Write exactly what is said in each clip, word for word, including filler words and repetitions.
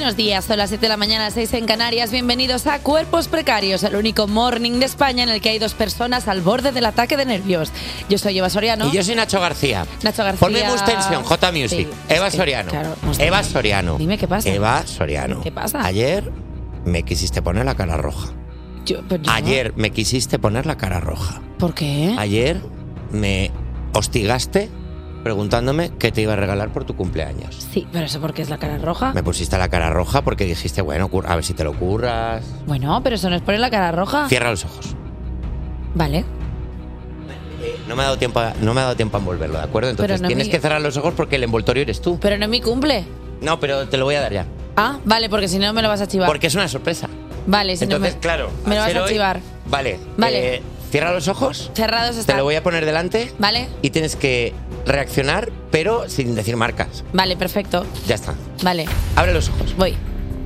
Buenos días, son las siete de la mañana, seis en Canarias. Bienvenidos a Cuerpos Precarios, el único morning de España en el que hay dos personas al borde del ataque de nervios. Yo soy Eva Soriano. Y yo soy Nacho García. Nacho García. Ponme Mustensión, J Music. Sí, Eva sí, Soriano. claro, Eva Soriano. Dime qué pasa. Eva Soriano. ¿Qué pasa? Ayer me quisiste poner la cara roja. Yo, pero no. Ayer me quisiste poner la cara roja. ¿Por qué? Ayer me hostigaste preguntándome qué te iba a regalar por tu cumpleaños. Sí, pero eso porque es la cara roja. Me pusiste la cara roja porque dijiste, bueno, cur- a ver si te lo curras. Bueno, pero eso no es poner la cara roja. Cierra los ojos. Vale. No me ha dado tiempo a, no me ha dado tiempo a envolverlo, ¿de acuerdo? Entonces Pero no tienes mi- que cerrar los ojos porque el envoltorio eres tú. Pero no es mi cumple. No, pero te lo voy a dar ya. Ah, vale, porque si no me lo vas a chivar. Porque es una sorpresa. Vale, si Entonces, no me... claro. me lo al vas ser a hoy- chivar. Vale. Vale. eh, cierra los ojos. Cerrados Te están. lo voy a poner delante. Vale. Y tienes que reaccionar, pero sin decir marcas. Vale, perfecto. Ya está. Vale, Abre los ojos. voy.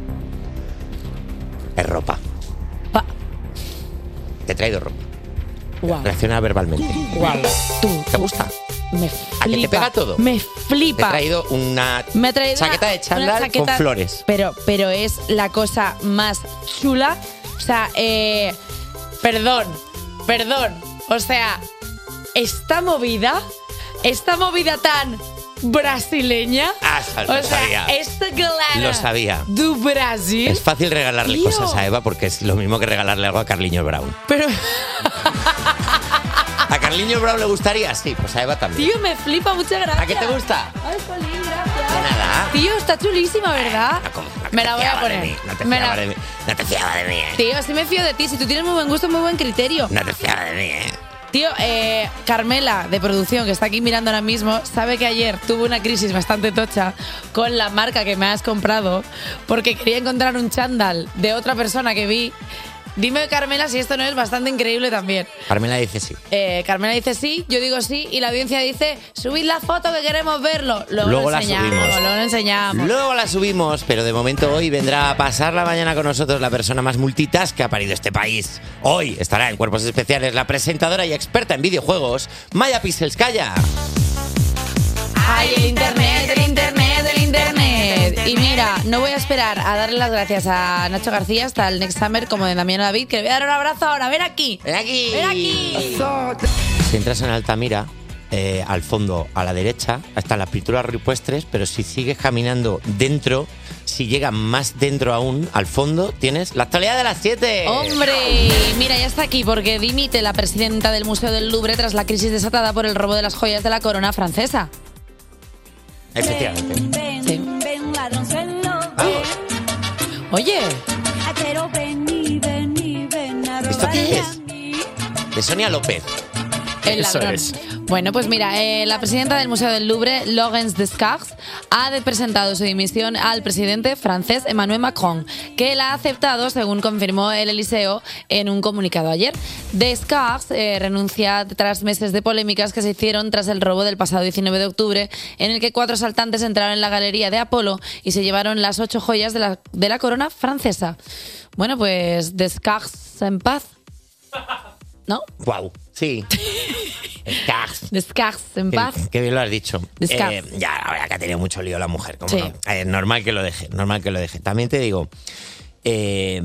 Es ropa. Pa. Te he traído ropa. Guau. Reacciona verbalmente. Guau. Tú. ¿Te gusta? Me ¿A que te flipa. pega todo? Me Te flipa. he traído una Me ha traído chaqueta una- de chándal una chaqueta- con flores. Pero, pero es la cosa más chula. O sea, eh, perdón, perdón. O sea, esta movida, esta movida tan brasileña. Ah, lo o sea, sabía. esta galera Lo sabía. do Brasil. Es fácil regalarle Tío. cosas a Eva porque es lo mismo que regalarle algo a Carliño Brown. Pero, ¿A Carliño Brown le gustaría? Sí, pues a Eva también. tío, me flipa, muchas gracias. ¿A qué te gusta? Ay, Jolín, gracias. De nada. Tío, está chulísima, ¿verdad? No, como- no te Me la voy a fiabas de poner. mí, No te Me la- fiabas de mí. No te fiabas de mí, eh. Tío, así me fío de ti. Si tú tienes muy buen gusto, muy buen criterio. No te fiabas de mí, eh. Tío, eh, Carmela, de producción, que está aquí mirando ahora mismo, sabe que ayer tuve una crisis bastante tocha con la marca que me has comprado porque quería encontrar un chándal de otra persona que vi. Dime, Carmela, si esto no es bastante increíble también. Carmela dice sí. Eh, Carmela dice sí, yo digo sí, y la audiencia dice, subid la foto que queremos verlo. Luego, Luego lo la enseñamos, subimos. luego lo enseñamos. Luego la subimos, pero de momento hoy vendrá a pasar la mañana con nosotros la persona más multitask que ha parido este país. Hoy estará en Cuerpos Especiales la presentadora y experta en videojuegos, Maya Pixelskaya. ¡Ay, el internet, el internet, el internet! Y mira, no voy a esperar a darle las gracias a Nacho García hasta el Next Summer como de Damián David, que le voy a dar un abrazo ahora. ¡Ven aquí! ¡Ven aquí! ¡Ven aquí! Si entras en Altamira, eh, al fondo, a la derecha, están las pinturas rupestres, pero si sigues caminando dentro, si llegas más dentro aún, al fondo, tienes la actualidad de las siete. ¡Hombre! Mira, ya está aquí porque dimite la presidenta del Museo del Louvre tras la crisis desatada por el robo de las joyas de la corona francesa. Efectivamente. Ven, Sí. ven, ladronzuelo. Vamos. Oye, Pero ven y ven y ven a ¿Esto qué robarme es? a mí. De Sonia López. el Eso ladrón. es. Bueno, pues mira, eh, la presidenta del Museo del Louvre, Laurence Descartes, ha de- presentado su dimisión al presidente francés Emmanuel Macron, que la ha aceptado, según confirmó el Eliseo en un comunicado ayer. Descartes eh, renuncia tras meses de polémicas que se hicieron tras el robo del pasado diecinueve de octubre, en el que cuatro asaltantes entraron en la galería de Apolo y se llevaron las ocho joyas de la, de la corona francesa. Bueno, pues Descartes en paz, ¿no? Guau. Sí. Descartes. Descartes en Qué, paz. qué bien lo has dicho. Descartes. Eh, ya, la verdad que ha tenido mucho lío la mujer. ¿Cómo Sí. no? Eh, normal que lo deje, normal que lo deje. También te digo, eh,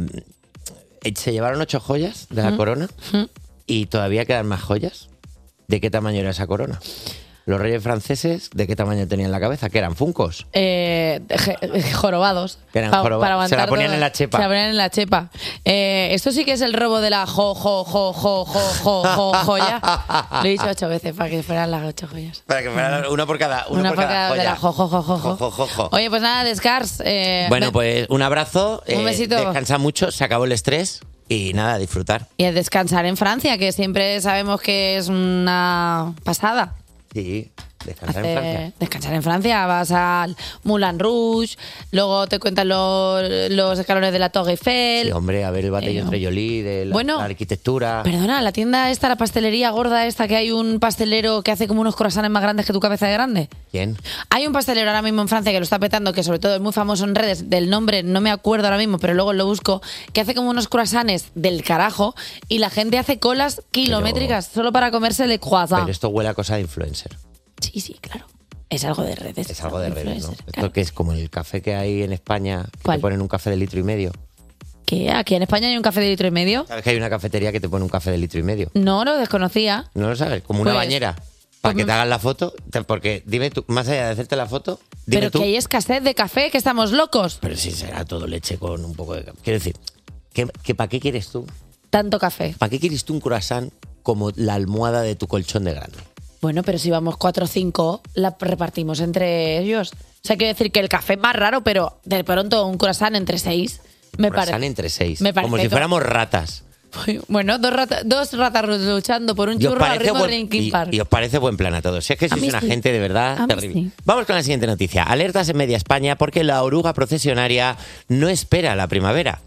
se llevaron ocho joyas de la corona y todavía quedan más joyas. ¿De qué tamaño era esa corona? Los reyes franceses, ¿de qué tamaño tenían la cabeza? ¿Que eran funcos? Eh, je- jorobados. Que eran Pa- jorobados. para aguantar Se la ponían todo. en la chepa. Se la ponían en la chepa. Eh, esto sí que es el robo de la jo, jo, jo, jo, jo, jo, jo, joya. Lo he dicho ocho veces para que fueran las ocho joyas. Para que fuera una por cada, una Una por por cada cada de joya. la jo, jo, jo, jo, jo. Jo, jo, jo. Oye, pues nada, Descartes. Eh, Bueno, ven- pues un abrazo. Un eh, besito. Descansa mucho, se acabó el estrés y nada, a disfrutar. Y a descansar en Francia, que siempre sabemos que es una pasada. Sí, descansar en Hace- Francia. Descansar en Francia, vas al Moulin Rouge, luego te cuentan los, los escalones de la Torre Eiffel. Sí, hombre, a ver el batalla Eh, entre Jolie, de la, bueno, la arquitectura. Perdona, la tienda esta, la pastelería gorda esta, que hay un pastelero que hace como unos croissants más grandes que tu cabeza de grande. ¿Quién? Hay un pastelero ahora mismo en Francia que lo está petando, que sobre todo es muy famoso en redes, del nombre no me acuerdo ahora mismo, pero luego lo busco, que hace como unos croissants del carajo y la gente hace colas kilométricas solo para comerse el croissant. Pero esto huele a cosa de influencer. Sí, sí, claro. Es algo de redes. Es algo de redes, ¿no? influencer, Esto claro. que es como el café que hay en España, que ¿Cuál? te ponen un café de litro y medio. ¿Qué? ¿Aquí en España hay un café de litro y medio? ¿Sabes que hay una cafetería que te pone un café de litro y medio? No, lo desconocía. ¿No lo sabes? Como una Pues- bañera. Para pues que me- te hagan la foto. te- Porque, dime tú, más allá de hacerte la foto, dime Pero tú. que hay escasez de café, que estamos locos. Pero si será todo leche con un poco de... Quiero decir, ¿que, que ¿para qué quieres tú? Tanto café. ¿Para qué quieres tú un croissant como la almohada de tu colchón de grande? Bueno, pero si vamos cuatro o cinco, la repartimos entre ellos. O sea, quiero decir que el café es más raro, pero de pronto un croissant entre seis me Croissant parece. entre seis. me parece como si co- fuéramos ratas. Bueno, dos, rata- dos ratas luchando por un ¿Y os, churro al parece ritmo de buen, Linkin y- Park. y os parece buen plan a todos? Si es que A sois mí una sí. gente de verdad A mí terrible. sí. Vamos con la siguiente noticia. Alertas en media España porque la oruga procesionaria no espera la primavera.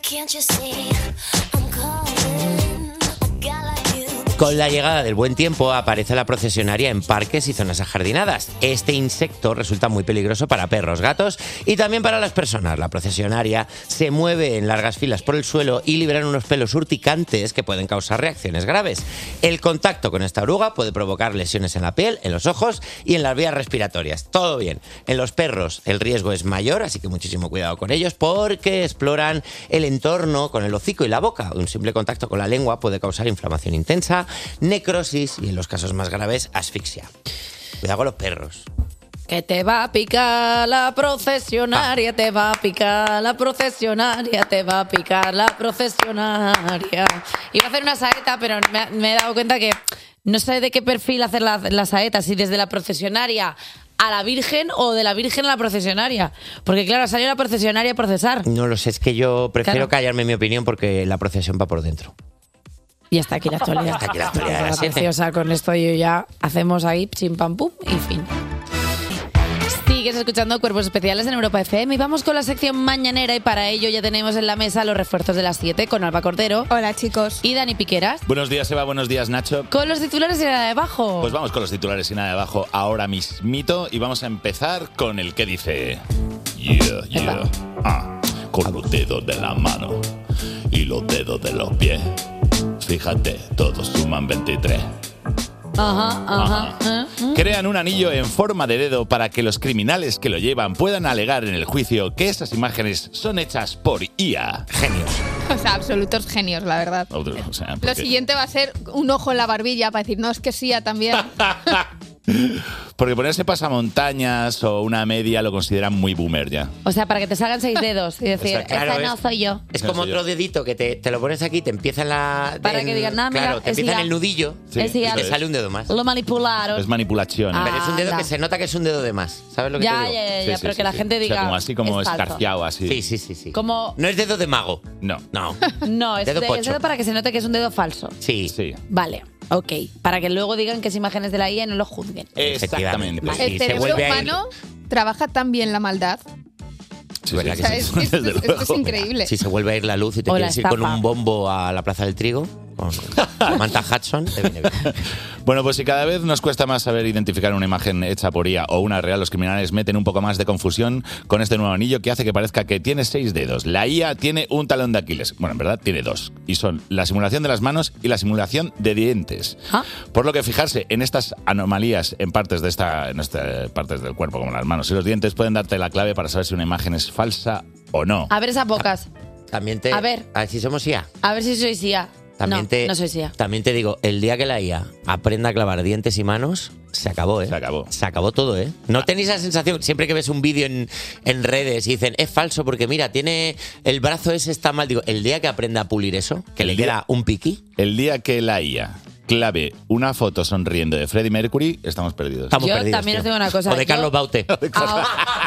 Con la llegada del buen tiempo aparece la procesionaria en parques y zonas ajardinadas. Este insecto resulta muy peligroso para perros, gatos y también para las personas. La procesionaria se mueve en largas filas por el suelo y liberan unos pelos urticantes que pueden causar reacciones graves. El contacto con esta oruga puede provocar lesiones en la piel, en los ojos y en las vías respiratorias. Todo bien. En los perros el riesgo es mayor, así que muchísimo cuidado con ellos porque exploran el entorno con el hocico y la boca. Un simple contacto con la lengua puede causar inflamación intensa, necrosis y en los casos más graves asfixia. Cuidado con los perros. Que te va a picar la procesionaria, te va a picar la procesionaria, te va a picar la procesionaria. Iba a hacer una saeta, pero me, me he dado cuenta que no sé de qué perfil hacer la, la saeta, si desde la procesionaria a la Virgen o de la Virgen a la procesionaria. Porque claro, ha salido la procesionaria a procesar. No lo sé, es que yo prefiero Claro. callarme mi opinión porque la procesión va por dentro. Y hasta aquí la actualidad. Hasta aquí la actualidad de las siete. Preciosa, con esto yo ya hacemos ahí chim pam pum y fin. Sigues escuchando Cuerpos Especiales en Europa F M y vamos con la sección mañanera y para ello ya tenemos en la mesa los refuerzos de las siete con Alba Cordero. Hola, chicos. Y Dani Piqueras. Buenos días, Eva. Buenos días, Nacho. Con los titulares y nada de abajo. Pues vamos con los titulares y nada de abajo ahora mismito y vamos a empezar con el que dice... Yeah, yeah. Ah, con los dedos de la mano y los dedos de los pies. Fíjate, todos suman veintitrés. Ajá, ajá. ¿eh? Crean un anillo en forma de dedo para que los criminales que lo llevan puedan alegar en el juicio que esas imágenes son hechas por I A. Genios. O sea, absolutos genios, la verdad. Otro, o sea, Lo porque- siguiente va a ser un ojo en la barbilla para decir, no, es que sí, a también. Porque ponerse pasamontañas o una media lo consideran muy boomer ya. O sea, para que te salgan seis dedos y decir, O sea, claro, esa no es- soy yo. Es No como soy otro yo. dedito que te, te lo pones aquí, te empieza en la... Para en- que digan, "Ah, mira, claro, te es empieza en I A". el nudillo Sí, Es I A. y te eso sale es. un dedo más. Lo manipularon. Es manipulación. Ah, Pero es un dedo anda. que se nota que es un dedo de más. ¿Sabes lo que Ya, te ya, digo? ya, Sí, ya, sí, pero sí, que la sí. gente O diga. sea, como así como es falso. escarciado, así. Sí, sí, sí, sí. Como- No es dedo de mago. No. No. No, es, Dedo de- es pocho. dedo para que se note que es un dedo falso. Sí. Sí. Vale, ok. Para que luego digan que es imágenes de la I A y no lo juzguen. Exactamente. Pues El sí, se cerebro vuelve a ir. humano trabaja tan bien la maldad. Sí, ¿Verdad sí, que O sea, sí, es, es- desde esto luego. es increíble. Si se vuelve a ir la luz y te O la quieres ir con estafa. un bombo a la Plaza del Trigo, con Samantha Hudson, te viene bien. Bueno, pues si cada vez nos cuesta más saber identificar una imagen hecha por I A o una real, los criminales meten un poco más de confusión con este nuevo anillo que hace que parezca que tiene seis dedos. La I A tiene un talón de Aquiles. Bueno, en verdad tiene dos. Y son la simulación de las manos y la simulación de dientes. Ah. Por lo que fijarse en estas anomalías en partes de esta, en esta- partes del cuerpo, como las manos y los dientes, pueden darte la clave para saber si una imagen es falsa o no. A ver esas bocas. También te... A ver. A ver si somos I A. A ver si sois I A. También no, te, no sois I A. También te digo, el día que la I A aprenda a clavar dientes y manos, se acabó, ¿eh? Se acabó. Se acabó todo, ¿eh? ¿No tenéis la sensación, siempre que ves un vídeo en, en redes y dicen, es falso porque mira, tiene el brazo ese está mal? Digo, el día que aprenda a pulir eso, que El le día- queda un piqui, El día que la I A clave una foto sonriendo de Freddie Mercury, estamos perdidos. estamos Yo perdidos. también os tío. digo una cosa, O de yo- Carlos Baute. Ahora,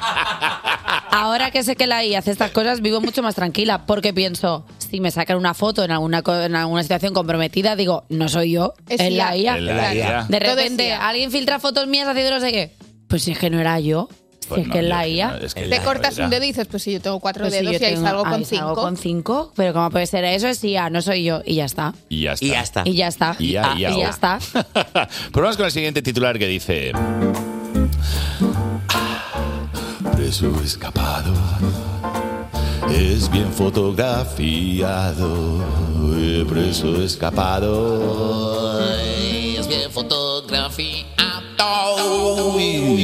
ahora que sé que la I A hace estas cosas, vivo mucho más tranquila porque pienso, si me sacan una foto en alguna, co- en alguna situación comprometida, digo, no soy yo, Es es la I A. Es la I A. De Todo es repente, I A. alguien filtra fotos mías haciendo no sé qué. Pues si es que no era yo, si Pues es no, que es yo- la I A. no, es que Te la cortas I A. un dedo y dices, pues si yo tengo cuatro Pues si dedos yo y ahí tengo- salgo con ahí salgo cinco. con cinco, pero ¿cómo puede ser eso? Es I A, no soy yo, y ya está. Y ya está. Y ya está. Y ya está. Y ya, Ah, y ya, y ya oh. está. Pues vamos con el siguiente titular que dice... Preso escapado, es bien fotografiado, eh, preso escapado, es bien fotografiado. Gato.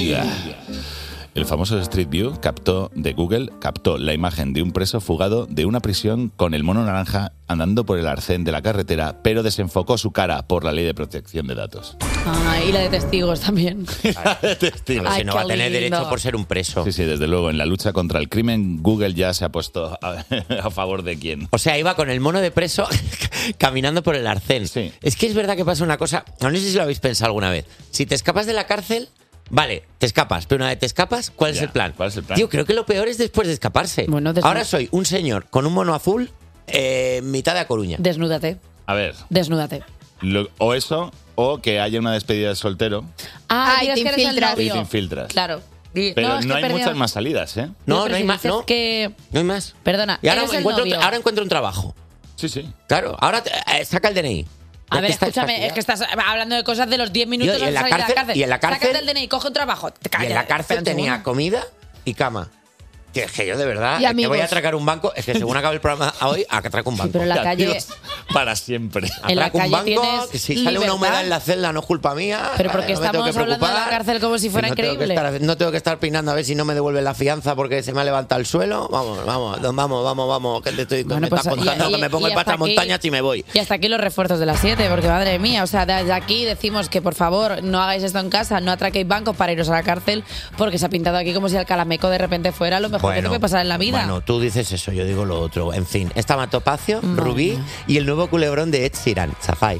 El famoso Street View captó de Google captó la imagen de un preso fugado de una prisión con el mono naranja andando por el arcén de la carretera, pero desenfocó su cara por la ley de protección de datos. Ah, y la de testigos también. La de testigos. Ay, si no va a qué tener lindo. derecho por ser un preso. Sí, sí, desde luego. En la lucha contra el crimen, Google ya se ha puesto a, a favor de quién. O sea, iba con el mono de preso caminando por el arcén. Sí. Es que es verdad que pasa una cosa, no sé si lo habéis pensado alguna vez. Si te escapas de la cárcel, vale, te escapas, pero una vez te escapas, ¿cuál es Ya, el plan? ¿cuál es el plan? Tío, creo que lo peor es después de escaparse. Bueno, desnu- Ahora soy un señor con un mono azul eh, en mitad de A Coruña. Desnúdate, A ver, desnúdate. lo- o eso, o que haya una despedida de soltero Ah, Ay, digas te que eres el infiltras. y novio. te infiltras. Claro. Di- Pero no, es que hay perdió- muchas más salidas, ¿eh? No, pero no hay si más, dices no. que... No hay más. Perdona, Y ahora eres el encuentro, novio. ahora encuentro un trabajo. Sí, sí. Claro, ahora te- eh, saca el D N I. A Ya ver, que estás escúchame, fastidiado. es que estás hablando de cosas de los diez minutos Yo, y en antes de la salir de la cárcel- cárcel. y en la cárcel- Sácate el D N I, coge un trabajo. Te Y callas, en la espera cárcel un tenía segundo. comida y cama. Que es que yo de verdad, Y es que amigos. voy a atracar un banco, es que según acabe el programa hoy, atraco un Sí, banco. pero en la calle... Adiós para siempre. en la Atraco un calle banco, tienes que si sale una libertad. humedad en la celda no es culpa mía. Pero eh, porque no me tengo que estamos hablando de la preocupar, cárcel como si fuera no tengo que increíble. estar- no tengo que estar peinando a ver si no me devuelven la fianza porque se me ha levantado el suelo. Vamos, vamos, vamos, vamos, vamos, que te estoy Bueno, me pues, estás contando y- que me pongo y el hasta aquí- pasamontañas y me voy. Y hasta aquí los refuerzos de las siete, porque madre mía, o sea, desde aquí decimos que por favor no hagáis esto en casa, no atraquéis bancos para iros a la cárcel, porque se ha pintado aquí como si el calameco de repente fuera lo mejor que te puede pasar en la vida. Bueno, tú dices eso, yo digo lo otro. En fin, esta Matopacio, Rubí y el nuevo culebrón de Ed Sheeran, Safai.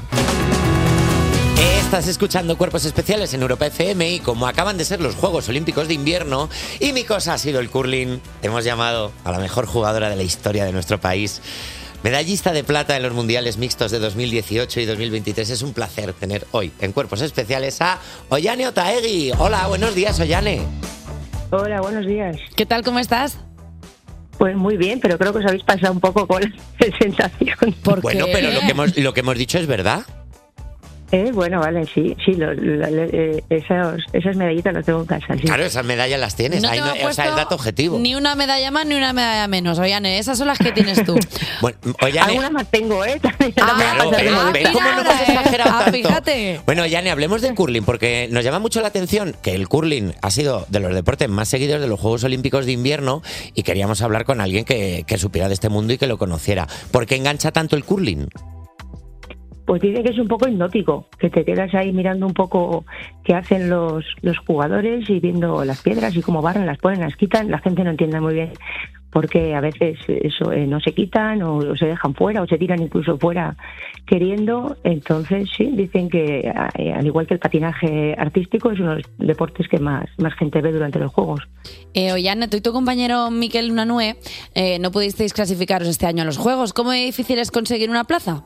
Estás escuchando Cuerpos Especiales en Europa F M y como acaban de ser los Juegos Olímpicos de Invierno y mi cosa ha sido el curling, hemos llamado a la mejor jugadora de la historia de nuestro país. Medallista de plata en los Mundiales Mixtos de dos mil dieciocho y dos mil veintitrés. Es un placer tener hoy en Cuerpos Especiales a Ollane Otaegui. Hola, buenos días, Ollane. Hola, buenos días. ¿Qué tal, cómo estás? Pues muy bien, pero creo que os habéis pasado un poco con la presentación. ¿Por Bueno, qué? pero lo que hemos, lo que hemos dicho es verdad. Eh, bueno, vale, sí, sí, lo- lo- eh, esos, esas medallitas las tengo en casa, sí. Claro, esas medallas las tienes. No Ahí te no- hemos o sea, el puesto dato objetivo. Ni una medalla más ni una medalla menos, Ollane, esas son las que tienes tú. Bueno, Ollane, Alguna más tengo, ¿eh? También la voy a claro, pasar de ven, modesta. ven cómo no hemos mira, exagerado ah, tanto. fíjate. Bueno, Ollane, hablemos del curling, porque nos llama mucho la atención que el curling ha sido de los deportes más seguidos de los Juegos Olímpicos de Invierno y queríamos hablar con alguien que, que supiera de este mundo y que lo conociera. ¿Por qué engancha tanto el curling? Pues dice que es un poco hipnótico, que te quedas ahí mirando un poco qué hacen los, los jugadores y viendo las piedras y cómo barren, las ponen, las quitan. La gente no entiende muy bien porque a veces eso eh, no se quitan o, o se dejan fuera o se tiran incluso fuera queriendo. Entonces sí, dicen que eh, al igual que el patinaje artístico es uno de los deportes que más, más gente ve durante los Juegos. Eh, Ollane, tú y tu compañero Miquel Unanue eh, no pudisteis clasificaros este año a los Juegos. ¿Cómo de difícil es conseguir una plaza?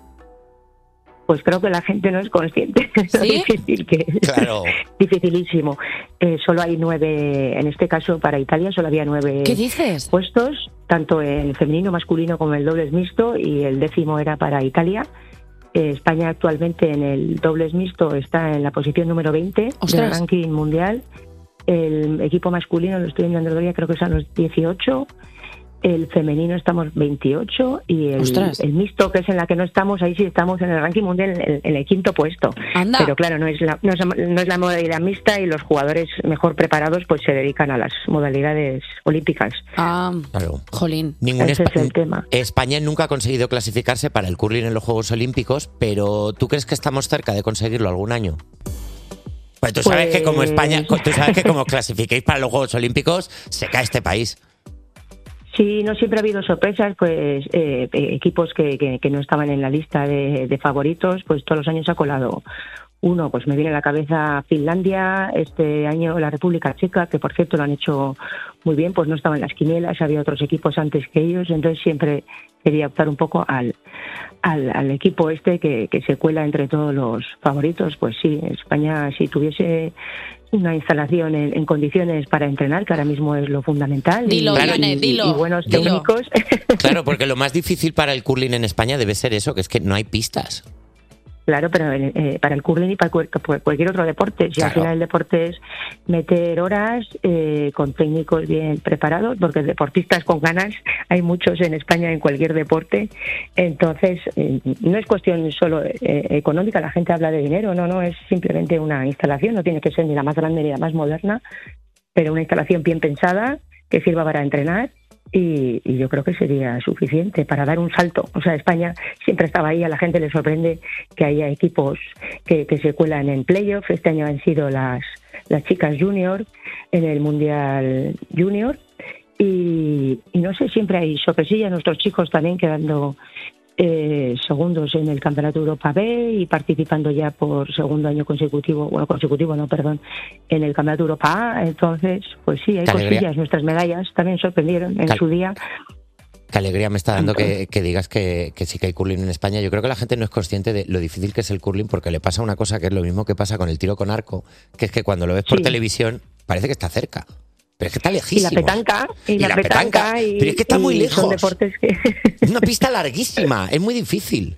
Pues creo que la gente no es consciente de lo ¿Sí? difícil que es. Claro. Dificilísimo. Eh, solo hay nueve, en este caso para Italia solo había nueve ¿Qué dices? puestos, tanto en femenino, masculino como el dobles mixto, y el décimo era para Italia. Eh, España actualmente en el dobles mixto está en la posición número veinte Ostras. del ranking mundial. El equipo masculino, lo estoy viendo en Andorra, creo que son los dieciocho. El femenino estamos veintiocho y el, Ostras. el mixto, que es en la que no estamos, ahí sí estamos en el ranking mundial en el, en el quinto puesto. Anda. Pero claro, no es, la, no, es, no es la modalidad mixta y los jugadores mejor preparados pues se dedican a las modalidades olímpicas. Ah, Claro. jolín. Ningún Ese es Espa- el tema. España nunca ha conseguido clasificarse para el curling en los Juegos Olímpicos, pero ¿tú crees que estamos cerca de conseguirlo algún año? Pues tú sabes Pues- que como España, tú sabes que como clasifiquéis para los Juegos Olímpicos, se cae este país. Sí, no siempre ha habido sorpresas, pues eh, eh, equipos que, que, que no estaban en la lista de, de favoritos, pues todos los años ha colado uno. Pues me viene a la cabeza Finlandia, este año la República Checa, que por cierto lo han hecho muy bien, pues no estaban en las quinielas, había otros equipos antes que ellos, entonces siempre quería optar un poco al, al, al equipo este que, que se cuela entre todos los favoritos. Pues sí, España, si tuviese una instalación en, en condiciones para entrenar, que ahora mismo es lo fundamental, Dilo, y, Ollane, y- dilo, y buenos dilo. técnicos. Claro, porque lo más difícil para el curling en España debe ser eso, que es que no hay pistas. Claro, pero eh, para el curling y para cual- cualquier otro deporte. Si Claro. al final el deporte es meter horas eh, con técnicos bien preparados, porque deportistas con ganas hay muchos en España en cualquier deporte. Entonces, eh, no es cuestión solo eh, económica, la gente habla de dinero, no, no, es simplemente una instalación, no tiene que ser ni la más grande ni la más moderna, pero una instalación bien pensada que sirva para entrenar. Y, y yo creo que sería suficiente para dar un salto. O sea, España siempre estaba ahí, a la gente le sorprende que haya equipos que, que se cuelan en playoff. Este año han sido las, las chicas junior en el Mundial Junior. Y, y no sé, siempre hay sorpresillas, nuestros chicos también quedando eh, segundos en el Campeonato Europa B y participando ya por segundo año consecutivo, bueno, consecutivo no, perdón, en el Campeonato Europa A. Entonces, pues sí, hay Qué alegría. cosillas. Nuestras medallas también sorprendieron en Cal- su día. Qué alegría me está dando que, que digas que, que sí que hay curling en España. Yo creo que la gente no es consciente de lo difícil que es el curling porque le pasa una cosa que es lo mismo que pasa con el tiro con arco, que es que cuando lo ves por Sí. televisión parece que está cerca. Pero es que está Y la lejísimo. petanca, y, la, petanca, y, Pero es que está muy y son lejos. deportes que... Es una pista larguísima, es muy difícil.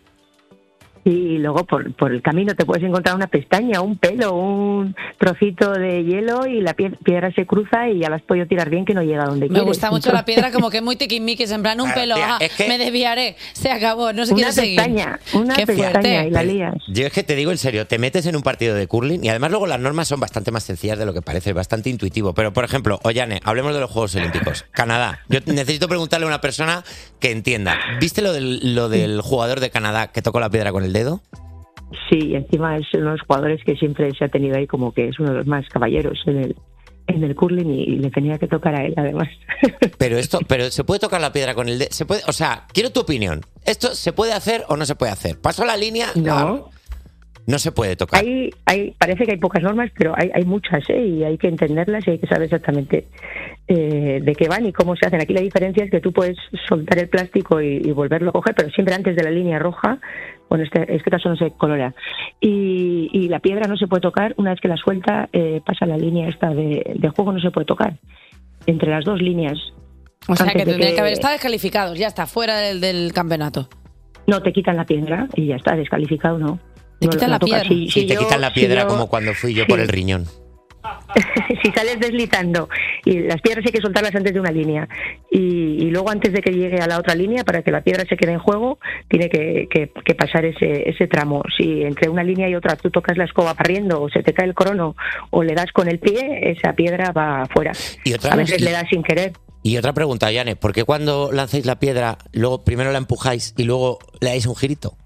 Y luego por, por el camino te puedes encontrar una pestaña, un pelo, un trocito de hielo y la pie- piedra se cruza y ya la has podido tirar bien que no llega a donde Me quieres. gusta mucho la piedra, como que muy tiquismiquis, en plan un Claro, pelo, tía, ah, es que- me desviaré, se acabó, no sé Una quién seguir. pestaña, una Qué pestaña fuerte. y la lías. Yo es que te digo en serio, te metes en un partido de curling y además luego las normas son bastante más sencillas de lo que parece, bastante intuitivo. Pero, por ejemplo, Ollane, hablemos de los Juegos Olímpicos. Canadá. Yo necesito preguntarle a una persona que entienda. ¿Viste lo del, lo del jugador de Canadá que tocó la piedra con el dedo? Sí, y encima es uno de los jugadores que siempre se ha tenido ahí como que es uno de los más caballeros en el en el curling y, y le tenía que tocar a él además. Pero esto, pero se puede tocar la piedra con el dedo. Se puede, o sea, quiero tu opinión. ¿Esto se puede hacer o no se puede hacer? ¿Paso la línea? No. No se puede tocar. Hay, hay, parece que hay pocas normas, pero hay, hay muchas, ¿eh? Y hay que entenderlas y hay que saber exactamente eh, de qué van y cómo se hacen. Aquí la diferencia es que tú puedes soltar el plástico y, y volverlo a coger, pero siempre antes de la línea roja. Bueno, este, este caso no se colorea. Y, y la piedra no se puede tocar. Una vez que la suelta, eh, pasa la línea esta de, de juego, no se puede tocar. Entre las dos líneas. O sea Antes que de tendrían que- que haber estado descalificados, ya está, fuera del, del campeonato. No, te quitan la piedra y ya está, descalificado no. Te No quitan la la tocas. piedra. Si- Sí, si te yo- quitan la si piedra yo- como cuando fui yo sí. por el riñón. Si sales deslizando y las piedras hay que soltarlas antes de una línea y, y luego antes de que llegue a la otra línea para que la piedra se quede en juego tiene que, que- que pasar ese, ese tramo. Si entre una línea y otra tú tocas la escoba barriendo o se te cae el crono o le das con el pie, esa piedra va afuera. Y otra A vez- veces le das sin querer. Y otra pregunta, Yane, ¿por qué cuando lancéis la piedra, luego primero la empujáis y luego le dais un girito?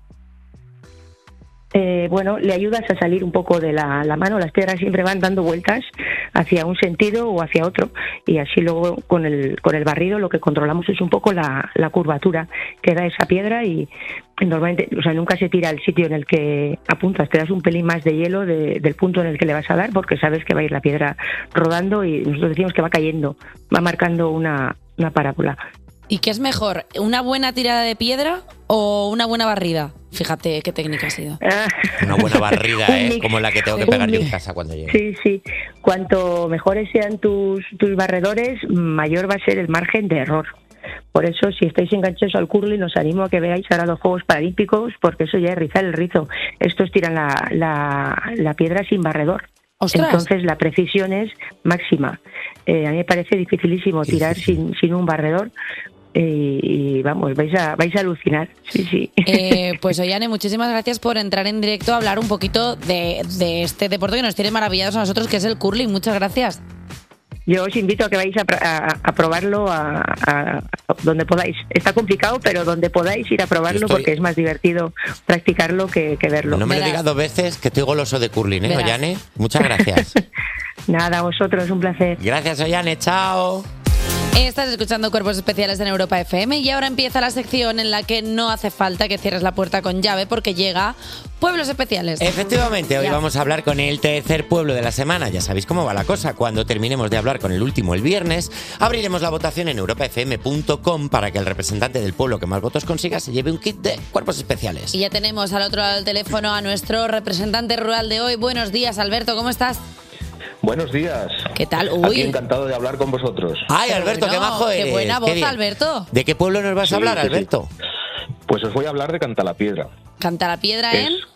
Eh, bueno, le ayudas a salir un poco de la, la mano. Las piedras siempre van dando vueltas hacia un sentido o hacia otro y así luego con el, con el barrido lo que controlamos es un poco la, la curvatura que da esa piedra y normalmente, o sea, nunca se tira al sitio en el que apuntas, te das un pelín más de hielo de- del punto en el que le vas a dar porque sabes que va a ir la piedra rodando y nosotros decimos que va cayendo, va marcando una, una parábola. ¿Y qué es mejor, una buena tirada de piedra o una buena barrida? Fíjate qué técnica ha sido. Una buena barrida, Un ¿eh? mix. Como la que tengo que Un pegar yo en mix. casa cuando llegue. Sí, sí. Cuanto mejores sean tus, tus barredores, mayor va a ser el margen de error. Por eso, si estáis enganchados al curling, os animo a que veáis ahora los Juegos Paralímpicos, porque eso ya es rizar el rizo. Estos tiran la, la, la piedra sin barredor. ¡Ostras! Entonces, la precisión es máxima. Eh, a mí me parece dificilísimo Qué tirar difícil. sin, sin un barredor. Eh, y vamos, vais a, vais a alucinar. Sí, sí. Eh, pues Ollane, muchísimas gracias por entrar en directo a hablar un poquito de, de este deporte que nos tiene maravillados a nosotros, que es el curling. Muchas gracias. Yo os invito a que vais a, pr- a- a probarlo a, a- a donde podáis. Está complicado, pero donde podáis ir a probarlo Yo estoy- porque es más divertido practicarlo que, que verlo. No me lo Verás. digas dos veces, que estoy goloso de curling, ¿eh, Verás. Ollane? Muchas gracias. Nada, a vosotros, un placer. Gracias, Ollane, chao. Estás escuchando Cuerpos Especiales en Europa F M y ahora empieza la sección en la que no hace falta que cierres la puerta con llave porque llega Pueblos Especiales. Efectivamente, hoy Ya. vamos a hablar con el tercer pueblo de la semana. Ya sabéis cómo va la cosa. Cuando terminemos de hablar con el último el viernes, abriremos la votación en europa f m punto com para que el representante del pueblo que más votos consiga se lleve un kit de Cuerpos Especiales. Y ya tenemos al otro lado del teléfono a nuestro representante rural de hoy. Buenos días, Alberto, ¿cómo estás? Buenos días. ¿Qué tal? Aquí Uy, encantado de hablar con vosotros. Ay, Pero Alberto, bueno, qué majo qué eres. buena voz, bien. Alberto. ¿De qué pueblo nos vas Sí, a hablar, sí, sí. Alberto? Pues os voy a hablar de Cantalapiedra. Canta la piedra Es- en... sí,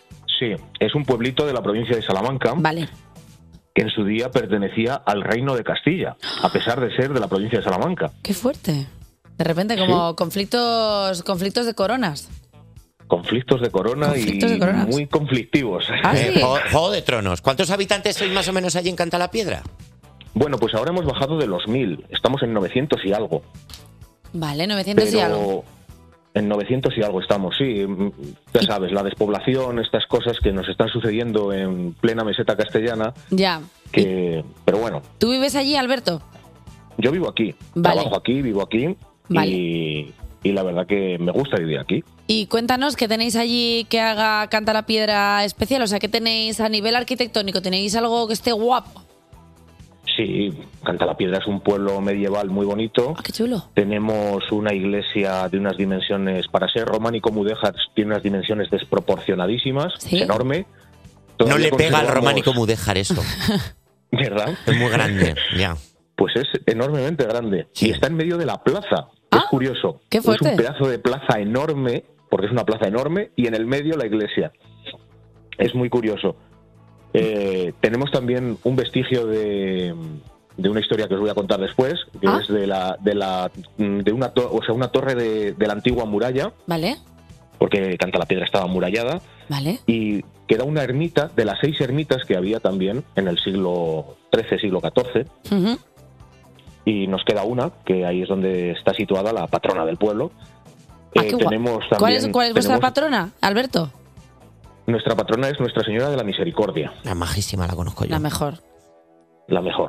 Sí, es un pueblito de la provincia de Salamanca. Vale. Que en su día pertenecía al Reino de Castilla, a pesar de ser de la provincia de Salamanca. Qué fuerte. De repente, como Sí. conflictos conflictos de coronas. Conflictos de corona Conflictos y de coronas. muy conflictivos. Ah, Eh, sí. Juego, Juego de Tronos. ¿Cuántos habitantes sois más o menos allí en Cantalapiedra? Bueno, pues ahora hemos bajado de los mil. Estamos en novecientos y algo. Vale, novecientos y algo. En novecientos y algo estamos, sí. Ya sabes, la despoblación, estas cosas que nos están sucediendo en plena meseta castellana. Ya. Que, pero bueno, ¿Tú vives allí, Alberto? yo vivo aquí. Vale. Trabajo aquí, vivo aquí. Vale. Y, y la verdad que me gusta vivir aquí. Y cuéntanos qué tenéis allí que haga Cantalapiedra especial. O sea, ¿qué tenéis a nivel arquitectónico? ¿Tenéis algo que esté guapo? Sí, Cantalapiedra es un pueblo medieval muy bonito. Ah, qué chulo. Tenemos una iglesia de unas dimensiones, para ser románico mudéjar, tiene unas dimensiones desproporcionadísimas, ¿Sí? es enorme. No Todavía le pega al conservamos- románico mudéjar eso. ¿Verdad? Es muy grande, ya. Pues es enormemente grande. Sí. Y está en medio de la plaza. Ah, es curioso. qué fuerte. Es un pedazo de plaza enorme, porque es una plaza enorme, y en el medio la iglesia. Es muy curioso. Eh, tenemos también un vestigio de, de una historia que os voy a contar después, que Ah. es de la de la de una to- o sea, una torre de, de la antigua muralla, Vale, porque Cantalapiedra estaba amurallada, vale. y queda una ermita de las seis ermitas que había también en el siglo trece, siglo catorce, Ujú. y nos queda una, que ahí es donde está situada la patrona del pueblo. Ah, Eh, qué guay. tenemos también, ¿Cuál es, cuál es vuestra tenemos- patrona, Alberto? Nuestra patrona es Nuestra Señora de la Misericordia, La majísima la conozco yo. La mejor. la mejor.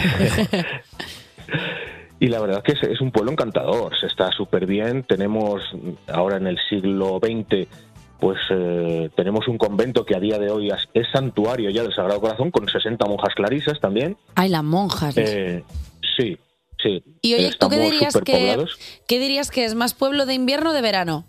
Y la verdad que es, es un pueblo encantador, se está súper bien. Tenemos ahora en el siglo veinte, pues eh, tenemos un convento que a día de hoy es, es santuario ya del Sagrado Corazón, con sesenta monjas clarisas también. Ay, las monjas. Eh, sí, sí. y oye, ¿tú qué Estamos dirías, que, superpoblados. qué dirías que es más pueblo de invierno o de verano?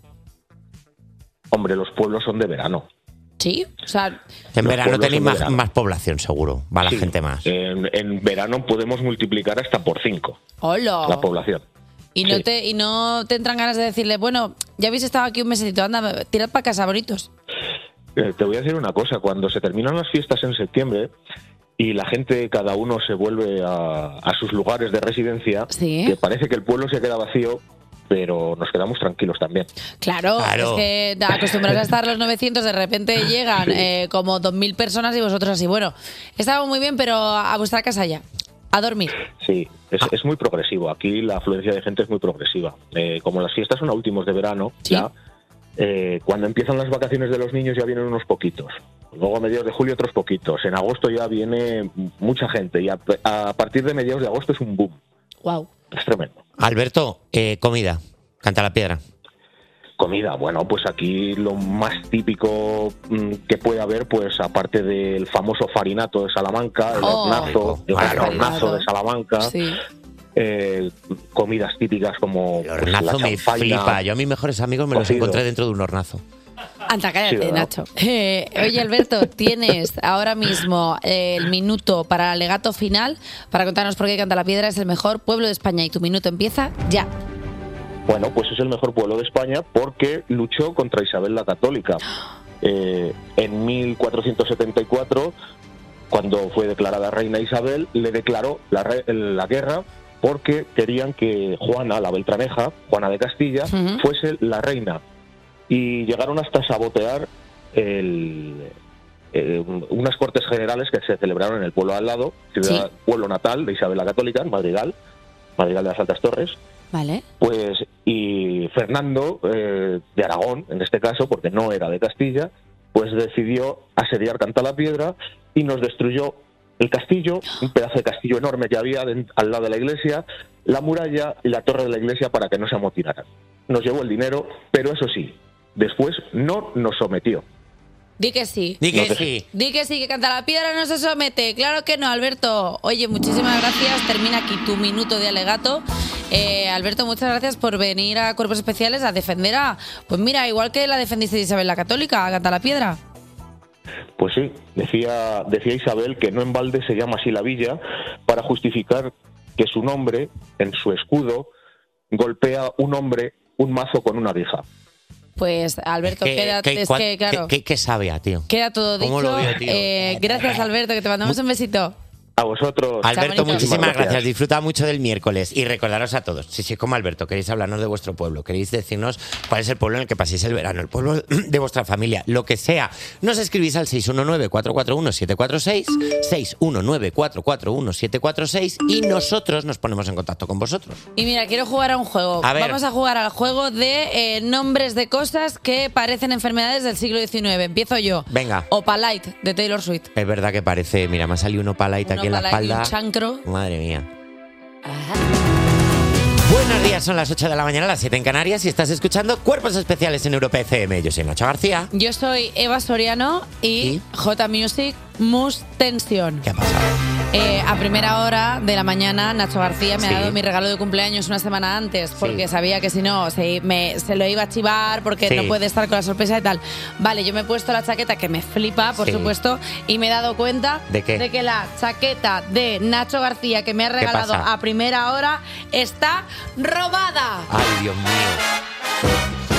Hombre, los pueblos son de verano. Sí, o sea, En Los verano pueblos tenéis son de más, verano. más población, seguro. Va la Sí, gente más. En, en verano podemos multiplicar hasta por cinco hola. la población. Y no, Sí. te, y no te entran ganas de decirle, bueno, ya habéis estado aquí un mesecito, anda, tirad para casa, bonitos. Eh, te voy a decir una cosa, cuando se terminan las fiestas en septiembre y la gente, cada uno se vuelve a, a sus lugares de residencia, Sí. que parece que el pueblo se queda vacío, pero nos quedamos tranquilos también. Claro, Claro. es que acostumbrados a estar los novecientos, de repente llegan eh, como dos mil personas y vosotros así. Bueno, estaba muy bien, pero a vuestra casa ya, a dormir. Sí, es, es muy progresivo. Aquí la afluencia de gente es muy progresiva. Eh, como las fiestas son a últimos de verano, Sí. ya eh, cuando empiezan las vacaciones de los niños ya vienen unos poquitos. Luego a mediados de julio otros poquitos. En agosto ya viene mucha gente y a, a partir de mediados de agosto es un boom. Wow. Es tremendo. Alberto, eh, comida. Cantalapiedra. Comida, bueno, pues aquí lo más típico mm, que puede haber, pues aparte del famoso farinato de Salamanca, el Oh, hornazo, el claro, hornazo claro. de Salamanca, Sí. eh, comidas típicas como El pues, hornazo la me chanfaina. flipa. Yo a mis mejores amigos me los cocido. encontré dentro de un hornazo. Anda, Sí, cállate, ¿verdad? Nacho. Eh, oye, Alberto, tienes ahora mismo eh, el minuto para el alegato final para contarnos por qué Cantalapiedra es el mejor pueblo de España y tu minuto empieza ya. Bueno, pues es el mejor pueblo de España porque luchó contra Isabel la Católica. Eh, en mil cuatrocientos setenta y cuatro, cuando fue declarada reina Isabel, le declaró la, re- la guerra porque querían que Juana, la Beltraneja, Juana de Castilla, Ujú. fuese la reina. Y llegaron hasta sabotear el, eh, unas cortes generales que se celebraron en el pueblo al lado, ciudad, Sí. pueblo natal de Isabel la Católica, en Madrigal, Madrigal de las Altas Torres. ¿Vale? Pues, y Fernando eh, de Aragón, en este caso, porque no era de Castilla, pues decidió asediar Cantalapiedra y nos destruyó el castillo, un pedazo de castillo enorme que había de- al lado de la iglesia, la muralla y la torre de la iglesia para que no se amotinaran. Nos llevó el dinero, pero eso sí, después no nos sometió. Di que sí. Di que No te- sí. Di que sí, que Cantalapiedra no se somete. Claro que no, Alberto. Oye, muchísimas gracias. Termina aquí tu minuto de alegato. Eh, Alberto, muchas gracias por venir a Cuerpos Especiales a defender a... Pues mira, igual que la defendiste de Isabel la Católica, a Cantalapiedra. Pues sí, decía, decía Isabel que no en balde se llama así la villa para justificar que su nombre, en su escudo, golpea un hombre un mazo con una aguija. Pues Alberto, ¿Qué, queda, qué- es cuál- que claro, qué- qué- qué sabia, tío? queda todo ¿Cómo dicho. lo veo, tío? Eh, gracias Alberto, que te mandamos un besito. A vosotros. Alberto, bonito. muchísimas gracias. gracias. Disfruta mucho del miércoles y recordaros a todos, si sí, como Alberto, queréis hablarnos de vuestro pueblo, queréis decirnos cuál es el pueblo en el que paséis el verano, el pueblo de vuestra familia, lo que sea, nos escribís al seis uno nueve, cuatro cuatro uno, siete cuatro seis, seis uno nueve, cuatro cuatro uno, siete cuatro seis y nosotros nos ponemos en contacto con vosotros. Y mira, quiero jugar a un juego. A ver. Vamos a jugar al juego de eh, nombres de cosas que parecen enfermedades del siglo diecinueve. Empiezo yo. Venga. Opalite, de Taylor Swift. Es verdad que parece, mira, me ha salido un opalite Un aquí en la Opalite y un espalda. chancro. Madre mía. Buenos días, son las ocho de la mañana, las siete en Canarias y estás escuchando Cuerpos Especiales en Europa F M. Yo soy Nacho García. Yo soy Eva Soriano y, ¿Y? J Music Mus Tensión. ¿Qué ha pasado? Eh, a primera hora de la mañana, Nacho García me Sí. ha dado mi regalo de cumpleaños una semana antes, porque Sí. sabía que si no se, me- se lo iba a chivar, porque Sí. no puede estar con la sorpresa y tal. Vale, yo me he puesto la chaqueta, que me flipa, por Sí. supuesto, y me he dado cuenta ¿De qué? que la chaqueta de Nacho García que me ha regalado pasa? a primera hora está robada. Ay, Dios mío.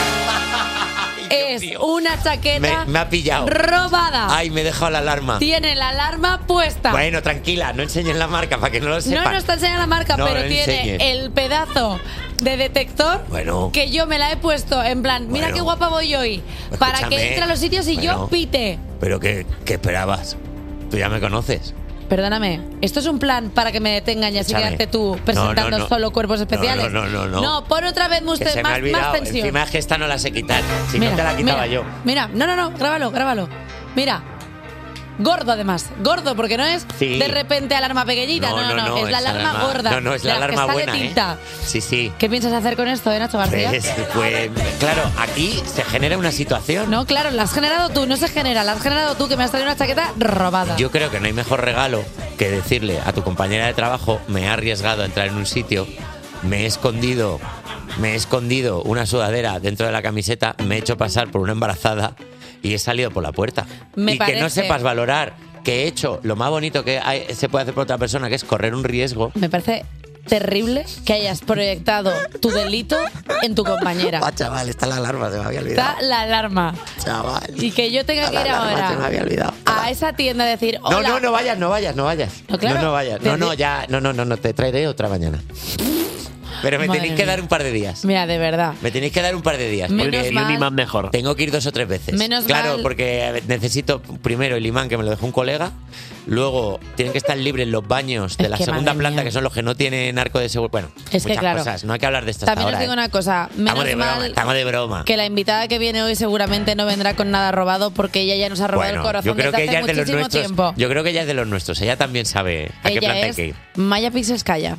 Es una chaqueta Me, me ha pillado. robada. Ay, me he dejado la alarma. Tiene la alarma puesta. Bueno, tranquila, no enseñes la marca para que no lo sepan. No nos está enseñando la marca, No, pero no tiene enseñes. el pedazo de detector Bueno. que yo me la he puesto en plan, mira Bueno. qué guapa voy hoy, para Escúchame. que entre a los sitios y yo Bueno. pite. Pero ¿qué, qué esperabas? Tú ya me conoces. Perdóname, ¿esto es un plan para que me detengan y así Escúchame. quedarte tú presentando No, no, no. solo cuerpos especiales? No, no, no, no. No, pon otra vez Que usted se me ha más, más olvidado. tensión. Encima es que esta no la sé quitar. Si Mira, no te la quitaba mira, yo. Mira, no, no, no, grábalo, grábalo. Mira. Gordo además, gordo, porque no es Sí. de repente alarma pequeñita, no, no, no, es la alarma gorda. No, no, es de la las que alarma sale buena, tinta. ¿eh? Sí, sí. ¿Qué piensas hacer con esto, eh, Nacho García? Pues, pues, claro, aquí se genera una situación. No, claro, la has generado tú, no se genera, la has generado tú, que me has traído una chaqueta robada. Yo creo que no hay mejor regalo que decirle a tu compañera de trabajo, me he arriesgado a entrar en un sitio, me he escondido, me he escondido una sudadera dentro de la camiseta, me he hecho pasar por una embarazada y he salido por la puerta. Me y que no parece- sepas valorar que he hecho lo más bonito que hay- se puede hacer por otra persona, que es correr un riesgo. Me parece terrible que hayas proyectado tu delito en tu compañera. Ah, chaval, está la alarma, se me había olvidado. Está la alarma. Chaval. Y que yo tenga que ir La alarma, se me había ahora olvidado. a esa tienda a decir, No, hola. no, no vayas, no vayas, no vayas. No, claro. no, no vayas. No, no, ya, no, no, no, no, te traeré otra mañana. Pero me Madre tenéis que mía. dar un par de días. Mira, de verdad. Me tenéis que dar un par de días. Menos porque mal- el imán mejor. Tengo que ir dos o tres veces. Menos claro, mal- porque necesito primero el imán que me lo dejó un colega. Luego tienen que estar libres los baños de Es la que, segunda madre planta, mía. que son los que no tienen arco de seguridad. Bueno, Es que, muchas claro. cosas. No hay que hablar de esto hasta También os ahora. digo ¿eh? una cosa, menos Estamos de broma, mal estamos de broma. que la invitada que viene hoy seguramente no vendrá con nada robado porque ella ya nos ha robado Bueno, el corazón yo creo desde que ella hace es de los muchísimo nuestros. tiempo. Yo creo que ella es de los nuestros. Ella también sabe a qué planta Ella hay es que ir. Maya Pixels Calla.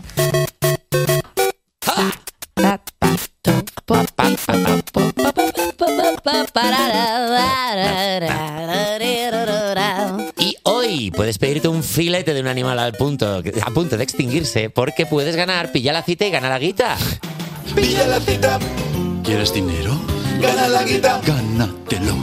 Y hoy puedes pedirte un filete de un animal al punto, a punto de extinguirse porque puedes ganar, pilla la cita y gana la guita. Pilla la cita. ¿Quieres dinero? Gana la guita. Gánatelo.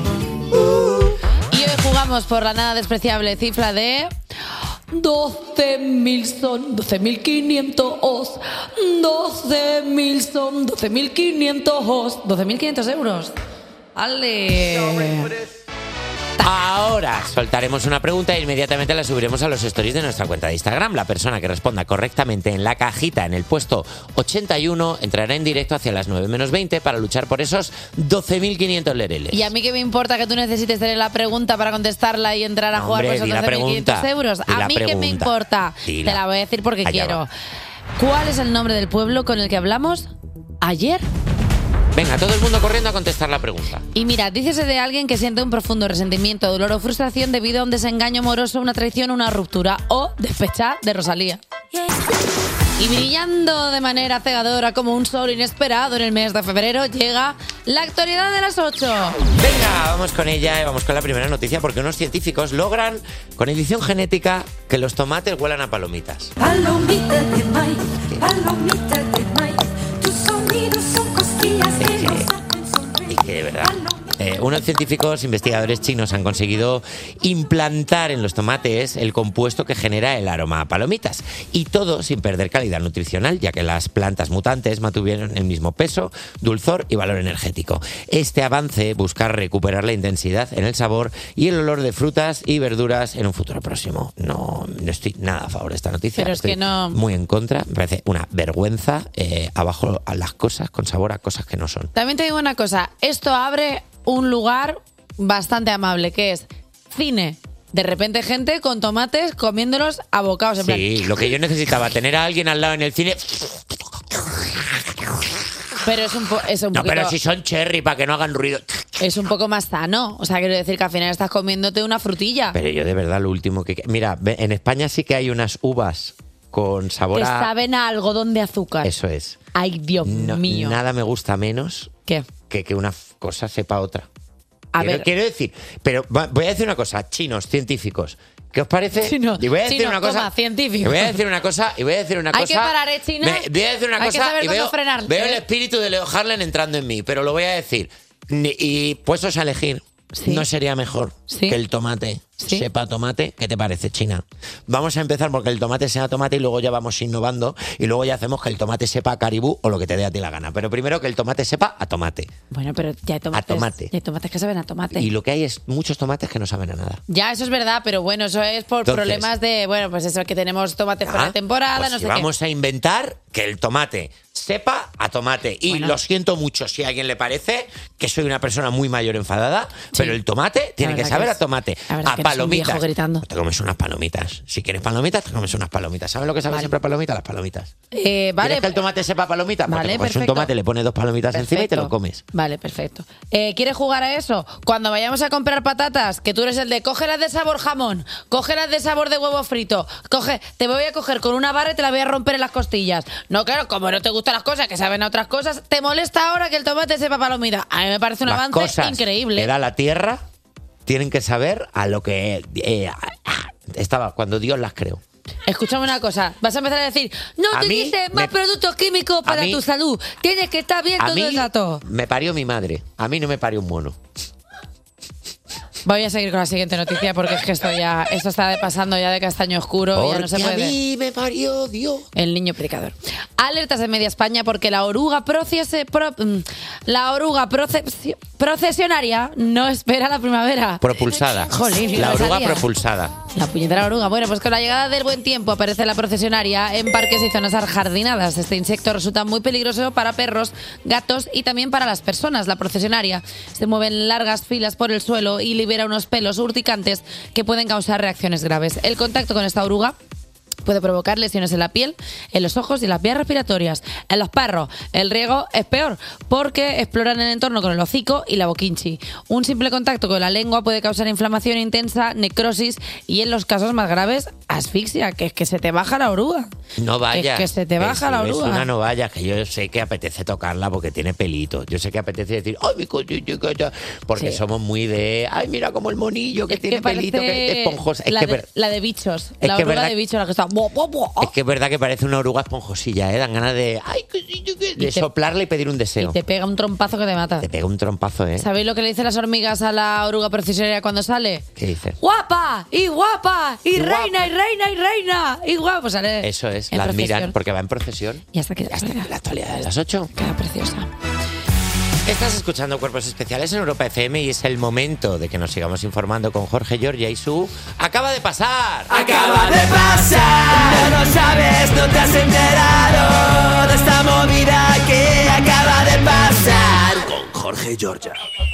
Y hoy jugamos por la nada despreciable cifra de doce mil son doce mil quinientos. doce mil son doce mil quinientos. doce mil quinientos euros. ¡Ale! Ahora soltaremos una pregunta e inmediatamente la subiremos a los stories de nuestra cuenta de Instagram. La persona que responda correctamente en la cajita en el puesto ochenta y uno entrará en directo hacia las nueve menos veinte para luchar por esos doce mil quinientos lereles. Y a mí que me importa que tú necesites tener la pregunta para contestarla y entrar a jugar Hombre, por esos di la doce mil quinientos pregunta, euros. di A la mí que me pregunta. importa. Dila. Te la voy a decir porque Allá quiero. va. ¿Cuál es el nombre del pueblo con el que hablamos ayer? Venga, todo el mundo corriendo a contestar la pregunta. Y mira, dícese de alguien que siente un profundo resentimiento, dolor o frustración debido a un desengaño amoroso, una traición o una ruptura, o despechar de Rosalía. Y brillando de manera cegadora como un sol inesperado en el mes de febrero, llega la actualidad de las ocho. Venga, vamos con ella y vamos con la primera noticia porque unos científicos logran, con edición genética, que los tomates huelan a palomitas. Palomitas de maíz, palomitas de maíz, tus sonidos son cosquillas que nos hacen sonreír. Y que de verdad, Eh, unos científicos investigadores chinos han conseguido implantar en los tomates el compuesto que genera el aroma a palomitas. Y todo sin perder calidad nutricional, ya que las plantas mutantes mantuvieron el mismo peso, dulzor y valor energético. Este avance busca recuperar la intensidad en el sabor y el olor de frutas y verduras en un futuro próximo. No, no estoy nada a favor de esta noticia. Pero es estoy que no... muy en contra. Me parece una vergüenza eh, abajo a las cosas con sabor a cosas que no son. También te digo una cosa, esto abre un lugar bastante amable, que es cine. De repente gente con tomates comiéndolos a bocados. En Sí, plan, lo que yo necesitaba, tener a alguien al lado en el cine. pero es un, po es un No, poquito... pero si son cherry, para que no hagan ruido. Es un poco más sano. O sea, quiero decir que al final estás comiéndote una frutilla. Pero yo de verdad lo último que... Mira, ve- en España sí que hay unas uvas con sabor que a... saben a algodón de azúcar. Eso es. Ay, Dios No- mío. Nada me gusta menos ¿Qué? que que una f- cosa sepa a otra. A quiero, ver. quiero decir, pero va- voy a decir una cosa, chinos, científicos. ¿Qué os parece? Chino, y voy a decir chino, una cosa. coma, científico. y voy a decir una cosa y voy a decir una Hay cosa. que parar, ¿eh, China? Me- voy a decir una Hay que cosa saber y cuándo veo, frenar, veo ¿eh? el espíritu de Leo Harlan entrando en mí, pero lo voy a decir. Ni- Y puestos a elegir, Sí. ¿no sería mejor Sí. que el tomate Sí. sepa tomate? ¿Qué te parece, China? Vamos a empezar porque el tomate sea tomate y luego ya vamos innovando y luego ya hacemos que el tomate sepa a caribú o lo que te dé a ti la gana. Pero primero que el tomate sepa a tomate. Bueno, pero ya hay tomates. A tomate. Ya hay tomates que saben a tomate. Y lo que hay es muchos tomates que no saben a nada. Ya, eso es verdad, pero bueno, eso es por Entonces- problemas de, bueno, pues eso, que tenemos tomates fuera de Ah, temporada, pues no si sé vamos a inventar que el tomate sepa a tomate. Y Bueno. lo siento mucho si a alguien le parece que soy una persona muy mayor enfadada, pero el tomate tiene que verdad saber que a es- tomate. la verdad A que eres un palomitas. viejo gritando. Te comes unas palomitas. Si quieres palomitas, te comes unas palomitas. ¿Sabes lo que sabe Vale. siempre a palomitas? Las palomitas. qué. Eh, vale, ¿Quieres que el tomate sepa a palomitas? Pues Vale, te coges un perfecto. tomate, le pones dos palomitas encima y te lo comes. Vale, perfecto. Eh, ¿Quieres jugar a eso? Cuando vayamos a comprar patatas, que tú eres el de cógelas de sabor jamón, cógelas de sabor de huevo frito, coge, te voy a coger con una barra y te la voy a romper en las costillas. No, claro, como no te gustan las cosas que saben a otras cosas, ¿te molesta ahora que el tomate sepa palomita? A mí me parece un Las avance cosas increíble. que da la tierra tienen que saber a lo que eh, estaba cuando Dios las creó. Escúchame una cosa, vas a empezar a decir, no A mí utilices más me- productos químicos para mí- tu salud, tienes que estar bien A todo mí el rato. me parió mi madre. A mí no me parió un mono. Voy a seguir con la siguiente noticia porque es que esto ya esto está pasando ya de castaño oscuro, ya no se Porque a puede. mí me parió Dios. El niño predicador. Alertas en media España porque la oruga procese, pro- mm, la oruga proce- procesionaria no espera la primavera. Propulsada. Jolín, la no oruga sabía. propulsada. La puñetera oruga. Bueno, pues con la llegada del buen tiempo aparece la procesionaria en parques y zonas ajardinadas. Este insecto resulta muy peligroso para perros, gatos y también para las personas. La procesionaria se mueve en largas filas por el suelo y libera unos pelos urticantes que pueden causar reacciones graves. El contacto con esta oruga puede provocar lesiones en la piel, en los ojos y en las vías respiratorias. En los perros, el riego es peor porque exploran el entorno con el hocico y la boquinchi. Un simple contacto con la lengua puede causar inflamación intensa, necrosis y en los casos más graves, asfixia, que es que se te baja la oruga. No vayas. Que, que se te Que baja si la ves oruga. una no vayas, que yo sé que apetece tocarla porque tiene pelito. Yo sé que apetece decir, ay, mi cosita, porque Sí. somos muy de, ay, mira como el monillo que Es tiene que parece pelito, que es esponjosa. Es la, que, de, ver- la de bichos. Es la que oruga verdad- de bichos, la que está... bo, bo, bo. es que es verdad que parece una oruga esponjosilla, ¿eh? Dan ganas de, ay, cosita, que- de te- soplarle y pedir un Y deseo. te pega un trompazo que te mata. Te pega un trompazo, ¿eh? ¿Sabéis lo que le dicen las hormigas a la oruga procesionaria cuando sale? ¿Qué dices? ¡Guapa! ¡Y guapa! ¡Y, Y reina! guapa. ¡Y reina! ¡Y reina! ¡Y guapa! Pues sale Eso es, en la procesión. admiran porque va en procesión. Y hasta que Hasta que la actualidad de las ocho. queda preciosa. Estás escuchando Cuerpos Especiales en Europa F M y es el momento de que nos sigamos informando con Jorge Giorgia y su Acaba de pasar. Acaba de pasar, no lo sabes, no te has enterado de esta movida que acaba de pasar. Con Jorge Giorgia.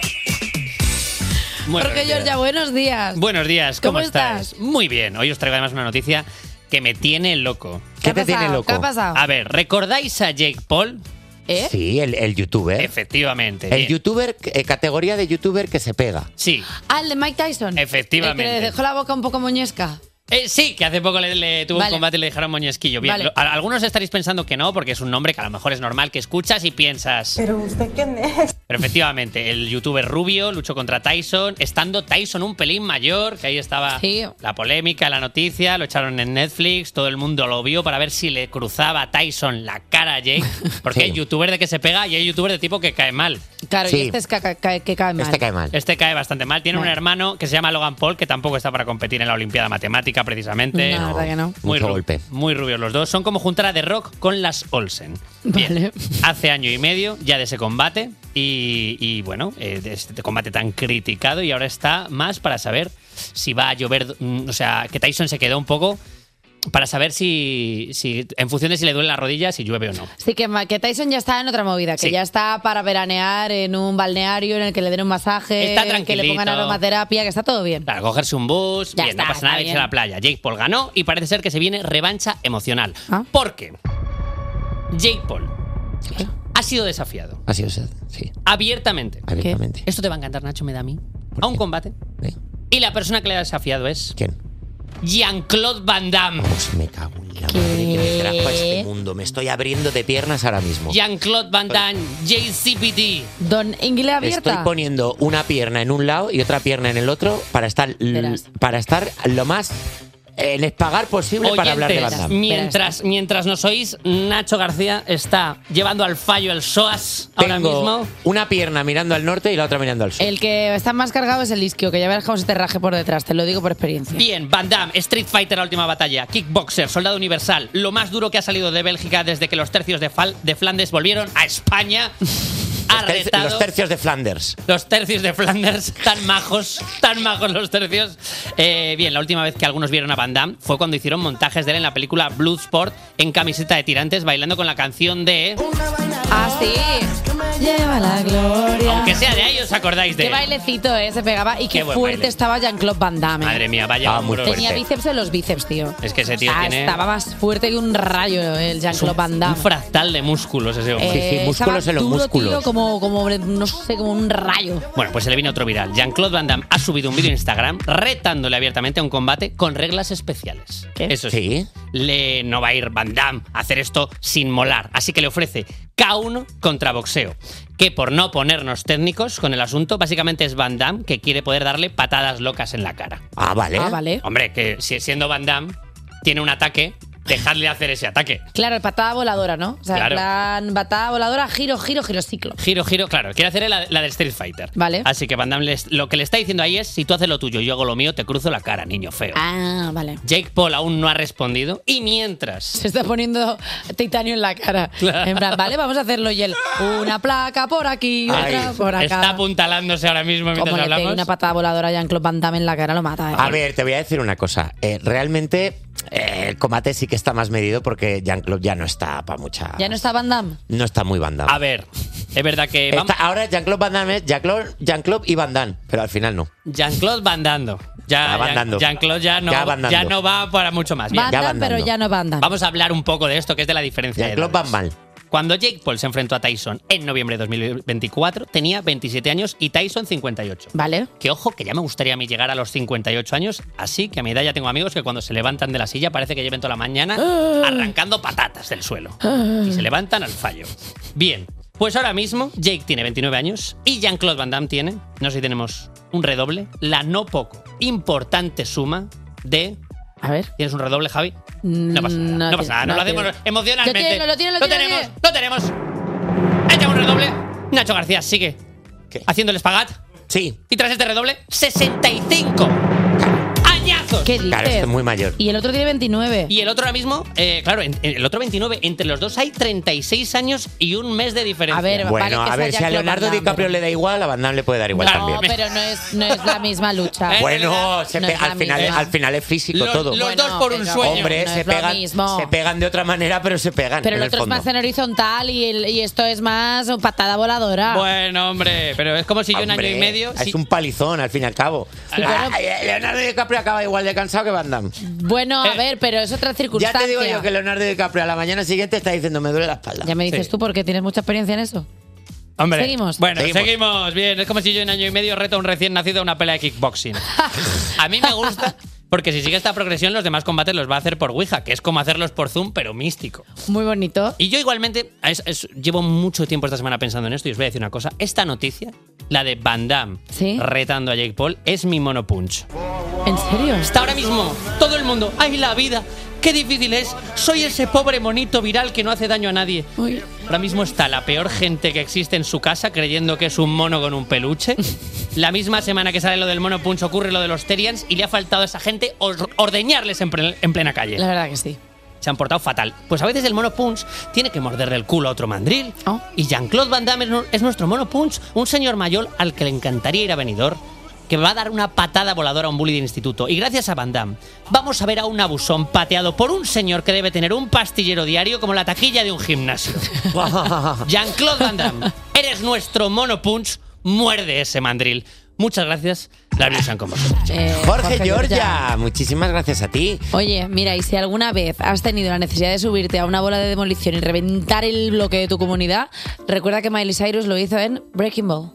Bueno, Jorge Giorgia, buenos días. Buenos días, ¿cómo, ¿Cómo estás? estás? Muy bien. Hoy os traigo además una noticia que me tiene loco. ¿Qué ha te tiene pasado? loco? ¿Qué ha pasado? A ver, ¿recordáis a Jake Paul? ¿Eh? Sí, el, el youtuber. Efectivamente. El bien. youtuber, eh, categoría de youtuber que se pega. Sí, Ah, el de Mike Tyson. Efectivamente. El que le dejó la boca un poco muñesca. Eh, sí, que hace poco le, le tuvo Vale. un combate y le dijeron moñesquillo. Bien, Vale. lo- a- algunos estaréis pensando que no, porque es un nombre que a lo mejor es normal que escuchas y piensas. ¿Pero usted quién es? Pero efectivamente, el youtuber rubio luchó contra Tyson, estando Tyson un pelín mayor, que ahí estaba Sí. la polémica, la noticia, lo echaron en Netflix, todo el mundo lo vio para ver si le cruzaba a Tyson la cara a Jake, porque Sí. hay youtuber de que se pega y hay youtuber de tipo que cae mal. Claro, Sí. y este es que, ca- ca- que cae mal. Este cae mal. Este cae bastante mal. Tiene un Vale. hermano que se llama Logan Paul, que tampoco está para competir en la Olimpiada Matemática, precisamente. No, la verdad que no. Muy, Mucho ru- golpe. muy rubios los dos. Son como juntar a The Rock con las Olsen. Bien. Vale. Hace año y medio ya de ese combate. Y, y, bueno, eh, de este combate tan criticado. Y ahora está más para saber si va a llover. mm, O sea, que Tyson se quedó un poco para saber si, si en función de si le duele la rodilla, si llueve o no. Sí, que, ma- que Tyson ya está en otra movida, que Sí. ya está para veranear en un balneario en el que le den un masaje, Está que le tranquilito. pongan aromaterapia, que está todo bien. Para cogerse un bus, Ya bien, está, no pasa nada, está irse bien. a la playa. Jake Paul ganó y parece ser que se viene revancha emocional. Ah. ¿Por qué? Jake Paul ha sido desafiado Así es, sí, abiertamente. abiertamente. Esto te va a encantar, Nacho, me da a mí. A un combate. Sí. Y la persona que le ha desafiado es ¿Quién? Jean-Claude Van Damme. Pues me cago en la madre que me trajo a este mundo. Me estoy abriendo de piernas ahora mismo. Jean-Claude Van Damme, J C P D. Don Ingle abierta. Estoy poniendo una pierna en un lado y otra pierna en el otro para estar, l- Verás. para estar lo más en espagar posible para hablar de Van Oyentes, Damme. mientras, mientras nos oís, Nacho García está llevando al fallo el S O A S ahora Tengo mismo. una pierna mirando al norte y la otra mirando al sur. El que está más cargado es el isquio, que ya verás cómo se te raje por detrás, te lo digo por experiencia. Bien, Van Damme, Street Fighter, la última batalla, Kickboxer, Soldado Universal, lo más duro que ha salido de Bélgica desde que los tercios de, Fal- de Flandes volvieron a España. Ha Los terci- retado Los tercios de Flanders. los tercios de Flanders, tan majos, tan majos los tercios. Eh, bien, la última vez que algunos vieron a Van Damme fue cuando hicieron montajes de él en la película Bloodsport en camiseta de tirantes bailando con la canción de... Ah, sí. Lleva la gloria. Aunque sea de ahí, ¿os acordáis de Qué él? bailecito, eh, se pegaba. Y qué, Qué buen fuerte baile. estaba Jean-Claude Van Damme. eh. Madre mía, vaya Ah, muy hombros. Tenía fuerte. bíceps en los bíceps, tío. Es que ese tío Ah, tiene estaba más fuerte que un rayo el un, Jean-Claude Van Damme. un fractal de músculos ese hombre. Sí, sí, Eh, músculos estaba en los duro, músculos. tío, como, como, no sé, como un rayo. Bueno, pues se le viene otro viral. Jean-Claude Van Damme ha subido un vídeo en Instagram retándole abiertamente a un combate con reglas especiales. ¿Qué? Eso sí. Sí. Le, no va a ir Van Damme a hacer esto sin molar. Así que le ofrece K uno contra boxeo. Que por no ponernos técnicos con el asunto, básicamente es Van Damme que quiere poder darle patadas locas en la cara. Ah, vale. Ah, vale. Hombre, que si siendo Van Damme tiene un ataque, dejadle hacer ese ataque. Claro, patada voladora, ¿no? O sea, Claro. en plan, patada voladora, giro, giro, giro, ciclo. Giro, giro, claro. Quiere hacer la, la del Street Fighter. Vale. Así que Van Damme les- lo que le está diciendo ahí es, si tú haces lo tuyo y yo hago lo mío, te cruzo la cara, niño feo. Ah, vale. Jake Paul aún no ha respondido y mientras... Se está poniendo titanio en la cara. Claro. En plan, vale, vamos a hacerlo. Y él, una placa por aquí, otra Ay, por acá. Está apuntalándose ahora mismo mientras Como le pegue hablamos. una patada voladora a Jean-Claude Van Damme en la cara, lo mata. ¿eh? A ver, te voy a decir una cosa. Eh, realmente eh, el combate sí que está más medido porque Jean-Claude ya no está para mucha... ¿Ya no está Van Damme? No está muy Van Damme. A ver, es verdad que... Está- vamos- ahora Jean-Claude Van Damme es Jean-Claude, Jean-Claude y Van Damme, pero al final no. Jean-Claude Van Damme. Ya, Ah, Van Jean- Damme. Jean-Claude ya no, Ya Van Damme. ya no va para mucho más. Bien. Van ya Damme, Van pero Damme. ya no Van Damme. Vamos a hablar un poco de esto, que es de la diferencia de Jean-Claude edades. Van Mal. Cuando Jake Paul se enfrentó a Tyson en noviembre de dos mil veinticuatro, tenía veintisiete años y Tyson cincuenta y ocho. Vale. Que ojo, que ya me gustaría a mí llegar a los cincuenta y ocho años, así que a mi edad ya tengo amigos que cuando se levantan de la silla parece que lleven toda la mañana arrancando patatas del suelo. Y se levantan al fallo. Bien, pues ahora mismo Jake tiene veintinueve años y Jean-Claude Van Damme tiene, no sé si tenemos un redoble, la no poco importante suma de... A ver. ¿Tienes un redoble, Javi? No pasa nada, no, No pasa nada, tiene- no lo no hacemos tiene. emocionalmente. Lo tiene, lo tiene, lo tiene, tenemos, lo tiene. lo tenemos. Echa un redoble. Nacho García sigue ¿Qué? haciendo el espagat. Sí. Y tras este redoble, sesenta y cinco añazos. ¿Qué dices? Claro, es muy mayor. Y el otro tiene veintinueve. Y el otro ahora mismo, eh, claro, en- en el otro veintinueve, entre los dos hay treinta y seis años y un mes de diferencia. A ver, vale Bueno, que a sea ver, si a Jean-Claude Leonardo Van Damme, DiCaprio pero- le da igual, a Van Damme le puede dar igual Claro, No, también. pero no es, no es la misma lucha. Eh, Bueno, se No pe- es la al, final, misma. al final es físico Los- todo. los dos por un pero- sueño. Hombre, no se, es lo pegan, mismo. se pegan de otra manera, pero se pegan. Pero en el el otro es fondo. más en horizontal y, el- y esto es más patada voladora. Bueno, hombre, pero es como si yo en año Hombre, y medio... Es si- un palizón, al fin y al cabo. Sí, Ah, bueno. eh, Leonardo DiCaprio acaba igual de cansado que Van Damme. Bueno, a Eh, ver, pero es otra Ya circunstancia. te digo yo que Leonardo DiCaprio a la mañana siguiente está diciendo me duele la espalda. Ya me dices Sí. tú porque tienes mucha experiencia en eso. Hombre, Seguimos. Bueno, Seguimos. seguimos. Bien, es como si yo en año y medio reto a un recién nacido a una pelea de kickboxing. A mí me gusta, Porque si sigue esta progresión, los demás combates los va a hacer por Ouija, que es como hacerlos por Zoom, pero místico. Muy bonito. Y yo igualmente, es- es- llevo mucho tiempo esta semana pensando en esto y os voy a decir una cosa. Esta noticia, la de Van Damme ¿Sí? retando a Jake Paul, es mi mono punch. ¿En serio? Está ahora mismo todo el mundo. ¡Ay, la vida! ¡Qué difícil es! Soy ese pobre monito viral que no hace daño a nadie. Uy. Ahora mismo está la peor gente que existe en su casa creyendo que es un mono con un peluche. La misma semana que sale lo del mono punch ocurre lo de los Terians y le ha faltado a esa gente or- ordeñarles en, pre- en plena calle. La verdad que sí. Se han portado fatal. Pues a veces el mono punch tiene que morderle el culo a otro mandril. Oh. Y Jean-Claude Van Damme es nu- es nuestro mono punch, un señor mayor al que le encantaría ir a Benidorm, que va a dar una patada voladora a un bully de instituto. Y gracias a Van Damme vamos a ver a un abusón pateado por un señor que debe tener un pastillero diario como la taquilla de un gimnasio. Jean-Claude Van Damme, eres nuestro mono punch, muerde ese mandril. Muchas gracias, la Virgen con vosotros. Eh, Jorge Giorgia, muchísimas gracias a ti. Oye, mira, y si alguna vez has tenido la necesidad de subirte a una bola de demolición y reventar el bloque de tu comunidad, recuerda que Miley Cyrus lo hizo en Breaking Ball.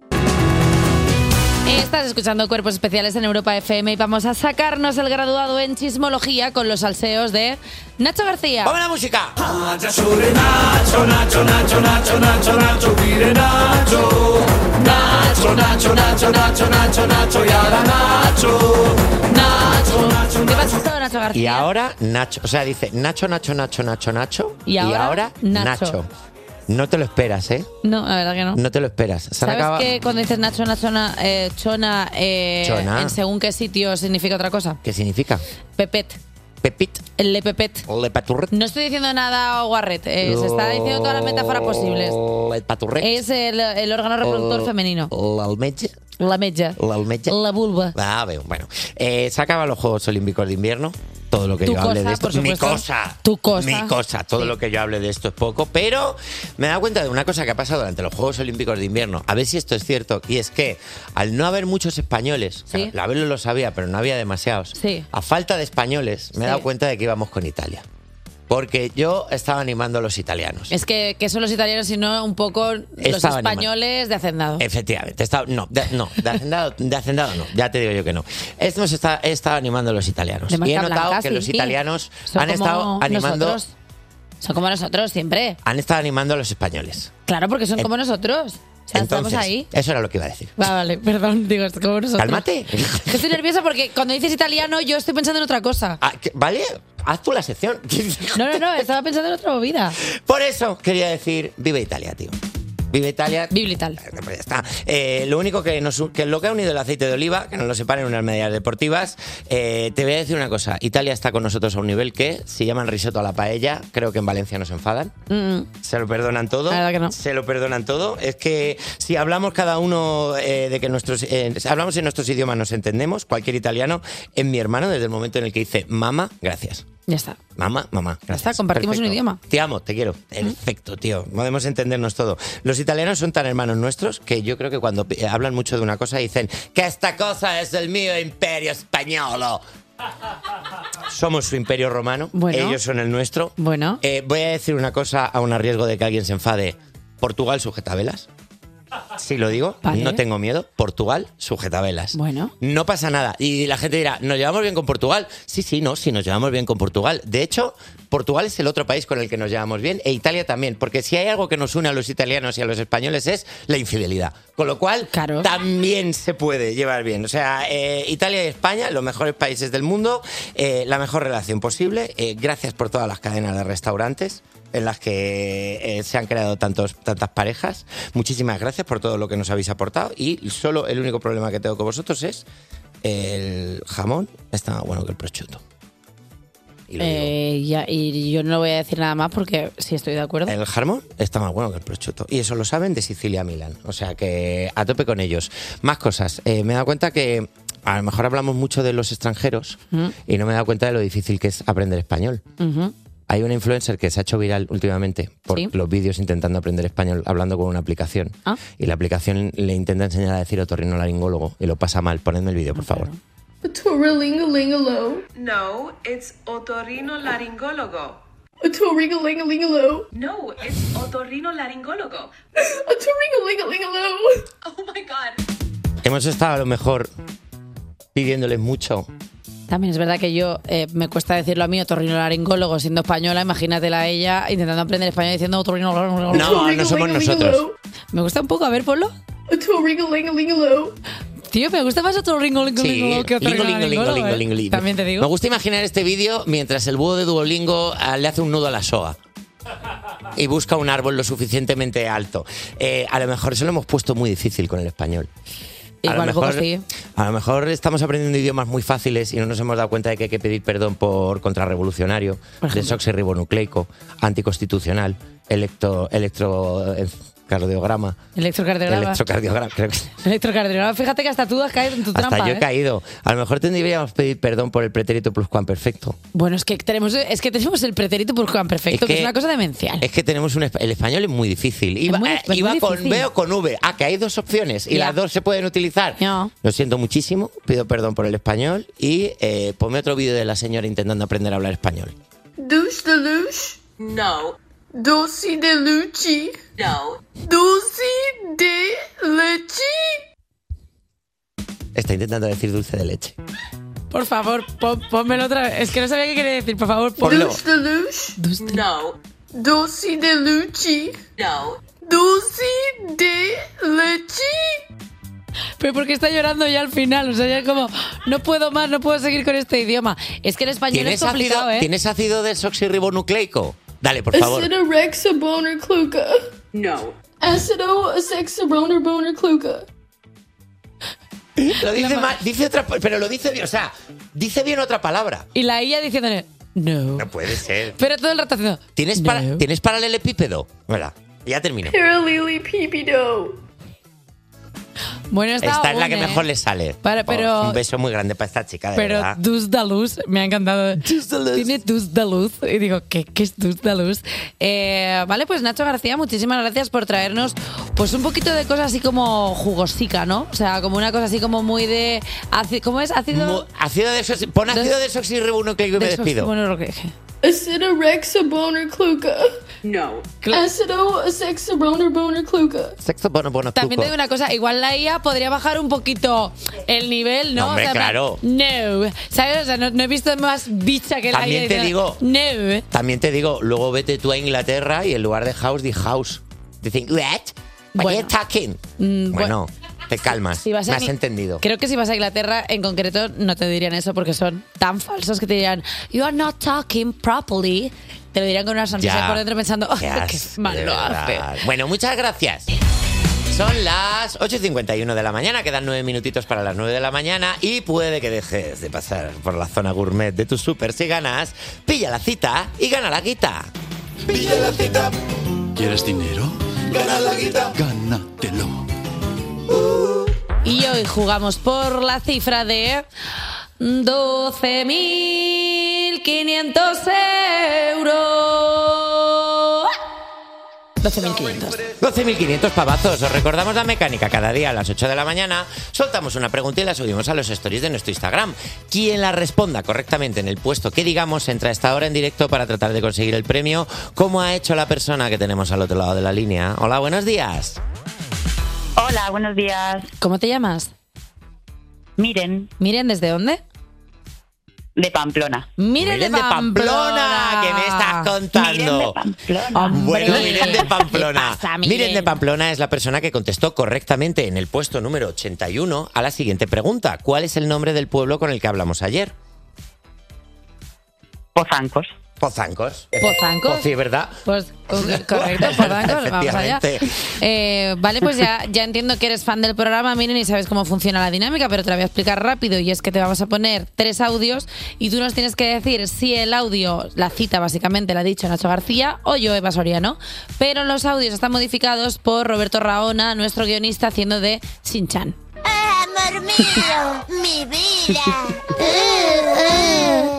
Estás escuchando Cuerpos Especiales en Europa F M y vamos a sacarnos el graduado en chismología con los salseos de Nacho García. ¡Vamos a la música! Nacho, Nacho, Nacho, Nacho, Nacho, Nacho, pide Nacho. Nacho, Nacho, Nacho, Nacho, Nacho, Nacho, y ahora Nacho. Nacho, Nacho, ¿Qué pasó, Nacho García? Y ahora Nacho, o sea, dice Nacho, Nacho, Nacho, Nacho, Nacho. Y ahora Nacho. Nacho. No te lo esperas, ¿eh? No, la verdad que no. No te lo esperas. Se han ¿Sabes acabado- que cuando dices Nacho, Nacho, na- eh, Chona, eh, Chona. en según qué sitio significa otra cosa? ¿Qué significa? Pepet. Pepit. El Le Pepet. Le paturret. No estoy diciendo nada guarret, eh, se está diciendo todas las metáforas posibles. Le paturret. Es el, el órgano reproductor El- femenino. L'almetge. La metja. L'almetge. La vulva. Ah, veo. Bueno, eh, se acaban los Juegos Olímpicos de Invierno. Todo lo que Tu yo hable cosa, de esto. por Mi supuesto. cosa. Tu cosa. Mi cosa. Todo Sí. lo que yo hable de esto es poco. Pero me he dado cuenta de una cosa que ha pasado durante los Juegos Olímpicos de Invierno. A ver si esto es cierto. Y es que al no haber muchos españoles, Sí. la Velo lo sabía, pero no había demasiados. Sí. A falta de españoles, me he Sí. dado cuenta de que íbamos con Italia. Porque yo estaba animando a los italianos. Es que, que son los italianos, sino un poco los Estaba españoles de hacendado. Efectivamente, estaba, no, de, no, de hacendado, de hacendado no, ya te digo yo que no. Esto se está, he estado animando a los italianos. De Y he marca notado blanca, que sí. los italianos Son han como estado animando, nosotros. Son como nosotros siempre. han estado animando a los españoles. Claro, porque son En- como nosotros. O sea, Entonces, estamos ahí. eso era lo que iba a decir. Va, vale, perdón, digo, es como nosotros. Cálmate. Que estoy nerviosa porque cuando dices italiano yo estoy pensando en otra cosa. Ah, que- ¿Vale? Haz tú la sección. No, no, no, estaba pensando en otra movida. Por eso quería decir, vive Italia, tío. Vive Italia. Vive Italia. Pues ya está. Eh, lo único que nos que lo que ha unido el aceite de oliva, que nos lo separen unas medidas deportivas, eh, te voy a decir una cosa. Italia está con nosotros a un nivel que, si llaman risotto a la paella, creo que en Valencia no se enfadan. Mm, Se lo perdonan todo. La verdad que no. Se lo perdonan todo. Es que si hablamos cada uno eh, de que nuestros. eh, si hablamos en nuestros idiomas, nos entendemos. Cualquier italiano es mi hermano desde el momento en el que dice mamá, gracias. ya está. Mamá, mamá. Gracias. está, compartimos un Perfecto. idioma. Te amo, te quiero. Perfecto, tío. Podemos entendernos todo. Los italianos son tan hermanos nuestros que yo creo que cuando eh, hablan mucho de una cosa dicen que esta cosa es el mío imperio español. Somos su imperio romano, Bueno. ellos son el nuestro. Bueno. Eh, voy a decir una cosa a un riesgo de que alguien se enfade. Portugal sujeta velas. Sí, lo digo, Vale. no tengo miedo. Portugal sujeta velas. Bueno. No pasa nada. Y la gente dirá, ¿nos llevamos bien con Portugal? Sí, sí, no, sí, nos llevamos bien con Portugal. De hecho, Portugal es el otro país con el que nos llevamos bien, e Italia también, porque si hay algo que nos une a los italianos y a los españoles es la infidelidad. Con lo cual, Claro. también se puede llevar bien. O sea, eh, Italia y España, los mejores países del mundo, eh, la mejor relación posible. Eh, gracias por todas las cadenas de restaurantes en las que eh, se han creado tantos, tantas parejas. Muchísimas gracias por todo lo que nos habéis aportado. Y solo el único problema que tengo con vosotros es el jamón está más bueno que el prosciutto. Y lo digo. Eh, ya, y yo no voy a decir nada más porque sí estoy de acuerdo. El jamón está más bueno que el prosciutto. Y eso lo saben de Sicilia a Milán. O sea que a tope con ellos. Más cosas. Eh, me he dado cuenta que a lo mejor hablamos mucho de los extranjeros Mm. y no me he dado cuenta de lo difícil que es aprender español. Ujú. Hay una influencer que se ha hecho viral últimamente por Sí. los vídeos intentando aprender español hablando con una aplicación. Ah. Y la aplicación le intenta enseñar a decir otorrinolaringólogo y lo pasa mal. Ponedme el vídeo, por favor. Otorrinolaringolo. No, it's otorrinolaringólogo. Otorrinolaringolo. No, it's otorrinolaringólogo. Otorrinolaringolo. Oh my god. Hemos estado a lo mejor pidiéndoles mucho También es verdad que yo, eh, me cuesta decirlo a mí, otorrinolaringólogo, siendo española, imagínatela a ella intentando aprender español diciendo otorrinolaringólogo. No, no somos nosotros. Me gusta un poco, a ver, ponlo. Otorrinolaringólogo. Tío, me gusta más otorrinolaringólogo Sí, que lingo, lingo, lingo, otorrinolaringólogo. lingo, ¿eh? lingo, lingo. También te digo. Me gusta imaginar este vídeo mientras el búho de Duolingo ah, le hace un nudo a la soga. Y busca un árbol lo suficientemente alto. Eh, a lo mejor eso lo hemos puesto muy difícil con el español. A Igual lo, un poco mejor, sí. a lo mejor estamos aprendiendo idiomas muy fáciles y no nos hemos dado cuenta de que hay que pedir perdón por contrarrevolucionario, desoxirribonucleico, anticonstitucional, electro, electrocardiograma. Electrocardiograma. Electrocardiograma, creo que sí. Electrocardiograma. Fíjate que hasta tú has caído en tu Hasta trampa, yo ¿eh? he caído. A lo mejor tendríamos que pedir perdón por el pretérito pluscuamperfecto. Bueno, es que tenemos, es que tenemos el pretérito perfecto, Es que, que- es una cosa demencial. Es que tenemos un... espa- El español es muy difícil. Iba, muy- eh, es iba muy con difícil. B o con V. Ah, que hay dos opciones y Ya. las dos se pueden utilizar. Lo siento muchísimo, pido perdón por el español y eh, ponme otro vídeo de la señora intentando aprender a hablar español. Douche de luche? No. Dulce de luchi? No. Dulce de leche? Está intentando decir dulce de leche. Por favor, pon- pónmelo otra vez. Es que no sabía qué quería decir. Por favor, ponlo. Douche de luche? No. Dulce de luchi? No. Dulce de leche? Pero porque está llorando ya al final. O sea, ya como, no puedo más, no puedo seguir con este idioma. Es que el español es ¿Tienes complicado, ácido, ¿eh? ¿Tienes ácido desoxirribonucleico? Dale, por favor. Acido rexa boner cluca? No. Acido sexa boner boner cluca? Lo dice mal, dice otra, pero lo dice bien, o sea, dice bien otra palabra. Y la I A diciéndole, no. No puede ser. Pero todo el rato haciendo, ¿Tienes, no. para, ¿tienes paralelepípedo? Voilà, ya termino. Parallelepipedo. Bueno, está Esta es la aún, que ¿eh? mejor le sale. Para- pero- Oh, un beso muy grande para esta chica, de Pero verdad. Dus da Luz, me ha encantado. Tiene Dus da Luz. Y digo, ¿qué, qué es Dus da Luz? Eh, vale, pues Nacho García, muchísimas gracias por traernos pues un poquito de cosa así como jugosica, ¿no? O sea, como una cosa así como muy de... ácido- ¿Cómo es? Ácido... Mu- ácido desoxi- pon ácido desoxirribonucleico y me despido. Bueno, lo que... Acido rexa boner cluca? No. Acido sexa boner boner cluca? Sexo bueno, bueno, También te truco. digo una cosa, igual la I A podría bajar un poquito el nivel, ¿no? No, hombre, O sea, claro. No. ¿Sabes? O sea, no, no he visto más bicha que la También I A. te digo- No. También te digo, luego vete tú a Inglaterra y en lugar de house, di house. Dicen, what? What are you talking? Mm, Bueno, te calmas. Si vas Me a has Ingl- entendido. Creo que si vas a Inglaterra, en concreto, no te dirían eso porque son tan falsos que te dirían, you are not talking properly. Te lo dirían con una sonrisa Ya. por dentro pensando, oh, Qué qué asco, mal de lo verdad. hace. Bueno, muchas gracias. Son las ocho y cincuenta y uno de la mañana, quedan nueve minutitos para las nueve de la mañana y puede que dejes de pasar por la zona gourmet de tu súper si ganas. Pilla la cita y gana la guita. Pilla la cita. ¿Quieres dinero? Gana la guita. Gánatelo. Y hoy jugamos por la cifra de doce mil quinientos euros. doce mil quinientos. doce mil quinientos pavazos. Os recordamos la mecánica. Cada día a las ocho de la mañana soltamos una pregunta y la subimos a los stories de nuestro Instagram. Quien la responda correctamente en el puesto que digamos entra a esta hora en directo para tratar de conseguir el premio, como ha hecho la persona que tenemos al otro lado de la línea. Hola, buenos días. Hola, buenos días. ¿Cómo te llamas? Miren. Miren, ¿desde dónde? De Pamplona. Miren, Miren de Pamplona, ¿qué me estás contando? Bueno, Miren de Pamplona. pasa, Miren? Miren? de Pamplona es la persona que contestó correctamente en el puesto número ochenta y uno a la siguiente pregunta. ¿Cuál es el nombre del pueblo con el que hablamos ayer? Pozancos. Pozancos. ¿Pozancos? Pues sí, ¿verdad? Pues correcto, Pozancos, vamos allá. Efectivamente. Eh, vale, pues ya, ya entiendo que eres fan del programa, Miren, y sabes cómo funciona la dinámica, pero te la voy a explicar rápido, y es que te vamos a poner tres audios y tú nos tienes que decir si el audio, la cita básicamente la ha dicho Nacho García o yo, Eva Soriano, pero los audios están modificados por Roberto Raona, nuestro guionista, haciendo de Shin-Chan. Amor mío, mi vida.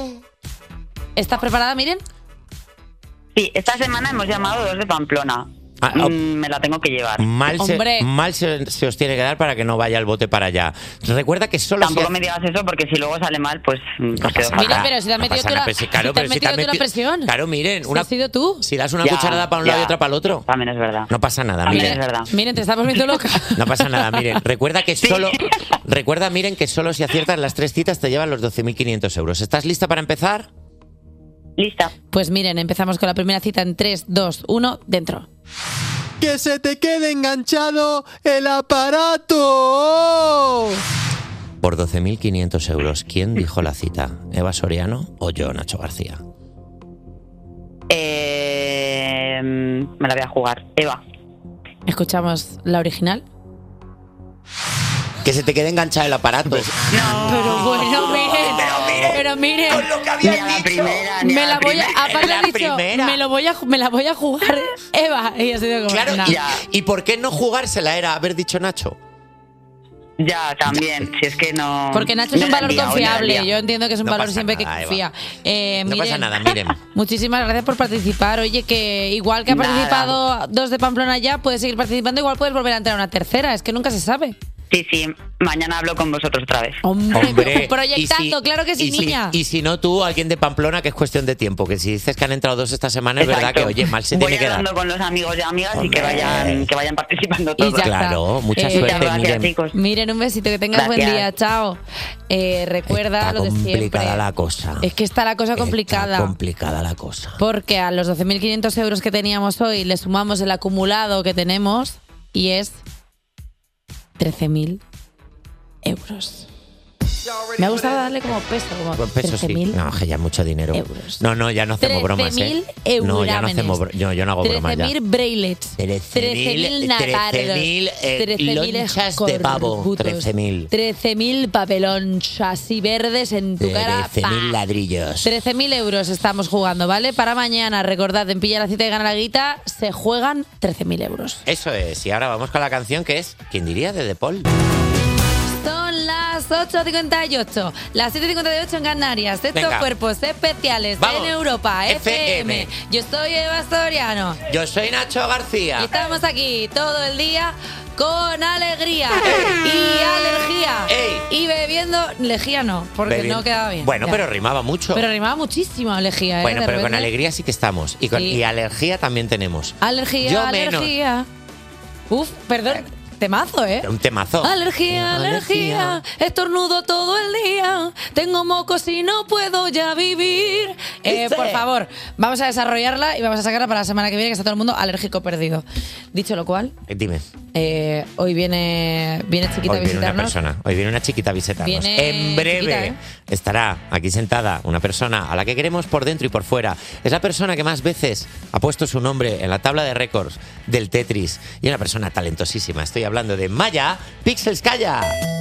¿Estás preparada, Miren? Sí, esta semana hemos llamado dos de Pamplona. Ah, oh, mm, me la tengo que llevar. Mal, se, mal se, se os tiene que dar para que no vaya el bote para allá. Recuerda que solo Tampoco si me digas eso porque si luego sale mal, pues... No pasa nada. Mira, pero si te has No metido pasa tú la, nada, pero si- claro, si te has pero si te metido has tú la metido- presión. Claro, miren, Si una, has sido tú. si das una Ya, cucharada para un lado ya. y otra para el otro, También es verdad. no pasa nada, También miren. es verdad. Miren, te estás volviendo loca. No pasa nada, miren. Recuerda que solo. Recuerda, miren, que solo si aciertas las tres citas te llevan los doce mil quinientos euros. ¿Estás lista para empezar? Lista. Pues miren, empezamos con la primera cita en tres, dos, uno, dentro. ¡Que se te quede enganchado el aparato! Por doce mil quinientos euros, ¿quién dijo la cita? ¿Eva Soriano o yo, Nacho García? Eh, me la voy a jugar. Eva. Escuchamos la original. Que se te quede enganchado el aparato. Pero bueno, miren, pero miren, Ni a la primera, ni me a la la voy a, primera. aparte La ha dicho, primera. me lo voy a, me la voy a jugar, Eva, y ha sido como, Claro, nah. y, ¿y por qué no jugársela? Era haber dicho Nacho. Ya, también. Si es que no... Porque Nacho es no un la valor he liado, no la he confiable. liado. Yo entiendo que es un No valor pasa siempre nada, que Eva. confía. Eh, No miren, pasa nada, miren. muchísimas gracias por participar. Oye, que igual que ha Nada. participado dos de Pamplona ya, puedes seguir participando, igual puedes volver a entrar a una tercera. Es que nunca se sabe. Sí, sí. Mañana hablo con vosotros otra vez. Hombre, proyectando, y si- claro que sí, y si- niña. Y si no tú, alguien de Pamplona, que es cuestión de tiempo. Que si dices que han entrado dos esta semana, es verdad que, oye, mal se Voy tiene que dar. hablando con los amigos y amigas y que Hombre. vayan, que vayan participando Y todos. ya Claro, está. mucha Eh, suerte, Muchas gracias, miren. chicos. Miren, un besito, que tengas buen Gracias. día. Chao. Eh, recuerda Está lo de siempre. complicada la cosa. Es que está la cosa complicada. Está complicada la cosa. Porque a los doce mil quinientos euros que teníamos hoy le sumamos el acumulado que tenemos y es trece mil euros. Me ha gustado darle como peso, como Buen peso, sí. trece mil. No, que ya mucho dinero. euros. No, no, ya no hacemos bromas, ¿eh? trece mil No, ya no eurámenes. hacemos bro- yo, yo no hago bromas ya. trece mil brailets. trece mil navarros. eh, lonchas de pavo. escorbutos. trece mil. trece mil papelonchas y verdes en tu cara. trece mil ¡pa! ladrillos. trece mil euros estamos jugando, ¿vale? Para mañana, recordad, en Pilla la Cita y Gana la Guita, se juegan trece mil euros. Eso es. Y ahora vamos con la canción que es, ¿quién diría? De De Paul. Son las ocho cincuenta y ocho, las siete cincuenta y ocho en Canarias. Estos Venga. cuerpos especiales Vamos. en Europa, F M. F M. Yo soy Eva Soriano. Yo soy Nacho García. Y estamos aquí todo el día con alegría y alergia. Y bebiendo lejía no, porque Bebi- no quedaba bien. Bueno, Ya. pero rimaba mucho. Pero rimaba muchísimo alergia, ¿eh? bueno, De pero con repente. alegría sí que estamos. Y, con, Sí. y alergia también tenemos. Alergia, Yo menos. alergia. Uf, perdón, temazo, ¿eh? Un temazo. Alergia, alergia, estornudo todo el día, tengo mocos y no puedo ya vivir. Eh, ¿Viste? por favor, vamos a desarrollarla y vamos a sacarla para la semana que viene, que está todo el mundo alérgico perdido. Dicho lo cual, Eh, Dime. eh, hoy viene, viene Chiquita Hoy a viene una visitarnos. persona. Hoy viene una chiquita a visitarnos. Viene En breve chiquita, ¿eh? estará aquí sentada una persona a la que queremos por dentro y por fuera. Es la persona que más veces ha puesto su nombre en la tabla de récords del Tetris. Y una persona talentosísima. Estoy hablando de Maya Pixelskaya.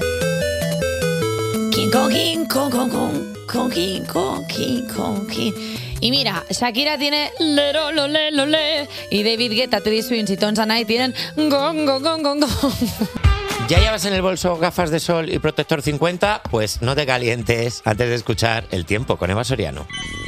King Kong, King Kong, Kong, Kong, Kong, King Kong, King Kong, King. Y mira, Shakira tiene lero, lo, le, lo, le. Y David Guetta, Teddy Swims y Tom Sanai tienen gong, gong, gong, gong, gong. ¿Ya llevas en el bolso gafas de sol y protector cincuenta? Pues no te calientes antes de escuchar El Tiempo con Eva Soriano.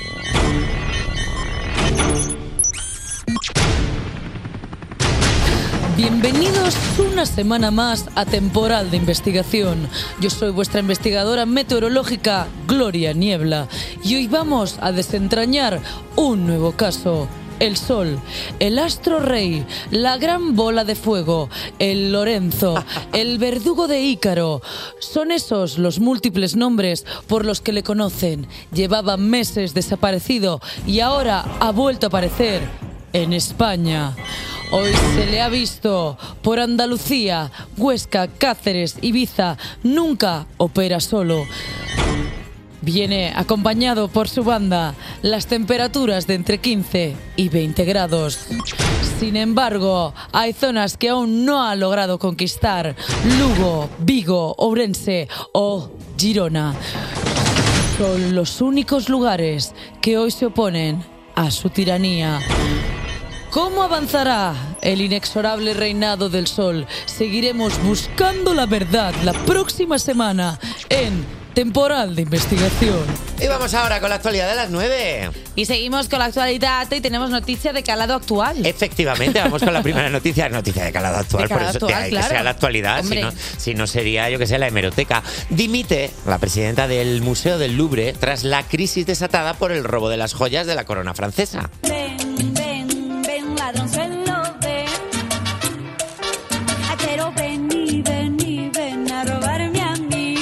Bienvenidos una semana más a Temporal de Investigación. Yo soy vuestra investigadora meteorológica, Gloria Niebla, y hoy vamos a desentrañar un nuevo caso. El Sol, el astro rey, la gran bola de fuego, el Lorenzo, el verdugo de Ícaro. Son esos los múltiples nombres por los que le conocen. Llevaba meses desaparecido y ahora ha vuelto a aparecer en España. Hoy se le ha visto por Andalucía, Huesca, Cáceres, Ibiza. Nunca opera solo. Viene acompañado por su banda, las temperaturas de entre quince y veinte grados. Sin embargo, hay zonas que aún no ha logrado conquistar. Lugo, Vigo, Ourense o Girona son los únicos lugares que hoy se oponen a su tiranía. ¿Cómo avanzará el inexorable reinado del Sol? Seguiremos buscando la verdad la próxima semana en temporal de investigación. Y vamos ahora con la actualidad de las nueve. Y seguimos con la actualidad y tenemos noticia de calado actual. Efectivamente, vamos con la primera noticia, noticia de calado actual, De calado por eso actual, de- claro. que sea la actualidad, si Hombre. no, si no sería, yo que sé, la hemeroteca. Dimite la presidenta del Museo del Louvre tras la crisis desatada por el robo de las joyas de la corona francesa. Ven, ven, ven, ladronzuelo, ven. Ah, quiero venir, venir, ven a robarme a mí.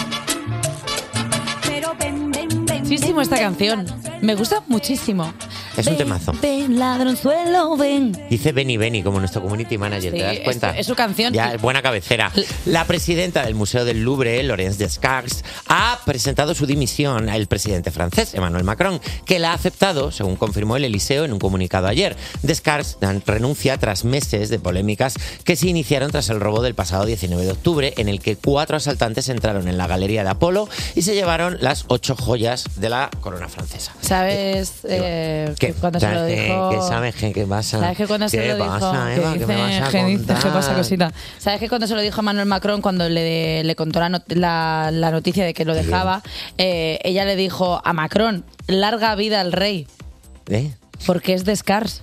Pero ven, ven, ven. Muchísimo esta canción. Me gusta muchísimo. Es un temazo. Ven, ladronzuelo, ven. Dice Benny Benny como nuestro community manager, Sí, ¿te das es- cuenta? es su canción. Ya, es buena cabecera. La presidenta del Museo del Louvre, Laurence Descartes, ha presentado su dimisión al presidente francés, Emmanuel Macron, que la ha aceptado, según confirmó el Eliseo en un comunicado ayer. Descartes renuncia tras meses de polémicas que se iniciaron tras el robo del pasado diecinueve de octubre, en el que cuatro asaltantes entraron en la Galería de Apolo y se llevaron las ocho joyas de la corona francesa. ¿Sabes? Eh, ¿Qué? que cuando se lo ¿Qué- dijo... ¿Qué sabes? ¿Qué, qué pasa? ¿Sabes que cuando se ¿Qué lo dijo? pasa, Eva? ¿Qué me vas a ¿Qué dices? ¿Qué pasa, contar? cosita? ¿Sabes que cuando se lo dijo a Manuel Macron, cuando le, le contó la, not- la, la noticia de que lo dejaba, eh, ella le dijo a Macron, larga vida al rey, ¿Eh? porque es Descartes.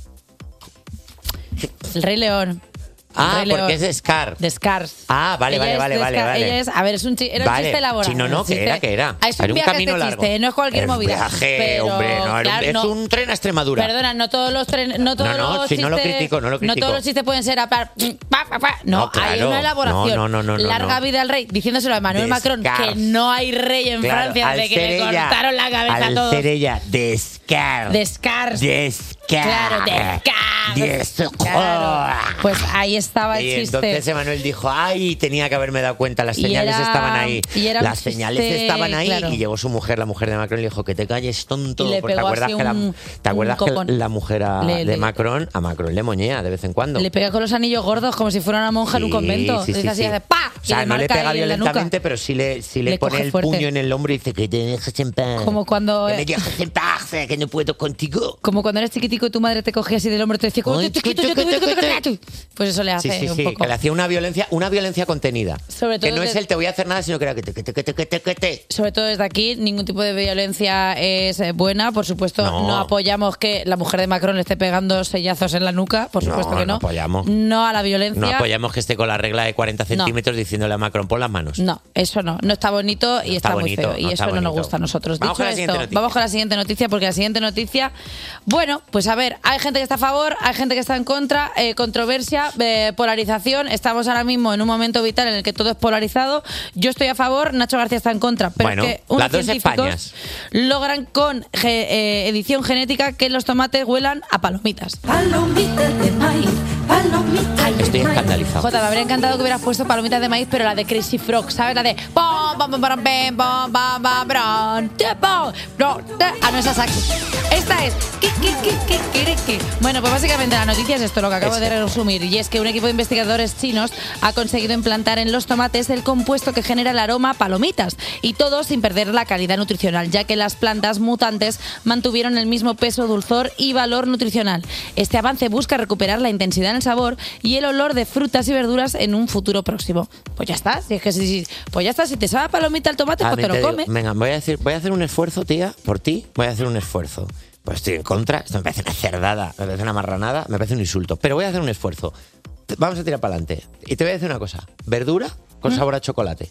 El Rey León. Ah, Rey porque León. es de Scar. Descartes. Ah, vale, Ella vale, es vale, vale, Descartes. vale. Ella es, a ver, es un, chi- era un Vale. chiste elaborado. Sí, no, no, un que chiste- era, que era. Ah, es un Era un viaje camino este largo. chiste, no es cualquier El movida. viaje, pero, hombre, no, era un- claro, es no. un tren a Extremadura. Perdona, no todos los trenes, no todos No, no, los si chistes, no lo critico, no lo critico. todos los chistes pueden ser a par- pa, pa, pa. No, No, claro. hay una elaboración. No, no, no, no, no, Larga no. vida al rey, diciéndoselo a Emmanuel Macron Descartes. que no hay rey en Claro, Francia al de que ser le ella- cortaron la cabeza a al todos. ser ella Descartes. Descartes. Descartes. Claro, Descartes. Descartes. Claro. Pues ahí estaba el Y chiste. entonces Emanuel dijo, ay, tenía que haberme dado cuenta, las Y señales era- estaban ahí. y era un Las señales chiste, estaban ahí. claro. Y llegó su mujer, la mujer de Macron, y le dijo, que te calles, tonto. Y le Porque te pegó acuerdas, así que, la, un- ¿te acuerdas un que copón. la mujer a- Le- de le- Macron, a Macron le moñea de vez en cuando? Le pega con los anillos gordos como si fuera una monja en un Sí, convento. sí, Le sí, dice así, sí. hace ¡pa! O sea, y le no le marca pega ahí en la nuca. violentamente, pero sí le, sí le, Le pone coge el fuerte. puño en el hombro y dice que te dejes en paz. Como cuando- Que me dejes en paz, que no puedo contigo. Como cuando eres chiquitico y tu madre te cogía así del hombro y te decía, "Como Ay, te quito, yo te voy a tocar". Pues eso le hace Sí, sí, un sí, poco. que le hacía una violencia, una violencia contenida. Sobre todo que no de- es el te voy a hacer nada, sino que era que te, que te, que te, que te, que te. Sobre todo desde aquí, ningún tipo de violencia es eh, buena. Por supuesto, no. No. apoyamos que la mujer de Macron le esté pegando sellazos en la nuca. Por supuesto No, que no. no apoyamos. No a la violencia. No apoyamos que esté con la regla de cuarenta centímetros diciéndole a Macron, pon las manos. No, eso no. No está bonito y está está, muy bonito, feo. no Y está eso no nos bonito. gusta a nosotros. Vamos Dicho con la siguiente esto, noticia. vamos con la siguiente noticia, porque la siguiente noticia, bueno, pues a ver, hay gente que está a favor, hay gente que está en contra, eh, controversia, eh, polarización. Estamos ahora mismo en un momento vital en el que todo es polarizado. Yo estoy a favor, Nacho García está en contra, pero Bueno, es que unos las dos científicos Españas. logran con ge- eh, edición genética que los tomates huelan a palomitas. Palomitas de maíz, palomitas de Estoy maíz. escandalizado. Jota, me habría encantado que hubieras puesto palomitas de maíz, pero la de Crazy Frog, ¿sabes? La de pom, pom, pom, pom, pem, pom, pom, pom, pom, te, pom, no, te. Ah, no, esa es aquí. Esta es. Ki, ki, ki, ki, ki, ki. Bueno, pues básicamente la noticia es esto, lo que acabo de resumir. Y es que un equipo de investigadores chinos ha conseguido implantar en los tomates el compuesto que genera el aroma a palomitas. Y todo sin perder la calidad nutricional, ya que las plantas mutantes mantuvieron el mismo peso, dulzor y valor nutricional. Este avance busca recuperar la intensidad en el sabor y el olor de frutas y verduras en un futuro próximo. Pues ya está, si es que si, si- pues ya está, si te sabe a palomita el tomate, A pues mí te lo te digo, comes. venga, voy a, decir, voy a hacer un esfuerzo, tía, por ti, voy a hacer un esfuerzo. Pues estoy en contra, esto me parece una cerdada, me parece una marranada, me parece un insulto, pero voy a hacer un esfuerzo. Vamos a tirar para adelante. Y te voy a decir una cosa, verdura con sabor a chocolate.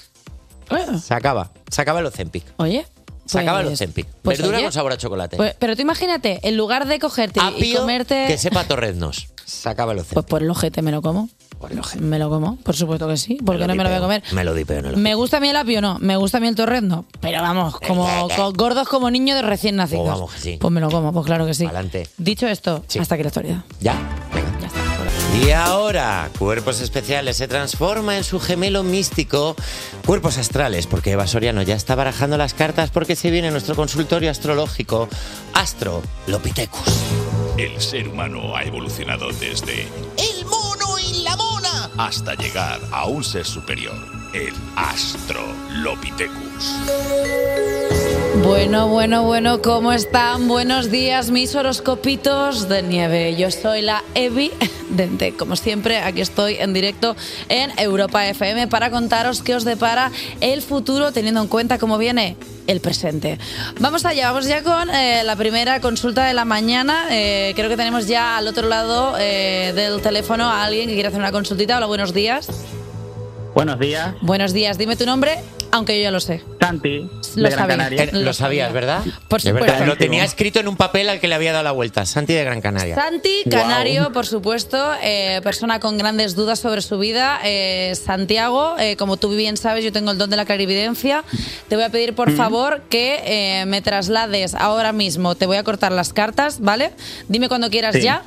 Se acaba, se acaba el Ozempic. Oye. Se acaba el pues- Ozempic. pues verdura oye, con sabor a chocolate. Pues- pero tú imagínate, en lugar de cogerte y Apio comerte... que sepa torreznos. Se acaba el Ozempic. Pues por el ojete me lo como. Me lo como, por supuesto que sí. ¿Por qué no me lo voy a comer? Me lo dipeo, no lo Me gusta a mí el apio, no. Me gusta a mí el torrezno. Pero vamos, como co- gordos como niños de recién nacidos. Pues vamos que sí. Pues me lo como, pues claro que sí. Adelante. Dicho esto, hasta aquí la actualidad. Ya, venga. Y ahora, Cuerpos Especiales se transforma en su gemelo místico, Cuerpos Astrales, porque Eva Soriano ya está barajando las cartas porque se viene nuestro consultorio astrológico Astro Lopithecus. El ser humano ha evolucionado desde ¡El mono y la mona! hasta llegar a un ser superior, el Astrolopithecus. Bueno, bueno, bueno, ¿cómo están? Buenos días, mis horoscopitos de nieve. Yo soy la Evidente. Como siempre, aquí estoy en directo en Europa F M para contaros qué os depara el futuro, teniendo en cuenta cómo viene el presente. Vamos allá, vamos ya con eh, la primera consulta de la mañana. Eh, creo que tenemos ya al otro lado eh, del teléfono a alguien que quiere hacer una consultita. Hola, buenos días. Buenos días. Buenos días, dime tu nombre, aunque yo ya lo sé. Santi, Lo de Gran sabía. Canaria. Eh, lo sabías, ¿verdad? Por De supuesto. verdad, lo tenía escrito en un papel al que le había dado la vuelta. Santi de Gran Canaria. Santi, canario, por supuesto, eh, persona con grandes dudas sobre su vida. Eh, Santiago, eh, como tú bien sabes, yo tengo el don de la clarividencia. Te voy a pedir, por favor, que eh, me traslades ahora mismo. Te voy a cortar las cartas, ¿vale? Dime cuando quieras Sí. ya.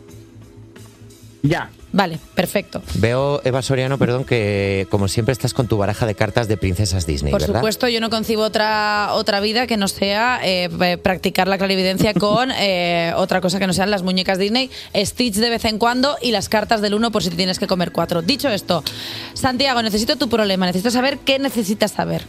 Ya. Vale, perfecto. Veo, Eva Soriano, perdón, que como siempre estás con tu baraja de cartas de princesas Disney, Por ¿verdad? supuesto, yo no concibo otra otra vida que no sea eh, eh, practicar la clarividencia con eh, otra cosa que no sean las muñecas Disney, Stitch de vez en cuando y las cartas del uno por si te tienes que comer cuatro. Dicho esto, Santiago, necesito tu problema, necesito saber qué necesitas saber.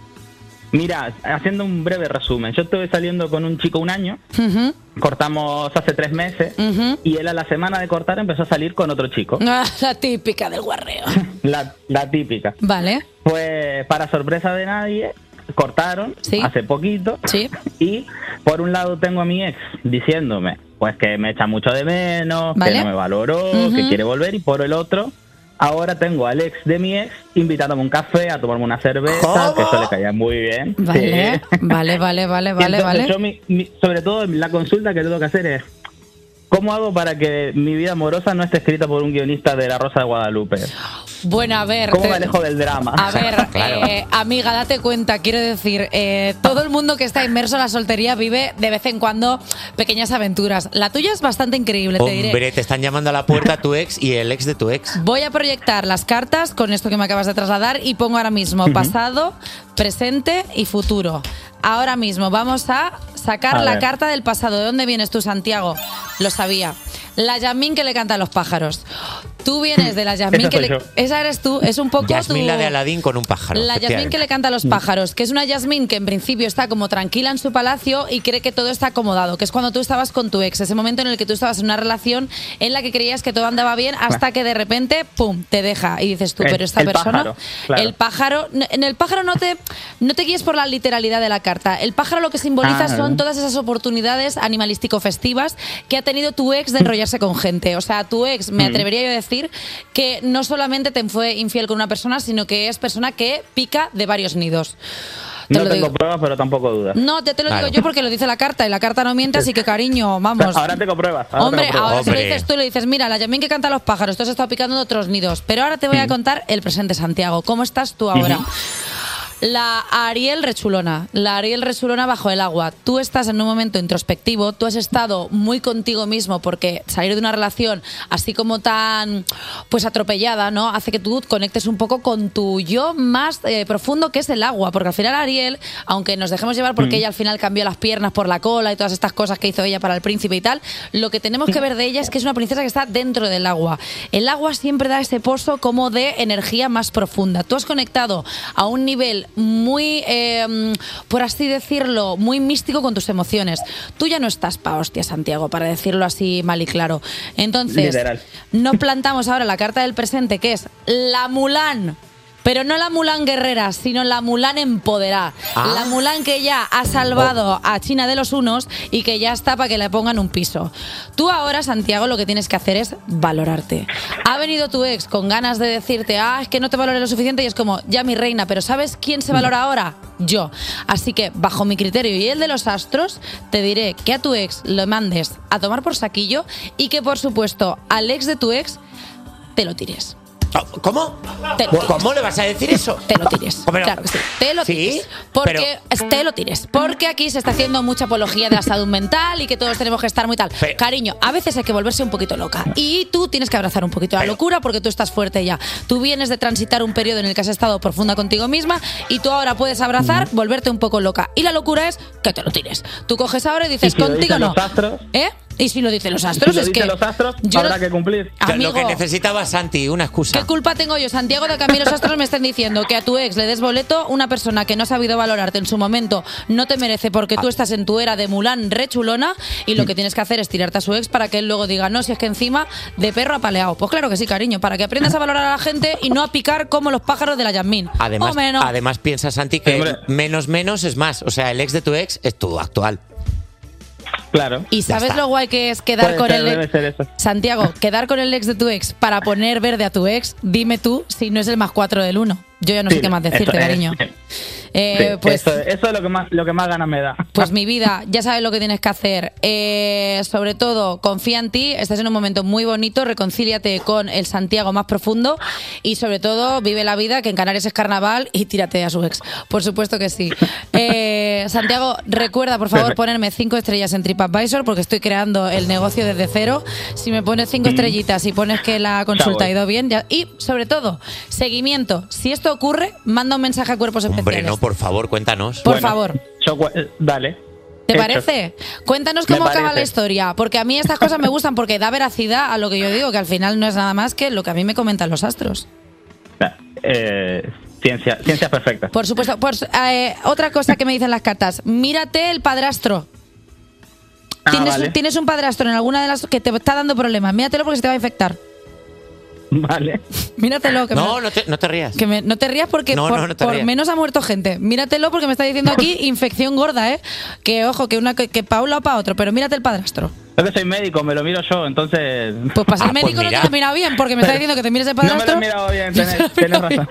Mira, haciendo un breve resumen, yo estuve saliendo con un chico un año, Ujú, cortamos hace tres meses ujú. y él a la semana de cortar empezó a salir con otro chico. Ah, la típica del guarreo. La, la típica. Vale. Pues para sorpresa de nadie, cortaron hace poquito y por un lado tengo a mi ex diciéndome pues que me echa mucho de menos, Vale. que no me valoró, Ujú. que quiere volver, y por el otro ahora tengo al ex de mi ex invitándome a un café, a tomarme una cerveza, ¿Cómo? que eso le caía muy bien. Vale, Sí. vale, vale, vale, Y vale, entonces vale. yo mi- mi- sobre todo la consulta que tengo que hacer es ¿cómo hago para que mi vida amorosa no esté escrita por un guionista de La Rosa de Guadalupe? Bueno, a ver. ¿Cómo te- me alejo del drama? A ver, eh, amiga, date cuenta, quiero decir, eh, todo el mundo que está inmerso en la soltería vive de vez en cuando pequeñas aventuras. La tuya es bastante increíble, te diré. Hombre, te están llamando a la puerta tu ex y el ex de tu ex. Voy a proyectar las cartas con esto que me acabas de trasladar y pongo ahora mismo Ujú. pasado, presente y futuro. Ahora mismo vamos a sacar A la ver. carta del pasado. ¿De dónde vienes tú, Santiago? Lo sabía. La Yasmín que le canta a los pájaros. Tú vienes de la Yasmín Esa que soy le... yo. Esa eres tú, es un poco Yasmín, tu... la de Aladín con un pájaro. La Yasmín que le canta a los pájaros, que es una Yasmín que en principio está como tranquila en su palacio y cree que todo está acomodado, que es cuando tú estabas con tu ex, ese momento en el que tú estabas en una relación en la que creías que todo andaba bien hasta que de repente, pum, te deja y dices tú, El- pero esta el persona... pájaro, claro. El pájaro, en el pájaro no te, no te guíes por la literalidad de la carta. El pájaro lo que simboliza Ah. son todas esas oportunidades animalístico-festivas que ha tenido tu ex de enrollarse con gente. O sea, tu ex, me Mm. atrevería yo a decir que no solamente te fue infiel con una persona, sino que es persona que pica de varios nidos. Te No lo tengo digo. pruebas, pero tampoco dudas. No, te, te lo Claro. digo yo porque lo dice la carta y la carta no miente, así que cariño, vamos. Ahora tengo pruebas. Ahora Hombre, tengo pruebas. ahora se lo dices tú y le dices, mira, la Yasmín que canta a los pájaros, tú has estado picando de otros nidos. Pero ahora te voy a contar el presente, Santiago. ¿Cómo estás tú ahora? La Ariel rechulona, la Ariel rechulona bajo el agua. Tú estás en un momento introspectivo, tú has estado muy contigo mismo porque salir de una relación así como tan pues atropellada, ¿no? Hace que tú conectes un poco con tu yo más eh, profundo, que es el agua, porque al final Ariel, aunque nos dejemos llevar porque Mm. ella al final cambió las piernas por la cola y todas estas cosas que hizo ella para el príncipe y tal, lo que tenemos que ver de ella es que es una princesa que está dentro del agua. El agua siempre da ese pozo como de energía más profunda. Tú has conectado a un nivel muy, eh, por así decirlo, muy místico con tus emociones. Tú ya no estás pa' hostia, Santiago, para decirlo así mal y claro. Entonces, Literal. nos plantamos ahora la carta del presente, que es la Mulan. Pero no la Mulan guerrera, sino la Mulan empoderada. Ah. La Mulan que ya ha salvado a China de los unos y que ya está para que le pongan un piso. Tú ahora, Santiago, lo que tienes que hacer es valorarte. Ha venido tu ex con ganas de decirte, ah, es que no te valoré lo suficiente, y es como, ya mi reina, pero ¿sabes quién se valora ahora? Yo. Así que, bajo mi criterio y el de los astros, te diré que a tu ex lo mandes a tomar por saquillo y que, por supuesto, al ex de tu ex te lo tires. ¿Cómo? Te lo tires. ¿Cómo le vas a decir eso? Te lo tires. Pero- claro que sí. Te lo ¿Sí? tires. Porque te lo tires. Porque aquí se está haciendo mucha apología de la salud mental y que todos tenemos que estar muy tal. Cariño, a veces hay que volverse un poquito loca. Y tú tienes que abrazar un poquito la locura porque tú estás fuerte ya. Tú vienes de transitar un periodo en el que has estado profunda contigo misma y tú ahora puedes abrazar, volverte un poco loca. Y la locura es que te lo tires. Tú coges ahora y dices, Y si lo contigo dicen no. los astros, ¿Eh? Y si lo dicen los astros, si lo es dicen que los astros, yo habrá no- que cumplir. Amigo. Lo que necesitaba Santi, una excusa. ¿Qué culpa tengo yo, Santiago, de que a mí los astros me estén diciendo que a tu ex le des boleto? Una persona que no ha sabido valorarte en su momento no te merece porque tú estás en tu era de Mulan re chulona y lo que tienes que hacer es tirarte a su ex para que él luego diga, no, si es que encima de perro apaleado. Pues claro que sí, cariño, para que aprendas a valorar a la gente y no a picar como los pájaros de la Yasmín. Además, O menos. además piensa, Santi, que menos menos es más. O sea, el ex de tu ex es tu actual. Claro. ¿Y Ya sabes está. lo guay que es quedar Puede con ser, el debe ex? ser eso. Santiago, quedar con el ex de tu ex para poner verde a tu ex, dime tú si no es el más cuatro del uno. Yo ya no sé Sí, qué más decirte, eso es, cariño. sí. Eh, Sí, pues, eso, eso es lo que más lo que más ganas me da. pues mi vida, ya sabes lo que tienes que hacer. Eh, sobre todo, confía en ti, estás en un momento muy bonito, reconcíliate con el Santiago más profundo y sobre todo vive la vida, que en Canarias es carnaval, y tírate a su ex. Por supuesto que sí. Eh, Santiago, recuerda por favor ponerme cinco estrellas en TripAdvisor porque estoy creando el negocio desde cero. Si me pones cinco estrellitas y pones que la consulta ha ido bien, ya- y sobre todo, seguimiento. Si esto ocurre, manda un mensaje a Cuerpos Hombre, Especiales. no, por favor, cuéntanos. Por favor. Yo cu- eh, dale. ¿Te Hecho. parece? Cuéntanos Me cómo acaba parece. la historia, porque a mí estas cosas me gustan porque da veracidad a lo que yo digo, que al final no es nada más que lo que a mí me comentan los astros. Eh, ciencia, ciencia perfecta. Por supuesto. Por, eh, otra cosa que me dicen las cartas, mírate el padrastro. Ah, ¿Tienes, vale. tienes un padrastro en alguna de las que te está dando problemas, míratelo porque se te va a infectar. Vale. Míratelo. Que No, me- no te, no te rías. Que me- no te rías porque No, por, no, no te por rías. menos ha muerto gente. Míratelo porque me está diciendo aquí infección gorda, ¿eh? Que ojo, que una que, que pa' un lado para otro, pero mírate el padrastro. Yo que soy médico, me lo miro yo, entonces. Pues para ser Ah, pues médico no te mira. lo has mirado bien porque me está diciendo que te mires el No me padrastro. lo he mirado bien, tenés, tenés razón.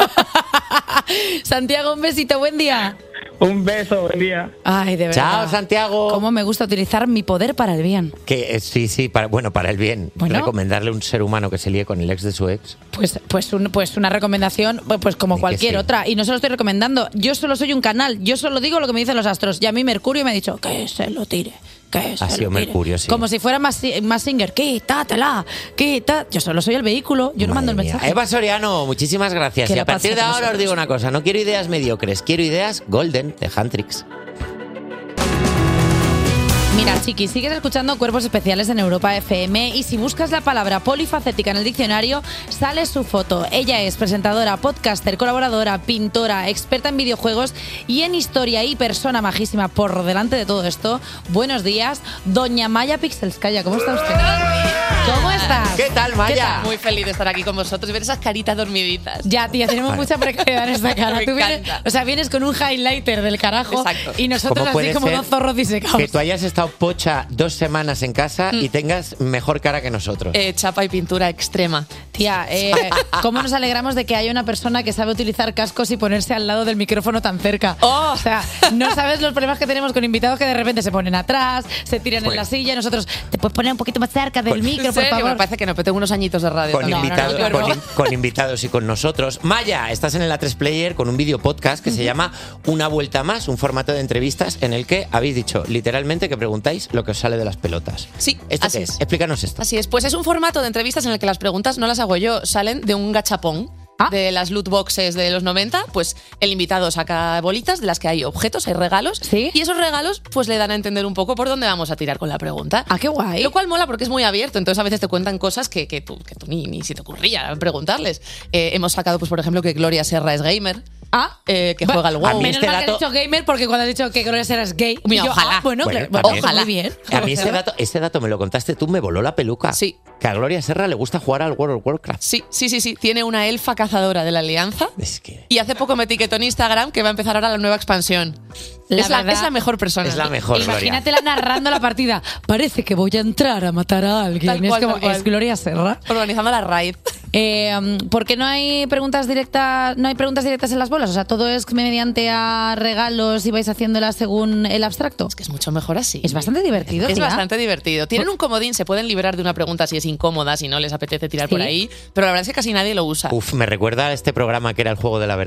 Santiago, un besito, buen día. Un beso, buen día. Ay, de verdad. Chao, Santiago. Cómo me gusta utilizar mi poder para el bien. Que eh, sí, sí, para, bueno, para el bien. Bueno. Recomendarle a un ser humano que se líe con el ex de su ex. Pues, pues, un- pues una recomendación, pues, pues como cualquier sí. otra. Y no se lo estoy recomendando. Yo solo soy un canal. Yo solo digo lo que me dicen los astros. Y a mí Mercurio me ha dicho que se lo tire. Que se Ha sido lo tire. Mercurio, sí. Como si fuera más, más singer. Quítatela, quita. Yo solo soy el vehículo. Yo no mando el Mía. mensaje. Eva Soriano, muchísimas gracias. Que Y la a partir de pasen con ahora os nosotros. digo una cosa, no quiero ideas mediocres, quiero ideas golden de Huntrix. Mira, chiqui, sigues escuchando Cuerpos Especiales en Europa F M y si buscas la palabra polifacética en el diccionario, sale su foto. Ella es presentadora, podcaster, colaboradora, pintora, experta en videojuegos y en historia y persona majísima por delante de todo esto. Buenos días, doña Maya Pixelskaya, ¿cómo está usted? ¿Cómo estás? ¿Qué tal, Maya? Muy feliz de estar aquí con vosotros y ver esas caritas dormiditas. Ya, tía, tenemos Vale. mucha precariedad en esta cara. Me Tú vienes, encanta. o sea, vienes con un highlighter del carajo Exacto. y nosotros ¿Cómo así puede como ser dos zorros disecados. Que tú hayas estado pocha dos semanas en casa y tengas mejor cara que nosotros. Eh, chapa y pintura extrema. Tía, eh, ¿cómo nos alegramos de que haya una persona que sabe utilizar cascos y ponerse al lado del micrófono tan cerca? Oh. O sea, no sabes los problemas que tenemos con invitados que de repente se ponen atrás, se tiran en Bueno. la silla y nosotros, ¿te puedes poner un poquito más cerca del micro, ¿En por serio? favor? Me parece que no, pero tengo unos añitos de radio. Con, también. invitado- No, no, no, con, no. in- con invitados y con nosotros. Maya, estás en el A tres Player con un video podcast que se llama Una Vuelta Más, un formato de entrevistas en el que habéis dicho literalmente que preguntáis lo que os sale de las pelotas. Sí, ¿Esto así qué es? es. Explícanos esto. Así es, pues es un formato de entrevistas en el que las preguntas no las hago yo, salen de un gachapón. De las loot boxes de los noventa, pues el invitado saca bolitas de las que hay objetos, hay regalos. Y esos regalos, pues le dan a entender un poco por dónde vamos a tirar con la pregunta. Ah, qué guay. Lo cual mola porque es muy abierto, entonces a veces te cuentan cosas que, que tú, que tú ni, ni si te ocurría preguntarles. Eh, hemos sacado, pues por ejemplo, que Gloria Serra es gamer. Ah, eh, que juega al WoW. Menos mal que has dicho gamer porque cuando has dicho que Gloria Serra es gay, Mira, yo, ojalá. ah, bueno, Bueno, claro, bueno, también. ojalá. Muy bien. A mí ese dato, ese dato me lo contaste tú, me voló la peluca. Sí. Que a Gloria Serra le gusta jugar al World of Warcraft. Sí, sí, sí, sí. Tiene una elfa cazadora de la Alianza. Es que... Y hace poco me etiquetó en Instagram que va a empezar ahora la nueva expansión. La es, la, verdad- es la mejor persona. Es la mejor, Gloria. Imagínatela narrando la partida. Parece que voy a entrar a matar a alguien. Tal es cual, como, tal cual. es Gloria Serra. Organizando la raid. Eh, ¿Por qué no hay preguntas directas? No hay preguntas directas en las bolas. O sea, todo es mediante a regalos y vais haciéndolas según el abstracto. Es que es mucho mejor así. Es bastante divertido. Es tía. bastante divertido. Tienen un comodín, se pueden librar de una pregunta si es incómoda, si no les apetece tirar Sí. por ahí, pero la verdad es que casi nadie lo usa. Uf, me recuerda a este programa que era el juego de la verdad.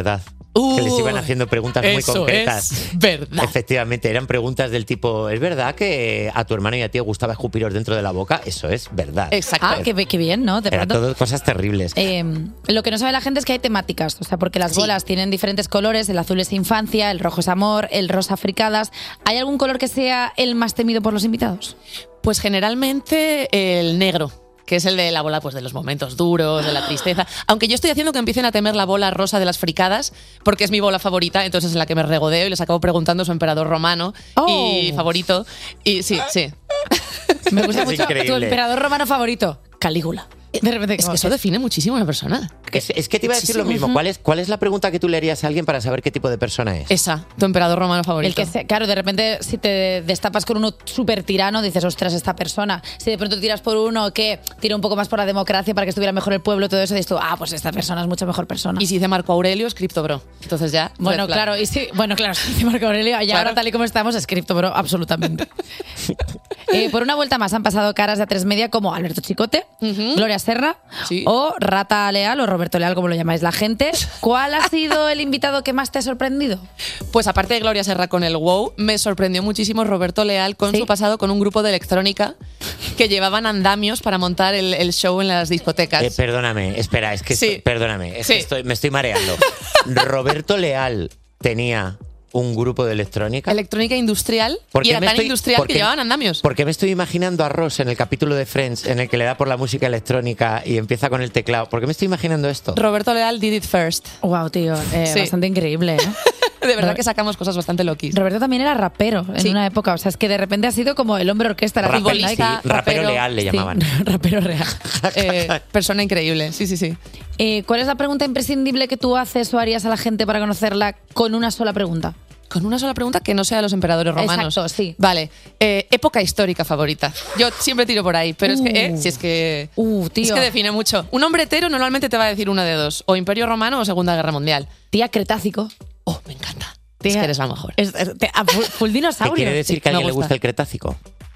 Uh, que les iban haciendo preguntas muy eso concretas. es verdad. Efectivamente, eran preguntas del tipo, ¿es verdad que a tu hermano y a ti os gustaba escupiros dentro de la boca? Eso es verdad. Exacto. Ah, qué, qué bien, ¿no? De Eran pronto. todo cosas terribles. Eh, lo que no sabe la gente es que hay temáticas, o sea, porque las bolas tienen diferentes colores, el azul es infancia, el rojo es amor, el rosa fricadas. ¿Hay algún color que sea el más temido por los invitados? Pues generalmente el negro, que es el de la bola pues de los momentos duros, de la tristeza. Aunque yo estoy haciendo que empiecen a temer la bola rosa de las fricadas, porque es mi bola favorita, entonces es la que me regodeo y les acabo preguntando su emperador romano y favorito. Y sí, sí. Me gusta Es mucho tu increíble. emperador romano favorito, Calígula. De repente, Es que eso define muchísimo a una persona. Es, es que te iba a decir lo mismo. ¿Cuál es, ¿Cuál es la pregunta que tú le harías a alguien para saber qué tipo de persona es? Esa, tu emperador romano favorito. El que se- claro, de repente si te destapas con uno súper tirano, dices, ostras, esta persona. Si de pronto tiras por uno que tira un poco más por la democracia para que estuviera mejor el pueblo, todo eso, dices tú, ah, pues esta persona es mucho mejor persona. Y si dice Marco Aurelio, es Crypto Bro. Entonces ya. Bueno, red flag. claro, y sí, bueno, claro, si dice Marco Aurelio, ya Claro. ahora tal y como estamos, es cripto, bro, absolutamente. Eh, por una vuelta más han pasado caras de A tres Media como Alberto Chicote, Gloria Serra o Rata Leal o Roberto Leal, como lo llamáis la gente. ¿Cuál ha sido el invitado que más te ha sorprendido? Pues aparte de Gloria Serra con el WoW, me sorprendió muchísimo Roberto Leal con su pasado con un grupo de electrónica que llevaban andamios para montar el, el show en las discotecas. Eh, perdóname, espera, es que Sí. estoy- perdóname, es Sí. que estoy, me estoy mareando. Roberto Leal tenía un grupo de electrónica. Electrónica industrial ¿Por y qué era me tan estoy- industrial por que qué- llevaban andamios. Porque me estoy imaginando a Ross en el capítulo de Friends en el que le da por la música electrónica y empieza con el teclado. ¿Por qué me estoy imaginando esto? Roberto Leal did it first. Wow, tío, eh, Sí. bastante increíble, ¿eh? De verdad que sacamos cosas bastante loquis. Roberto también era rapero en Sí. una época, o sea, es que de repente ha sido como el hombre orquesta, la Rapero, futbolista, sí, rapero leal le Sí, llamaban. rapero real. Eh, persona increíble, sí, sí, sí. Eh, ¿Cuál es la pregunta imprescindible que tú haces o harías a la gente para conocerla con una sola pregunta? Con una sola pregunta que no sea los emperadores romanos. Exacto, sí. Vale. Eh, época histórica favorita. Yo siempre tiro por ahí, pero es que, eh, Uh. si es que. Uh, tío. Es que define mucho. Un hombre hetero normalmente te va a decir una de dos: o Imperio Romano o Segunda Guerra Mundial. Tía, Cretácico. Oh, me encanta. Tía, es que eres la mejor. Es, es- te- a full, full ¿Qué dinosaurio. quiere decir Sí, que a me alguien le gusta. gusta el Cretácico?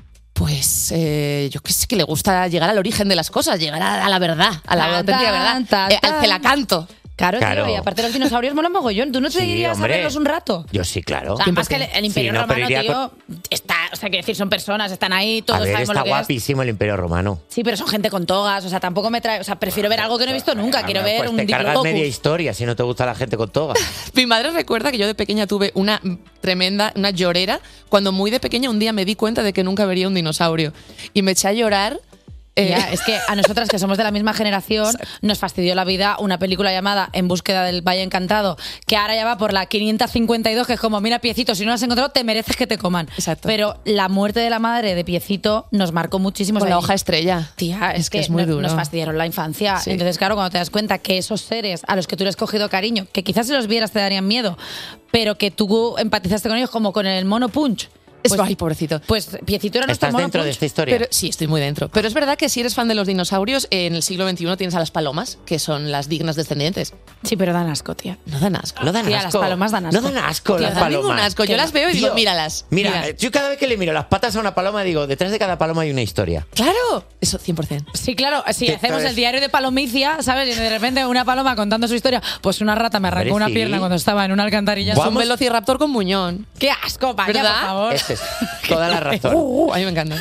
Pues eh, yo que sé que le gusta llegar al origen de las cosas, llegar a, a la verdad, a la Tan, auténtica tan, verdad, tan, eh, al tan. celacanto. Claro, Claro. tío, y aparte los dinosaurios molan mogollón. ¿Tú no te Sí, irías hombre. a verlos un rato? Yo sí, claro. O sea, más que el, el Imperio Sí, no, pero Romano, iría tío, está, o sea, quiero decir, son personas, están ahí, todos A ver, sabemos está lo que es. guapísimo el Imperio Romano. Sí, pero son gente con togas, o sea, tampoco me trae, o sea, prefiero ver algo que no he visto nunca, quiero ver Pues un te cargas diplodocus. media historia si no te gusta la gente con toga. Mi madre recuerda que yo de pequeña tuve una tremenda, una llorera, cuando muy de pequeña un día me di cuenta de que nunca vería un dinosaurio. Y me eché a llorar. eh, Ya, es que a nosotras que somos de la misma generación nos fastidió la vida una película llamada En búsqueda del Valle Encantado, que ahora ya va por la quinientos cincuenta y dos, que es como, mira, Piecito, si no lo has encontrado, te mereces que te coman. Exacto. Pero la muerte de la madre de Piecito nos marcó muchísimo. con O sea, la hoja estrella. Tía, es, Es que que, es muy no- duro. nos fastidiaron la infancia. Sí. Entonces, claro, cuando te das cuenta que esos seres a los que tú le has cogido cariño, que quizás si los vieras te darían miedo, pero que tú empatizaste con ellos como con el mono Punch. Pues, ay, pobrecito. Pues Piecito era nuestro ¿Estás mono dentro de Punch. esta historia? Pero, sí, estoy muy dentro. Pero es verdad que si eres fan de los dinosaurios, en el siglo veintiuno tienes a las palomas, que son las dignas descendientes. Sí, pero dan asco, tía. No dan asco. No dan Tía, asco. las palomas dan asco. No dan asco Tío, las dan ningún palomas. asco. Yo las veo y digo, Tío, míralas. Mira, Mira. yo cada vez que le miro las patas a una paloma digo, detrás de cada paloma hay una historia. Claro, eso cien por ciento. Sí, claro, si ¿Qué hacemos sabes? el diario de Palomicia, ¿sabes? Y de repente una paloma contando su historia, pues una rata me arrancó Hombre, una sí. pierna cuando estaba en una alcantarilla. Es un Vamos. velociraptor con muñón. ¡Qué asco, vaya, ¿Verdad? por favor! Esa es toda la razón. Uh, a mí me encanta.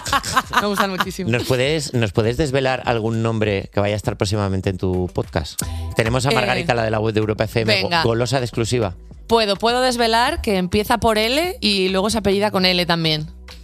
Me gustan muchísimo. ¿Nos puedes, ¿Nos puedes desvelar algún nombre que vaya a estar próximamente en tu podcast? Tenemos a Eh, Margarita, la de la web de Europa F M, venga. go- golosa de exclusiva. Puedo, puedo desvelar que empieza por L y luego se apellida con L también.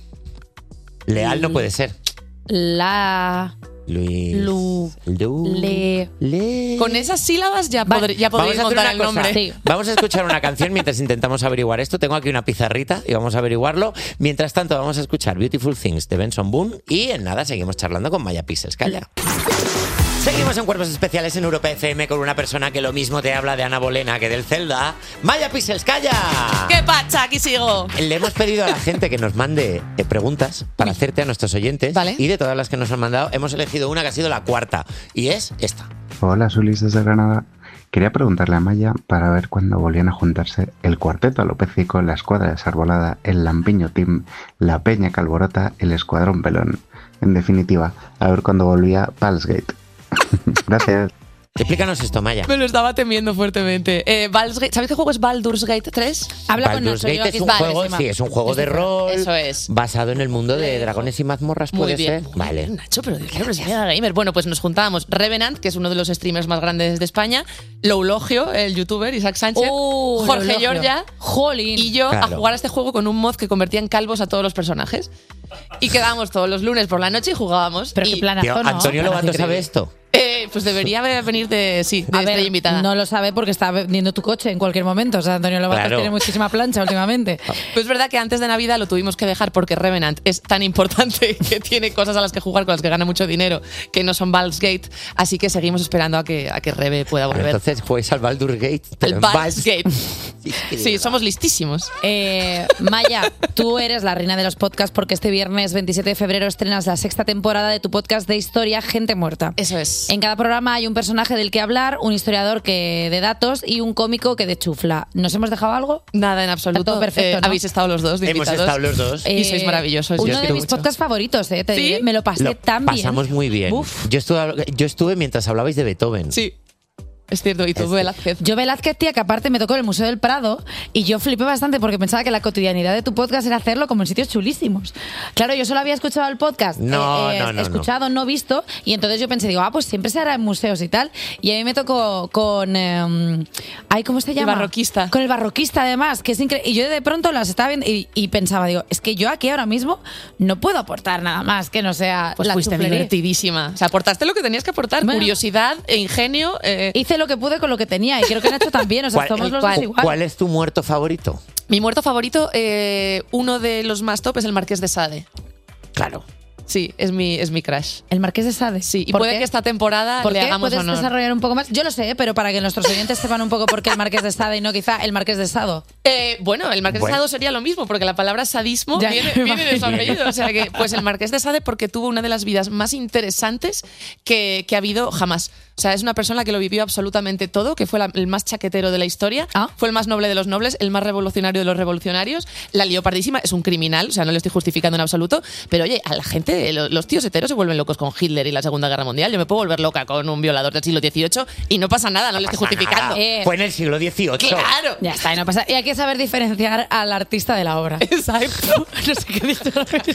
Leal no puede ser. La... Luis. Lu... Lu. Le... Le. Con esas sílabas ya, podré- ya podréis Vamos a hacer montar una el cosa. nombre. Sí. Vamos a escuchar una canción mientras intentamos averiguar esto. Tengo aquí una pizarrita y vamos a averiguarlo. Mientras tanto, vamos a escuchar Beautiful Things de Benson Boone y en nada seguimos charlando con Maya Pixels. Calla. Seguimos en Cuerpos Especiales en Europa F M con una persona que lo mismo te habla de Ana Bolena que del Zelda. Maya Pixels, calla. ¿Qué pacha? Aquí sigo. Le hemos pedido a la gente que nos mande eh, preguntas para hacerte a nuestros oyentes. Vale. Y de todas las que nos han mandado, hemos elegido una que ha sido la cuarta. Y es esta. Hola, soy Luis desde Granada. Quería preguntarle a Maya para ver cuándo volvían a juntarse el Cuarteto Alopécico, la Escuadra Desarbolada, el Lampiño Team, la Peña Calborota, el Escuadrón Pelón. En definitiva, a ver cuándo volvía Palsgate. Gracias. Explícanos esto, Maya. Me lo estaba temiendo fuertemente. Eh, Baldur's Gate- ¿Sabéis qué juego es Baldur's Gate tres? Habla Baldur's Gate es un juego, sí, es un juego de rol Eso es. basado en el mundo de dragones y mazmorras, Muy puede bien, ser. Vale. Nacho, pero claro, es gamer. Bueno, pues nos juntábamos Revenant, que es uno de los streamers más grandes de España, Loulogio, el youtuber, Isaac Sánchez, Uh, Jorge Loulogio. Giorgia Jolín. y yo Claro. a jugar a este juego con un mod que convertía en calvos a todos los personajes. Y quedábamos todos los lunes por la noche y jugábamos. Pero y, qué planazo, Tío, ¿no? Antonio Lobato Increíble. sabe esto. Eh, pues debería venir de, sí, de A ver, estrella invitada. no lo sabe porque está vendiendo tu coche en cualquier momento. O sea, Antonio Lobato Claro. tiene muchísima plancha últimamente. Pues es verdad que antes de Navidad lo tuvimos que dejar porque Revenant es tan importante que tiene cosas a las que jugar con las que gana mucho dinero que no son Baldur's Gate, así que seguimos esperando a que, a que Rebe pueda volver. Entonces juegues al Baldur's Gate. pero El en Baldur's Baldur's- Gate. Sí, que Sí, digo, somos listísimos. Eh, Maya, tú eres la reina de los podcasts porque este viernes veintisiete de febrero estrenas la sexta temporada de tu podcast de historia Gente Muerta. Eso es. En cada programa hay un personaje del que hablar, un historiador que de datos y un cómico que de chufla. ¿Nos hemos dejado algo? Nada en absoluto. Está todo perfecto, Eh, ¿no? Habéis estado los dos de Hemos invitados. estado los dos. Y sois maravillosos. Uno Yo de quiero mis mucho. podcasts favoritos, eh, te ¿Sí? diré. Me lo pasé Lo tan bien. pasamos muy bien. Uf. Yo estuve, yo estuve mientras hablabais de Beethoven. Sí. Es cierto, y tú, Velázquez. Yo Velázquez, tía, que aparte me tocó en el Museo del Prado y yo flipé bastante porque pensaba que la cotidianidad de tu podcast era hacerlo como en sitios chulísimos. Claro, yo solo había escuchado el podcast, No, eh, eh, no, no, escuchado, no. visto, y entonces yo pensé, digo, ah, pues siempre se hará en museos y tal. Y a mí me tocó con... eh, ay, ¿cómo se llama? barroquista. Con el barroquista, además, que es increíble. Y yo de pronto las estaba viendo y, y pensaba, digo, es que yo aquí ahora mismo no puedo aportar nada más que no sea Pues la fuiste chuflería. divertidísima. O sea, aportaste lo que tenías que aportar. Bueno. Curiosidad e ingenio. eh. Hice lo que pude con lo que tenía y creo que Nacho también, o sea, ¿Cuál, somos los dos cu- igual. ¿Cuál es tu muerto favorito? Mi muerto favorito, eh, uno de los más top, es el Marqués de Sade. Claro. Sí, es mi, es mi crush. El Marqués de Sade. Sí, y ¿Por puede qué? que esta temporada ¿Por le qué? hagamos ¿Puedes honor. desarrollar un poco más? Yo lo sé, pero para que nuestros oyentes sepan un poco por qué el Marqués de Sade y no quizá el Marqués de Sado. Eh, bueno, el Marqués Bueno. de Sade sería lo mismo, porque la palabra sadismo Ya, viene, me viene de su imagino. apellido. O sea que, pues el Marqués de Sade porque tuvo una de las vidas más interesantes que, que ha habido jamás. O sea, es una persona que lo vivió absolutamente todo, que fue la- el más chaquetero de la historia, Ah. fue el más noble de los nobles, el más revolucionario de los revolucionarios, la lió pardísima, es un criminal, o sea, no le estoy justificando en absoluto, pero oye, a la gente, lo- los tíos heteros se vuelven locos con Hitler y la Segunda Guerra Mundial. Yo me puedo volver loca con un violador del siglo dieciocho y no pasa nada, no, le estoy justificando. Nada. Eh, Fue en el siglo dieciocho. ¡Claro! Ya está, y no pasa. Y hay que saber diferenciar al artista de la obra. Exacto. No sé qué he dicho.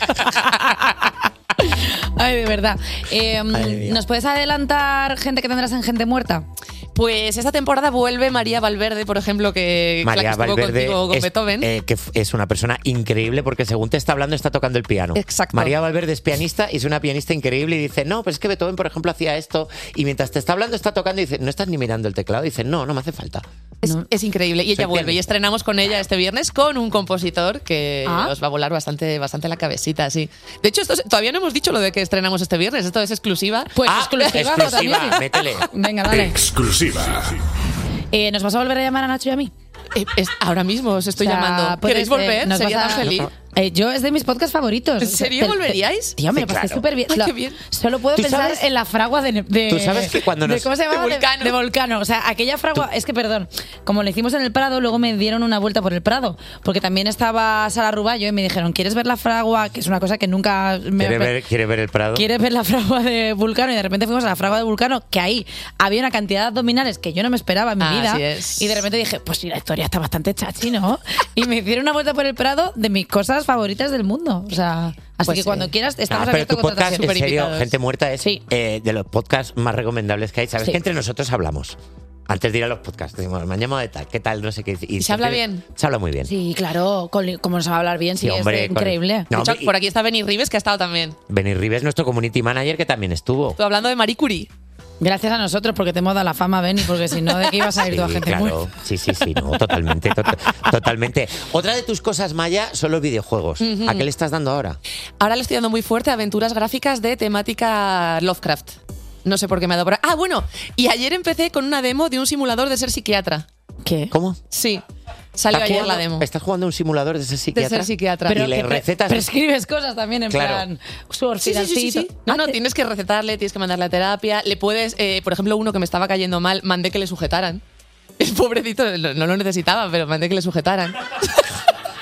Ay, de verdad. Eh, mía. ¿Nos puedes adelantar gente que tendrás en Gente Muerta? Pues esta temporada vuelve María Valverde, por ejemplo, que, la que María estuvo Valverde contigo con es, Beethoven. eh, que f- es una persona increíble porque según te está hablando está tocando el piano. Exacto. María Valverde es pianista y es una pianista increíble y dice, no, pues es que Beethoven, por ejemplo, hacía esto y mientras te está hablando está tocando y dice, ¿no estás ni mirando el teclado? Y dice, no, no me hace falta. Es, es increíble. Y ella Soy vuelve. pianista. Y estrenamos con ella este viernes con un compositor que Ah. os va a volar bastante, bastante la cabecita, sí. De hecho, esto es- todavía no hemos dicho lo de que estrenamos este viernes. Esto es exclusiva. Pues Ah, exclusiva. exclusiva, también. métele. Venga, dale. Exclusiva. Eh, ¿Nos vas a volver a llamar a Nacho y a mí? Eh, es- ahora mismo os estoy O sea, llamando. puedes, ¿Queréis volver? eh, nos Sería vas tan a- feliz. Eh, yo es de mis podcasts favoritos. ¿En serio Te- te- volveríais? Tío, me Sí, lo pasé claro. súper bien. Ay, Lo- qué bien. Solo puedo ¿Tú pensar sabes? en la fragua de, de- Tú sabes que cuando de nos- ¿Cómo se llamaba? de Vulcano. De Vulcano. O sea, aquella fragua... Es que, perdón, como lo hicimos en el Prado, luego me dieron una vuelta por el Prado. Porque también estaba Sara Ruballo y me dijeron, ¿quieres ver la fragua? Que es una cosa que nunca... Me ¿Quiere ver, ¿Quiere ver el Prado? ¿Quieres ver la fragua de Vulcano? Y de repente fuimos a la fragua de Vulcano, que ahí había una cantidad de abdominales que yo no me esperaba en mi Así vida. es. Y de repente dije, pues sí, la historia está bastante chachi, ¿no? Y me hicieron una vuelta por el Prado de mis cosas favoritas del mundo. O sea, así Pues que sí. cuando quieras, estamos Ah, pero abiertos tu con podcast, en contratación. serio, invitados. Gente Muerta es Sí. eh, de los podcasts más recomendables que hay. ¿Sabes Sí. que entre nosotros hablamos? Antes de ir a los podcasts, decimos, me han llamado de tal, ¿qué tal? No sé qué. ¿Y se habla siempre- bien? Se habla muy bien. Sí, claro, con- como nos va a hablar bien, sí, Sí, hombre, es con- increíble. No, De hecho, y- por aquí está Benny Rives, que ha estado también. Benny Rives, nuestro community manager, que también estuvo. Estoy hablando de Marie Curie. Gracias a nosotros, porque te hemos dado la fama, Benny, porque si no, ¿de qué ibas a ir tú a Sí, gente claro. muerta? Sí, sí, sí, no, totalmente, to- totalmente. Otra de tus cosas, Maya, son los videojuegos. Ujú. ¿A qué le estás dando ahora? Ahora le estoy dando muy fuerte a aventuras gráficas de temática Lovecraft. No sé por qué me ha dado por ahí. Ah, bueno, y ayer empecé con una demo de un simulador de ser psiquiatra. ¿Qué? ¿Cómo? Sí, salió ¿Estás ayer la jugando- demo. ¿Estás jugando un simulador de ser psiquiatra? ser psiquiatra. y Pero le que pre- recetas. prescribes cosas también, en Claro. plan, su Sí, sí, sí, sí, orfidalcito. sí. No, no, Ah, te- tienes que recetarle, tienes que mandarle a terapia. Le puedes, eh, por ejemplo, uno que me estaba cayendo mal, mandé que le sujetaran. El pobrecito no, no lo necesitaba, pero mandé que le sujetaran.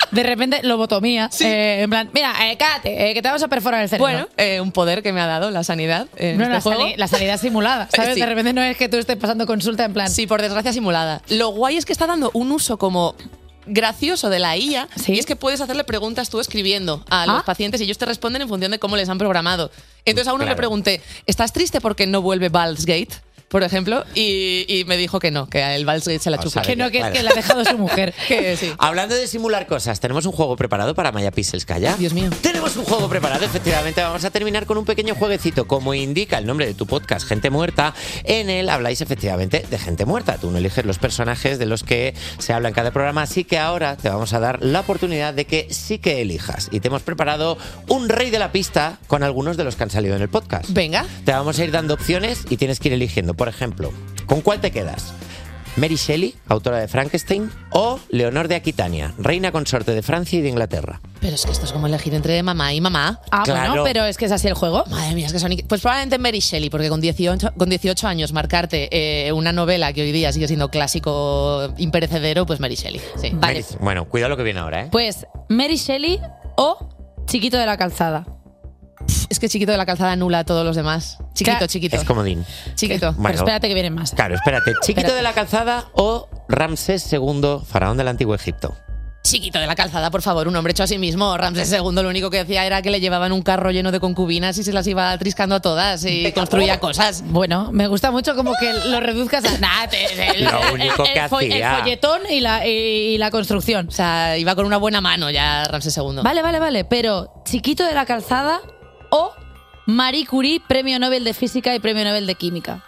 De repente, lobotomía. Eh, en plan, mira, eh, cállate, eh, que te vamos a perforar el cerebro. Bueno, eh, un poder que me ha dado la sanidad en no, este la, juego. sali- la sanidad simulada, ¿sabes? Sí. De repente no es que tú estés pasando consulta en plan... Sí, por desgracia simulada. Lo guay es que está dando un uso como gracioso de la I A y es que puedes hacerle preguntas tú escribiendo a los Ah. pacientes y ellos te responden en función de cómo les han programado. Entonces a uno Claro. le pregunté, ¿estás triste porque no vuelve Baldur's Gate? Por ejemplo, y, y me dijo que no, que el Baldur's Gate se la O chupa. sea, que no, que es que la ha dejado su mujer. que sí. Hablando de simular cosas, ¿tenemos un juego preparado para Maya Pixelskaya? Dios mío. Tenemos un juego preparado, efectivamente. Vamos a terminar con un pequeño jueguecito. Como indica el nombre de tu podcast, Gente Muerta, en él habláis efectivamente de gente muerta. Tú no eliges los personajes de los que se habla en cada programa, así que ahora te vamos a dar la oportunidad de que sí que elijas. Y te hemos preparado un rey de la pista con algunos de los que han salido en el podcast. Venga. Te vamos a ir dando opciones y tienes que ir eligiendo. Por ejemplo, ¿con cuál te quedas? ¿Mary Shelley, autora de Frankenstein, o Leonor de Aquitania, reina consorte de Francia y de Inglaterra? Pero es que esto es como elegir entre mamá y mamá. Ah, Claro. bueno, pero es que es así el juego. Madre mía, es que son... Pues probablemente Mary Shelley, porque con dieciocho, con dieciocho años marcarte eh, una novela que hoy día sigue siendo clásico imperecedero, pues Mary Shelley. Sí. Mary- Bueno, cuidado lo que viene ahora, ¿eh? Pues Mary Shelley o Chiquito de la Calzada. Es que Chiquito de la Calzada anula a todos los demás. Chiquito, Claro. chiquito. Es comodín. Chiquito. Bueno, espérate que vienen más. Claro, espérate. ¿Chiquito Espérate. de la Calzada o Ramsés segundo, faraón del Antiguo Egipto? Chiquito de la Calzada, por favor, un hombre hecho a sí mismo. Ramsés segundo lo único que decía era que le llevaban un carro lleno de concubinas y se las iba triscando a todas y construía cosas. Bueno, me gusta mucho como que lo reduzcas a nada. El, Lo único el- que el fo- hacía. El folletón y la, y, y la construcción. O sea, iba con una buena mano ya Ramsés segundo. Vale, vale, vale. Pero Chiquito de la Calzada o Marie Curie, premio Nobel de Física y premio Nobel de Química.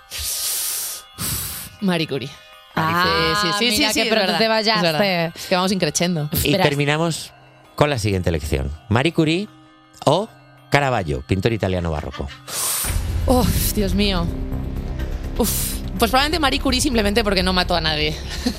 Marie Curie. Ah, sí, sí, sí, mira sí, que es pronto verdad, te vayaste. es verdad. Es que vamos increchendo. Y terminamos con la siguiente elección. Marie Curie o Caravaggio, pintor italiano barroco. Uf, Dios mío. Uf. Pues probablemente Marie Curie simplemente porque no mató a nadie.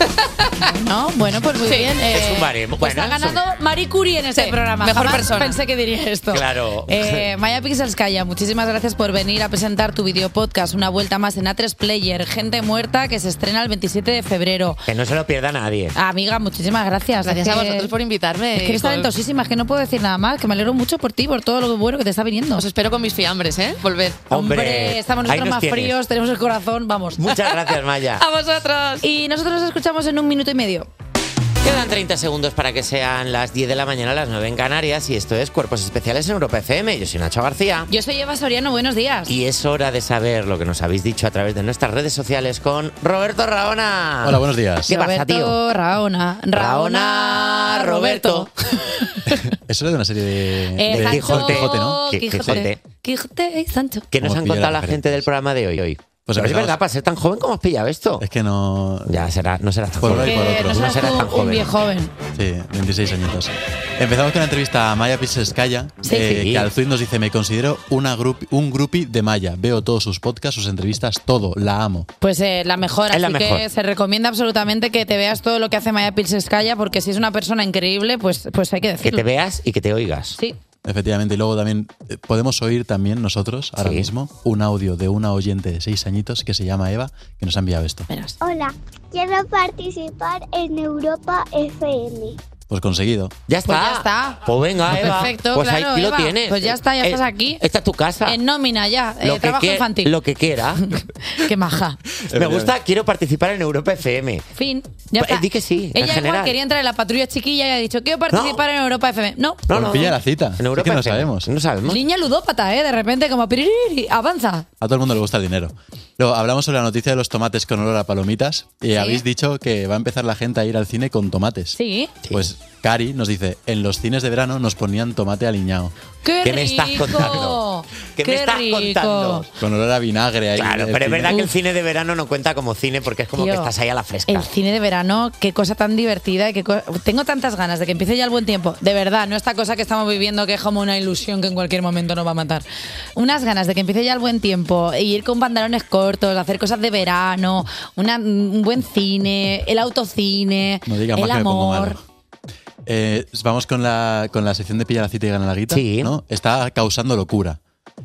¿No? Bueno, pues muy Sí. bien. eh, Es un baremo. Pues Bueno, ha ganado Marie Curie en este Sí, programa. mejor Jamás persona. pensé que diría esto. Claro. Eh, Maya Pixelskaya, muchísimas gracias por venir a presentar tu videopodcast Una vuelta más en A tres Player, Gente Muerta, que se estrena el veintisiete de febrero. Que no se lo pierda nadie. Amiga, muchísimas gracias. Gracias Es a que- vosotros por invitarme. Es que eres y por- talentosísima, es que no puedo decir nada más, que me alegro mucho por ti, por todo lo bueno que te está viniendo. Os espero con mis fiambres, ¿eh? Volver. Hombre, estamos ahí nosotros nos más tienes. fríos, tenemos el corazón, vamos. Muchas gracias, Maya. A vosotros. Y nosotros nos escuchamos en un minuto y medio. Quedan treinta segundos para que sean las diez de la mañana, las nueve en Canarias, y esto es Cuerpos Especiales en Europa F M. Yo soy Nacho García. Yo soy Eva Soriano, buenos días. Y es hora de saber lo que nos habéis dicho a través de nuestras redes sociales con Roberto Raona. Hola, buenos días. ¿Qué pasa, tío? Roberto, Raona, Raona, Roberto. Eso era de una serie de, Eh, de Sancho, Quijote, ¿no? Qui- Quijote. Quijote y Sancho. ¿Qué nos Hemos han pillado contado la la gente del programa de hoy? hoy? Pues Pero es empezamos- verdad, para ser tan joven, ¿cómo has pillado esto? Es que no... Ya, será, no serás tan Por uno joven. y por Que otro. no No seas serás tú tan un joven. viejo joven. Sí, veintiséis añitos. Empezamos con la entrevista a Maya Pixelskaya, Sí. eh, Sí. que al tweet nos dice: me considero una grup- un groupie de Maya. Veo todos sus podcasts, sus entrevistas, todo. La amo. Pues eh, la mejor, Es así la que mejor. se recomienda absolutamente que te veas todo lo que hace Maya Pixelskaya, porque si es una persona increíble, pues, pues hay que Que decirlo. te veas y que te oigas. Sí. Efectivamente, y luego también eh, podemos oír también nosotros, ahora Sí. mismo, un audio de una oyente de seis añitos que se llama Eva, que nos ha enviado esto. Verás. Hola, quiero participar en Europa F M. Pues conseguido. Ya está. Pues ya está. Pues venga, Eva. Perfecto, Pues claro, ahí lo Eva. tienes. Pues ya está, ya Eh, estás aquí. Esta es tu casa. En nómina ya, eh, Lo que trabajo quie- infantil. Lo que quiera. Qué maja. Me gusta, quiero participar en Europa F M. Fin. Ya Pues, está. di que sí, en Ella igual general. quería entrar en la patrulla chiquilla y ha dicho, quiero participar en Europa F M. No. No, Pues no, pilla no. la cita. En Europa Es que no F M. sabemos. No sabemos. Niña ludópata, ¿eh? De repente como piririri, avanza. A todo el mundo le gusta el dinero. Luego hablamos sobre la noticia de los tomates con olor a palomitas y habéis dicho que va a empezar la gente a ir al cine con tomates. Sí. Pues Cari nos dice, en los cines de verano nos ponían tomate aliñado. ¡Qué, ¿Qué me estás rico! contando? ¿Qué me ¡Qué estás rico! contando? Con olor a vinagre ahí. Claro, en el pero es cine. verdad que el cine de verano no cuenta como cine porque es como Tío, que estás ahí a la fresca. El cine de verano, qué cosa tan divertida. Y qué co- Tengo tantas ganas de que empiece ya el buen tiempo. De verdad, no esta cosa que estamos viviendo que es como una ilusión que en cualquier momento nos va a matar. Unas ganas de que empiece ya el buen tiempo, e ir con pantalones cortos, hacer cosas de verano, una- un buen cine, el autocine, No digas el más que me pongo amor. malo. Eh, vamos con la, con la sección de Pilla la cita y gana la guita. Sí. ¿no? Está causando locura.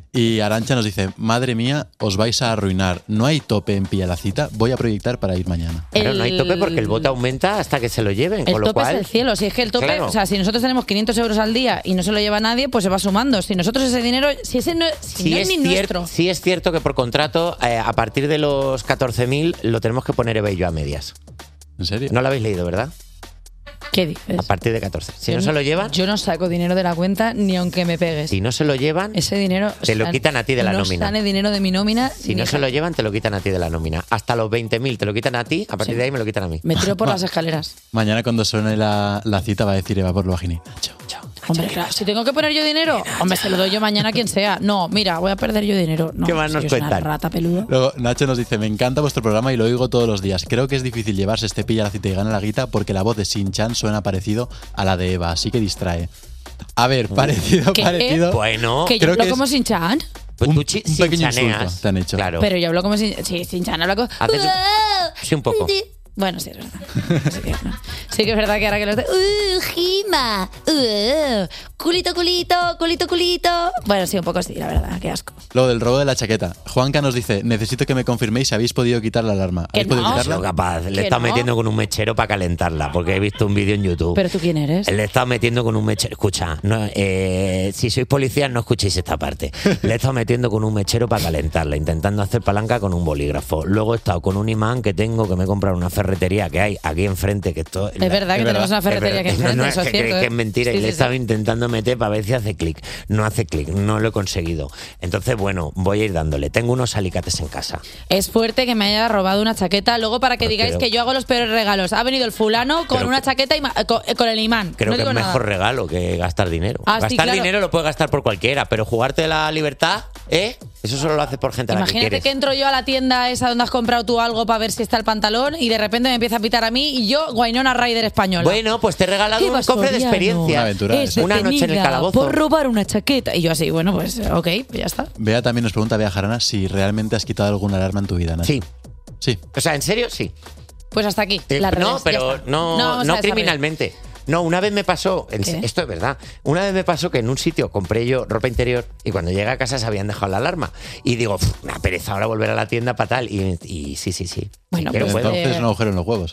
Y Arantxa nos dice, madre mía, os vais a arruinar. No hay tope en Pilla la Cita. Voy a proyectar para ir mañana. Claro, no hay tope porque el bote aumenta hasta que se lo lleven. El con lo tope cual, es el cielo. Si es que el tope, Claro. o sea, si nosotros tenemos quinientos euros al día y no se lo lleva nadie, pues se va sumando. Si nosotros ese dinero, si ese no, si Sí no es, es, ni cier- nuestro. sí es cierto que por contrato, eh, a partir de los catorce mil, lo tenemos que poner Eva y yo a medias. ¿En serio? No lo habéis leído, ¿verdad? ¿Qué dices? A partir de catorce. Si Yo no se lo llevan, Yo no saco dinero de la cuenta ni aunque me pegues. si no se lo llevan, Ese dinero. te lo quitan a ti de la no nómina. sale dinero de mi nómina. Si ni no se lo llevan, te lo quitan a ti de la nómina. Hasta los veinte mil te lo quitan a ti, a partir Sí. de ahí me lo quitan a mí. Me tiro por las escaleras. Mañana cuando suene la, la cita va a decir Eva por lo bajini. Hombre, claro, si tengo que poner yo dinero, hombre, se lo doy yo mañana a quien sea. No, mira, voy a perder yo dinero. No, ¿Qué más nos soy una cuentan? rata peluda. Luego Nacho nos dice, me encanta vuestro programa y lo oigo todos los días. Creo que es difícil llevarse este Pilla la Cita y gana la guita porque la voz de Shin-Chan suena parecido a la de Eva, así que distrae. A ver, parecido, ¿Qué? parecido. Bueno, ¿Que yo creo hablo que como es Shin-Chan? Pues tú un pequeño insulto te han hecho. Claro. Pero yo hablo como Shin- sí, Shin-Chan habla como... Haces Sí, un poco. Bueno, sí, es verdad. Sí que, sí que es verdad que ahora que lo estoy... ¡Uh, Jima! ¡Uh, culito, culito, culito, culito! Bueno, sí, un poco sí, la verdad, qué asco. Lo del robo de la chaqueta. Juanca nos dice, necesito que me confirméis si habéis podido quitar la alarma. Que ¿Habéis podido no. No, quitarla? capaz. Le Que he estado no. metiendo con un mechero para calentarla, porque he visto un vídeo en YouTube. ¿Pero tú quién eres? Le he estado metiendo con un mechero. Escucha, no, eh, si sois policías, no escuchéis esta parte. Le he estado metiendo con un mechero para calentarla, intentando hacer palanca con un bolígrafo. Luego he estado con un imán que tengo, que me he comprado en una ferretería que hay aquí enfrente. Que esto, Es verdad que tenemos una ferretería aquí Es verdad. enfrente, No, no, eso es es que, cierto, que ¿eh? es mentira. Sí, y le he sí, estado sí. intentando meter para ver si hace clic. No hace clic, no lo he conseguido. Entonces, bueno, voy a ir dándole. Tengo unos alicates en casa. Es fuerte que me haya robado una chaqueta. Luego, para que Pues digáis creo- que yo hago los peores regalos. Ha venido el fulano con Pero una que- chaqueta y ma- con, con el imán. Creo no que digo es nada. mejor regalo que gastar dinero. Ah, sí, gastar claro. dinero lo puede gastar por cualquiera, pero jugarte la libertad, ¿eh? Eso solo lo haces por gente a la que Imagínate quieres. que entro yo a la tienda esa donde has comprado tú algo para ver si está el pantalón y de repente me empieza a pitar a mí y yo, Guainona Rider española. Bueno, pues te he regalado Eva un cofre de Soriano experiencia. Una aventura, es eso. Una noche en el detenida calabozo. por robar una chaqueta. Y yo así, bueno, pues ok, pues ya está. Bea también nos pregunta, Bea Jarana, si realmente has quitado alguna alarma en tu vida, Nacho. Sí. Sí. O sea, ¿en serio? Sí. Pues hasta aquí. Eh, las no, redes, ya pero está. no, vamos a no desarrollar. criminalmente. No, una vez me pasó, en- ¿Qué? esto es verdad, una vez me pasó que en un sitio compré yo ropa interior y cuando llegué a casa se habían dejado la alarma. Y digo, "Pf, me ha pereza ahora volver a la tienda para tal. Y, y sí, sí, sí. Bueno, Sí que lo pues, puedo. Entonces eh, un agujero en los huevos.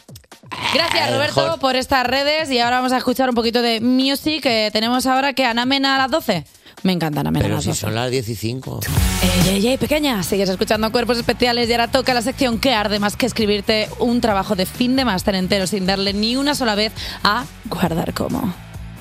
Gracias, A lo Roberto, mejor- por estas redes. Y ahora vamos a escuchar un poquito de music. Que tenemos ahora que Anamena a las doce. Me encanta Anamena a Pero las si doce. son las diez y cinco. Ey, ey, ey, pequeña, sigues escuchando Cuerpos Especiales y ahora toca la sección que arde más que escribirte un trabajo de fin de máster entero sin darle ni una sola vez a guardar como.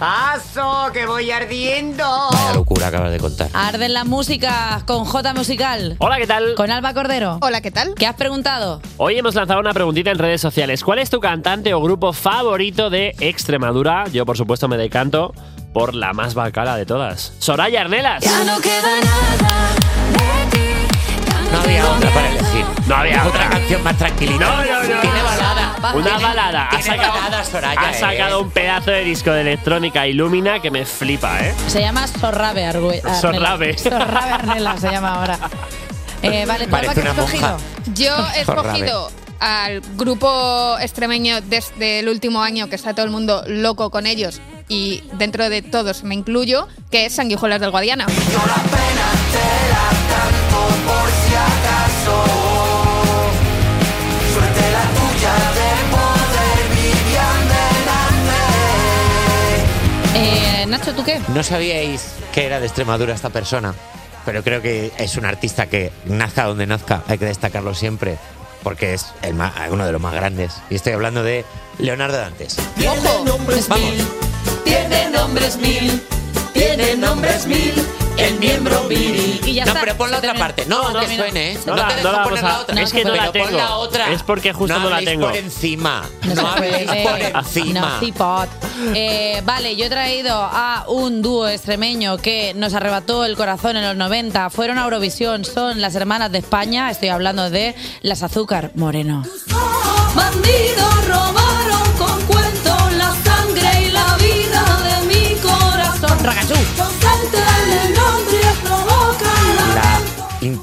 ¡Paso, que voy ardiendo! Vaya locura acabas de contar. Arde en la música con J Musical. Hola, ¿qué tal? Con Alba Cordero. Hola, ¿qué tal? ¿Qué has preguntado? Hoy hemos lanzado una preguntita en redes sociales. ¿Cuál es tu cantante o grupo favorito de Extremadura? Yo, por supuesto, me decanto por la más bacala de todas. Soraya Arnelas. no queda nada de ti. No había otra para elegir. No había otra canción más tranquilita. No, no, no. Tiene balada. Una Tiene- balada. Ha tiene sacado, balada, Soraya, ha sacado eh. un pedazo de disco de electrónica Illumina que me flipa, ¿eh? Se llama Sorrabe Argüe- Arnelas. Sorrabe. Sorrabe Arnelas se llama ahora. Eh, vale, ¿tú, Alba, qué has escogido? Yo he Sorrabe. escogido al grupo extremeño desde el último año, que está todo el mundo loco con ellos, y dentro de todos me incluyo, que es Sanguijuelas del Guadiana. Por si acaso, suerte la tuya de poder vivir adelante. Eh, Nacho, ¿tú qué? No sabíais que era de Extremadura esta persona, pero creo que es un artista que nazca donde nazca, hay que destacarlo siempre, porque es el más- uno de los más grandes. Y estoy hablando de Leonardo Dantes. Tiene nombres mil, tiene nombres mil, tiene nombres mil, el miembro viril. Y ya no, está. pero pon la Se otra terminó. parte. No, No, que no, suene, ¿eh? no No, la- te no dejo la poner vamos a- la otra. es que no pero la pon tengo. la otra. Es porque justo no la habléis tengo. por encima. No, No, se habléis puede. por encima. No, sí pot. Eh, vale, yo he traído a un dúo extremeño que nos arrebató el corazón en los noventa. Fueron a Eurovisión, son las hermanas de España. Estoy hablando de Las Azúcar Moreno. Bandidos robaron con cuentos la sangre y la vida de mi corazón. Ragazú. Los el nombre provocan la La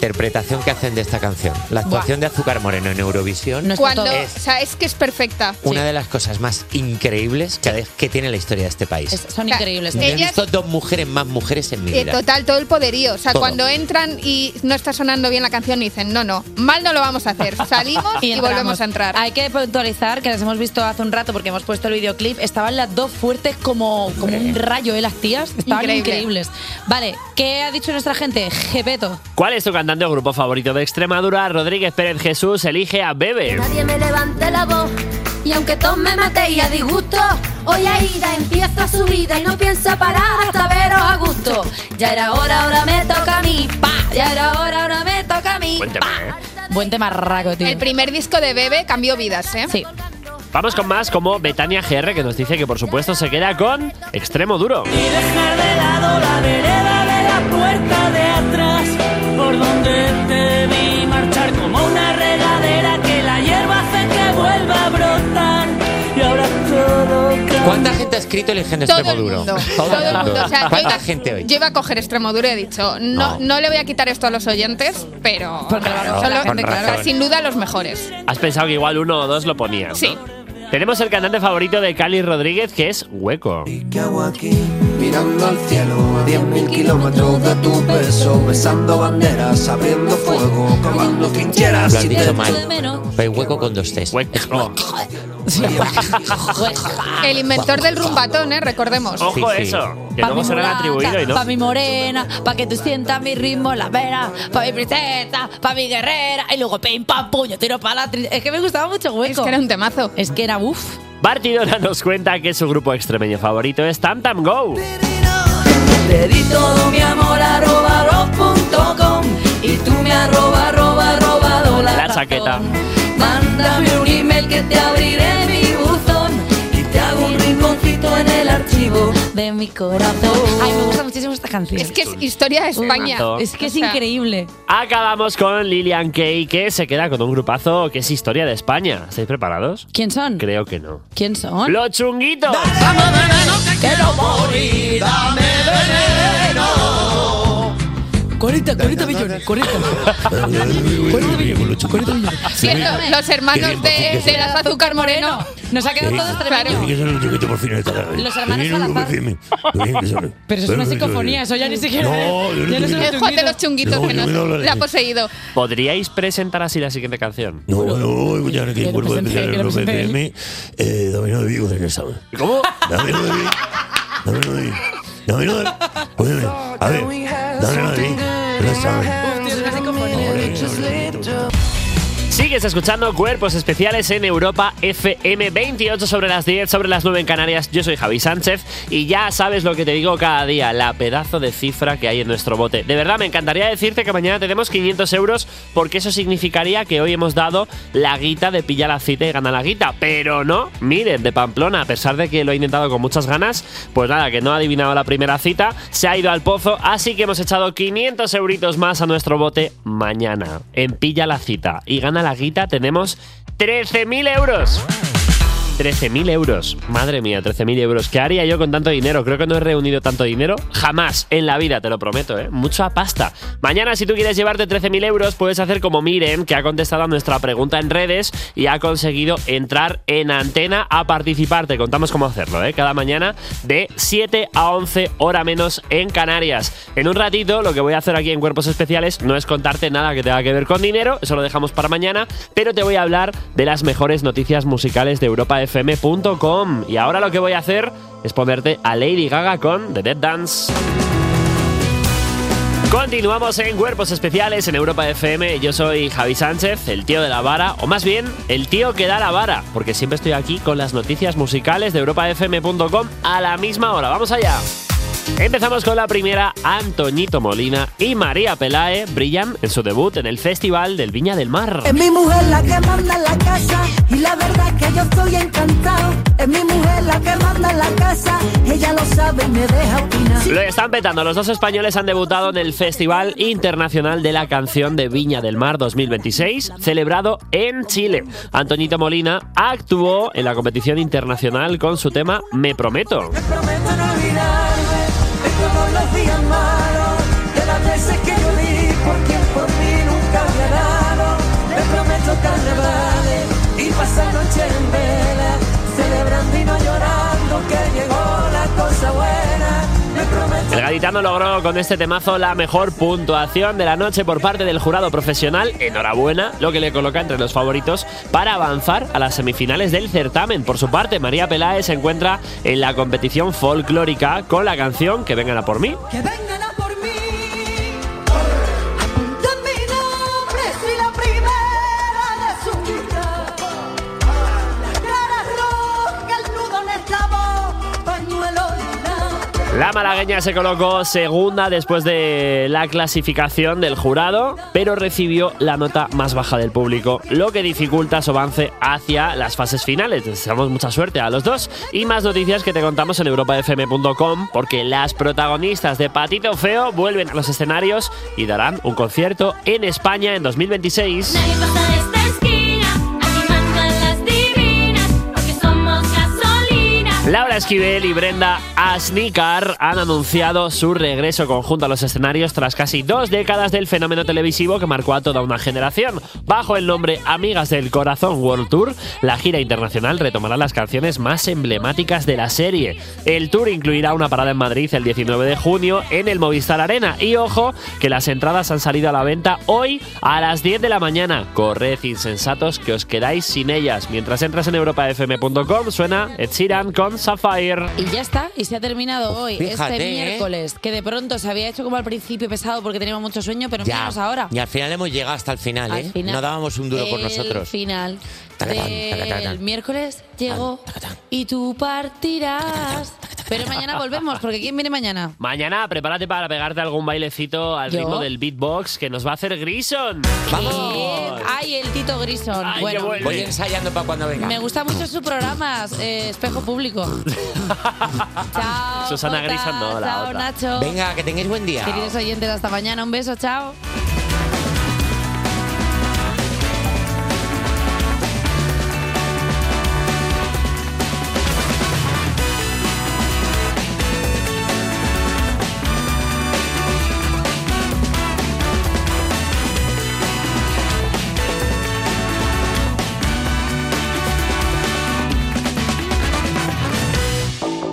interpretación que hacen de esta canción. La actuación Buah. de Azúcar Moreno en Eurovisión Cuando, es o sea, es que es perfecta. una Sí. de las cosas más increíbles que, que tiene la historia de este país. Es- son O sea, increíbles. No he ellas- visto dos mujeres más mujeres en mi Eh, vida. total, todo el poderío. O sea, Todo. cuando entran y no está sonando bien la canción, dicen, no, no, mal no lo vamos a hacer. Salimos y, entramos. volvemos a entrar. Hay que puntualizar que las hemos visto hace un rato porque hemos puesto el videoclip. Estaban las dos fuertes como, como un rayo, ¿eh? Las tías. Estaban Increíble. increíbles. Vale, ¿qué ha dicho nuestra gente? Gepeto. ¿Cuál es tu cantante o grupo favorito de Extremadura? Rodríguez Pérez Jesús elige a Bebe. Nadie me levante la voz. Y aunque todos me matéis a disgusto, hoy Aida empieza su vida y no piensa parar hasta veros a gusto. Ya era hora, ahora me toca a mí, pa. Ya era hora, ahora me toca a mí, Buen tema, ¿eh? Buen tema raco, tío. El primer disco de Bebe cambió vidas, ¿eh? Sí. Vamos con más como Betania G R, que nos dice que por supuesto se queda con Extremo Duro. Y dejar de lado la vereda de la puerta de atrás, por donde te vi marchar como una regadera que la hierba hace que vuelva a brotar. Y ahora todo cambia. ¿Cuánta gente ha escrito el Ingenio Todo Extremo el Duro? mundo. Todo el mundo. O sea, yo ¿Cuánta iba, gente hoy? yo iba a coger Extremoduro y he dicho, no, No. no le voy a quitar esto a los oyentes, pero Porque lo son valora la los- gente, o sea, claro. sin duda los mejores. Has pensado que igual uno o dos lo ponían, ¿no? Sí. Tenemos el cantante favorito de Cali Rodríguez, que es Hueco. ¿Qué hago aquí? Mirando al cielo a diez mil kilómetros de tu beso, besando banderas, abriendo fuego, cavando trincheras. Lo has y dicho te- mal. Hay hueco con dos T's. Hueco. El inventor del rumbatón, ¿eh? Recordemos. Ojo Sí, sí. eso, que Pa' luego mi se lo han mulata, atribuido y no. Pa' mi morena, pa' que tú sientas mi ritmo en la vena, pa' mi princesa, pa' mi guerrera, y luego pim, pam, puño, tiro para la... tri- Es que me gustaba mucho Hueco. Es que era un temazo. Es que era uff. Bartidora nos cuenta que su grupo extremeño favorito es Tam Tam Go. Te di todo mi amor arroba rock punto com y tú me arroba arroba robado la, La razón. chaqueta. Mándame un email que te abriré mi buzón y te hago un rinconcito en el archivo de mi corazón. Ay, me gusta muchísimo esta canción. Es que es historia de España. Temazo. Es que es O sea, increíble. Acabamos con Lilian Kay, que se queda con un grupazo que es historia de España. ¿Estáis preparados? ¿Quién son? Creo que no. ¿Quién son? ¡Los Chunguitos! Dame veneno que quiero morir, dame veneno. cuarenta, cuarenta millones, cuarenta. sí, lo- los hermanos de, de las Azúcar Moreno. Nos ha quedado todo extremeño. Los hermanos Salazar. Pero eso es una psicofonía, eso ya ni siquiera No, es. Ya no son El Juan de los Chunguitos No, que yo nos no hablaré. la ha poseído. ¿Podríais presentar así la siguiente canción? No, no, escuchar aquí Que en cuerpo de represente, especial que en Europa represente F M, eh, dame no de Vigo en el examen. ¿Cómo? Dame no de Vigo. Dame no de Vigo. Dame no de Óyeme, a ver, dame no de Vigo en el examen. Sigues escuchando Cuerpos Especiales en Europa F M, veintiocho sobre las diez, sobre las nueve en Canarias. Yo soy Javi Sánchez y ya sabes lo que te digo cada día, la pedazo de cifra que hay en nuestro bote. De verdad, me encantaría decirte que mañana tenemos quinientos euros porque eso significaría que hoy hemos dado la guita de pilla la cita y gana la guita. Pero no, miren, de Pamplona, a pesar de que lo he intentado con muchas ganas, pues nada, que no ha adivinado la primera cita, se ha ido al pozo, así que hemos echado quinientos euritos más a nuestro bote mañana. En pilla la cita y gana la guita tenemos trece mil euros. trece mil euros. Madre mía, trece mil euros. ¿Qué haría yo con tanto dinero? Creo que no he reunido tanto dinero jamás en la vida, te lo prometo, ¿eh? Mucha pasta. Mañana, si tú quieres llevarte trece mil euros, puedes hacer como Miren, que ha contestado a nuestra pregunta en redes y ha conseguido entrar en antena a participar. Te contamos cómo hacerlo, ¿eh? Cada mañana de siete a once, hora menos en Canarias. En un ratito, lo que voy a hacer aquí en Cuerpos Especiales no es contarte nada que tenga que ver con dinero, eso lo dejamos para mañana, pero te voy a hablar de las mejores noticias musicales de Europa F M punto com. Y ahora lo que voy a hacer es ponerte a Lady Gaga con The Dead Dance. Continuamos en Cuerpos Especiales en Europa F M. Yo soy Javi Sánchez, el tío de la vara, o más bien, el tío que da la vara, porque siempre estoy aquí con las noticias musicales de Europa F M punto com a la misma hora. ¡Vamos allá! Empezamos con la primera. Antoñito Molina y María Pelae brillan en su debut en el Festival del Viña del Mar. Es mi mujer la que manda en la casa y la verdad es que yo estoy encantado. Es mi mujer la que manda en la casa, ella lo sabe y me deja opinar. Lo están petando. Los dos españoles han debutado en el Festival Internacional de la Canción de Viña del Mar dos mil veintiséis, celebrado en Chile. Antoñito Molina actuó en la competición internacional con su tema Me Prometo. Me prometo no olvidarme de todos los días malos, de las veces que yo di por quien por mí carnavales y pasa noche en vela, celebrando y no llorando que llegó la cosa buena. Me prometo. El gaditano logró con este temazo la mejor puntuación de la noche por parte del jurado profesional. Enhorabuena, lo que le coloca entre los favoritos para avanzar a las semifinales del certamen. Por su parte, María Peláez se encuentra en la competición folclórica con la canción Que vengan a por mí. Que vengan a por mí. Apunta mi nombre, soy la primera de su vida. La cara roja, el nudo en el clavo, pañuelo lila. La malagueña se colocó segunda después de la clasificación del jurado, pero recibió la nota más baja del público, lo que dificulta su avance hacia las fases finales. Deseamos mucha suerte a los dos y más noticias que te contamos en europa f m punto com, porque las protagonistas de Patito Feo vuelven a los escenarios y darán un concierto en España en dos mil veintiséis. Nadie pasa de esta esquina, aquí mandan las divinas, porque somos gasolina. Laura Esquivel y Brenda Asnicar han anunciado su regreso conjunto a los escenarios tras casi dos décadas del fenómeno televisivo que marcó a toda una generación. Bajo el nombre Amigas del Corazón World Tour, la gira internacional retomará las canciones más emblemáticas de la serie. El tour incluirá una parada en Madrid el diecinueve de junio en el Movistar Arena. Y ojo, que las entradas han salido a la venta hoy a las diez de la mañana. Corred, insensatos, que os quedáis sin ellas. Mientras entras en europa f m punto com, suena Ed Sheeran con Sapphire. Y ya está, y se ha terminado hoy, Fíjate, este ¿eh? miércoles, que de pronto se había hecho como al principio pesado porque teníamos mucho sueño, pero Ya. míranos ahora. Y al final hemos llegado hasta el final, Al ¿eh? final. No dábamos un duro por El nosotros. final Tacatán, del tacatán. miércoles llegó y tú partirás. Pero mañana volvemos, porque ¿quién viene mañana? Mañana prepárate para pegarte algún bailecito al ¿Yo? ritmo del beatbox que nos va a hacer Grison. ¡Vamos! ¡Ay, el Tito Grison! Ay, bueno, que vuelve. Voy ensayando para cuando venga. me gusta mucho su programa, eh, Espejo Público. Chao. Susana Jota, Grison no, la chao, otra. Nacho. Venga, que tengáis buen día. Queridos oyentes, hasta mañana. Un beso, chao.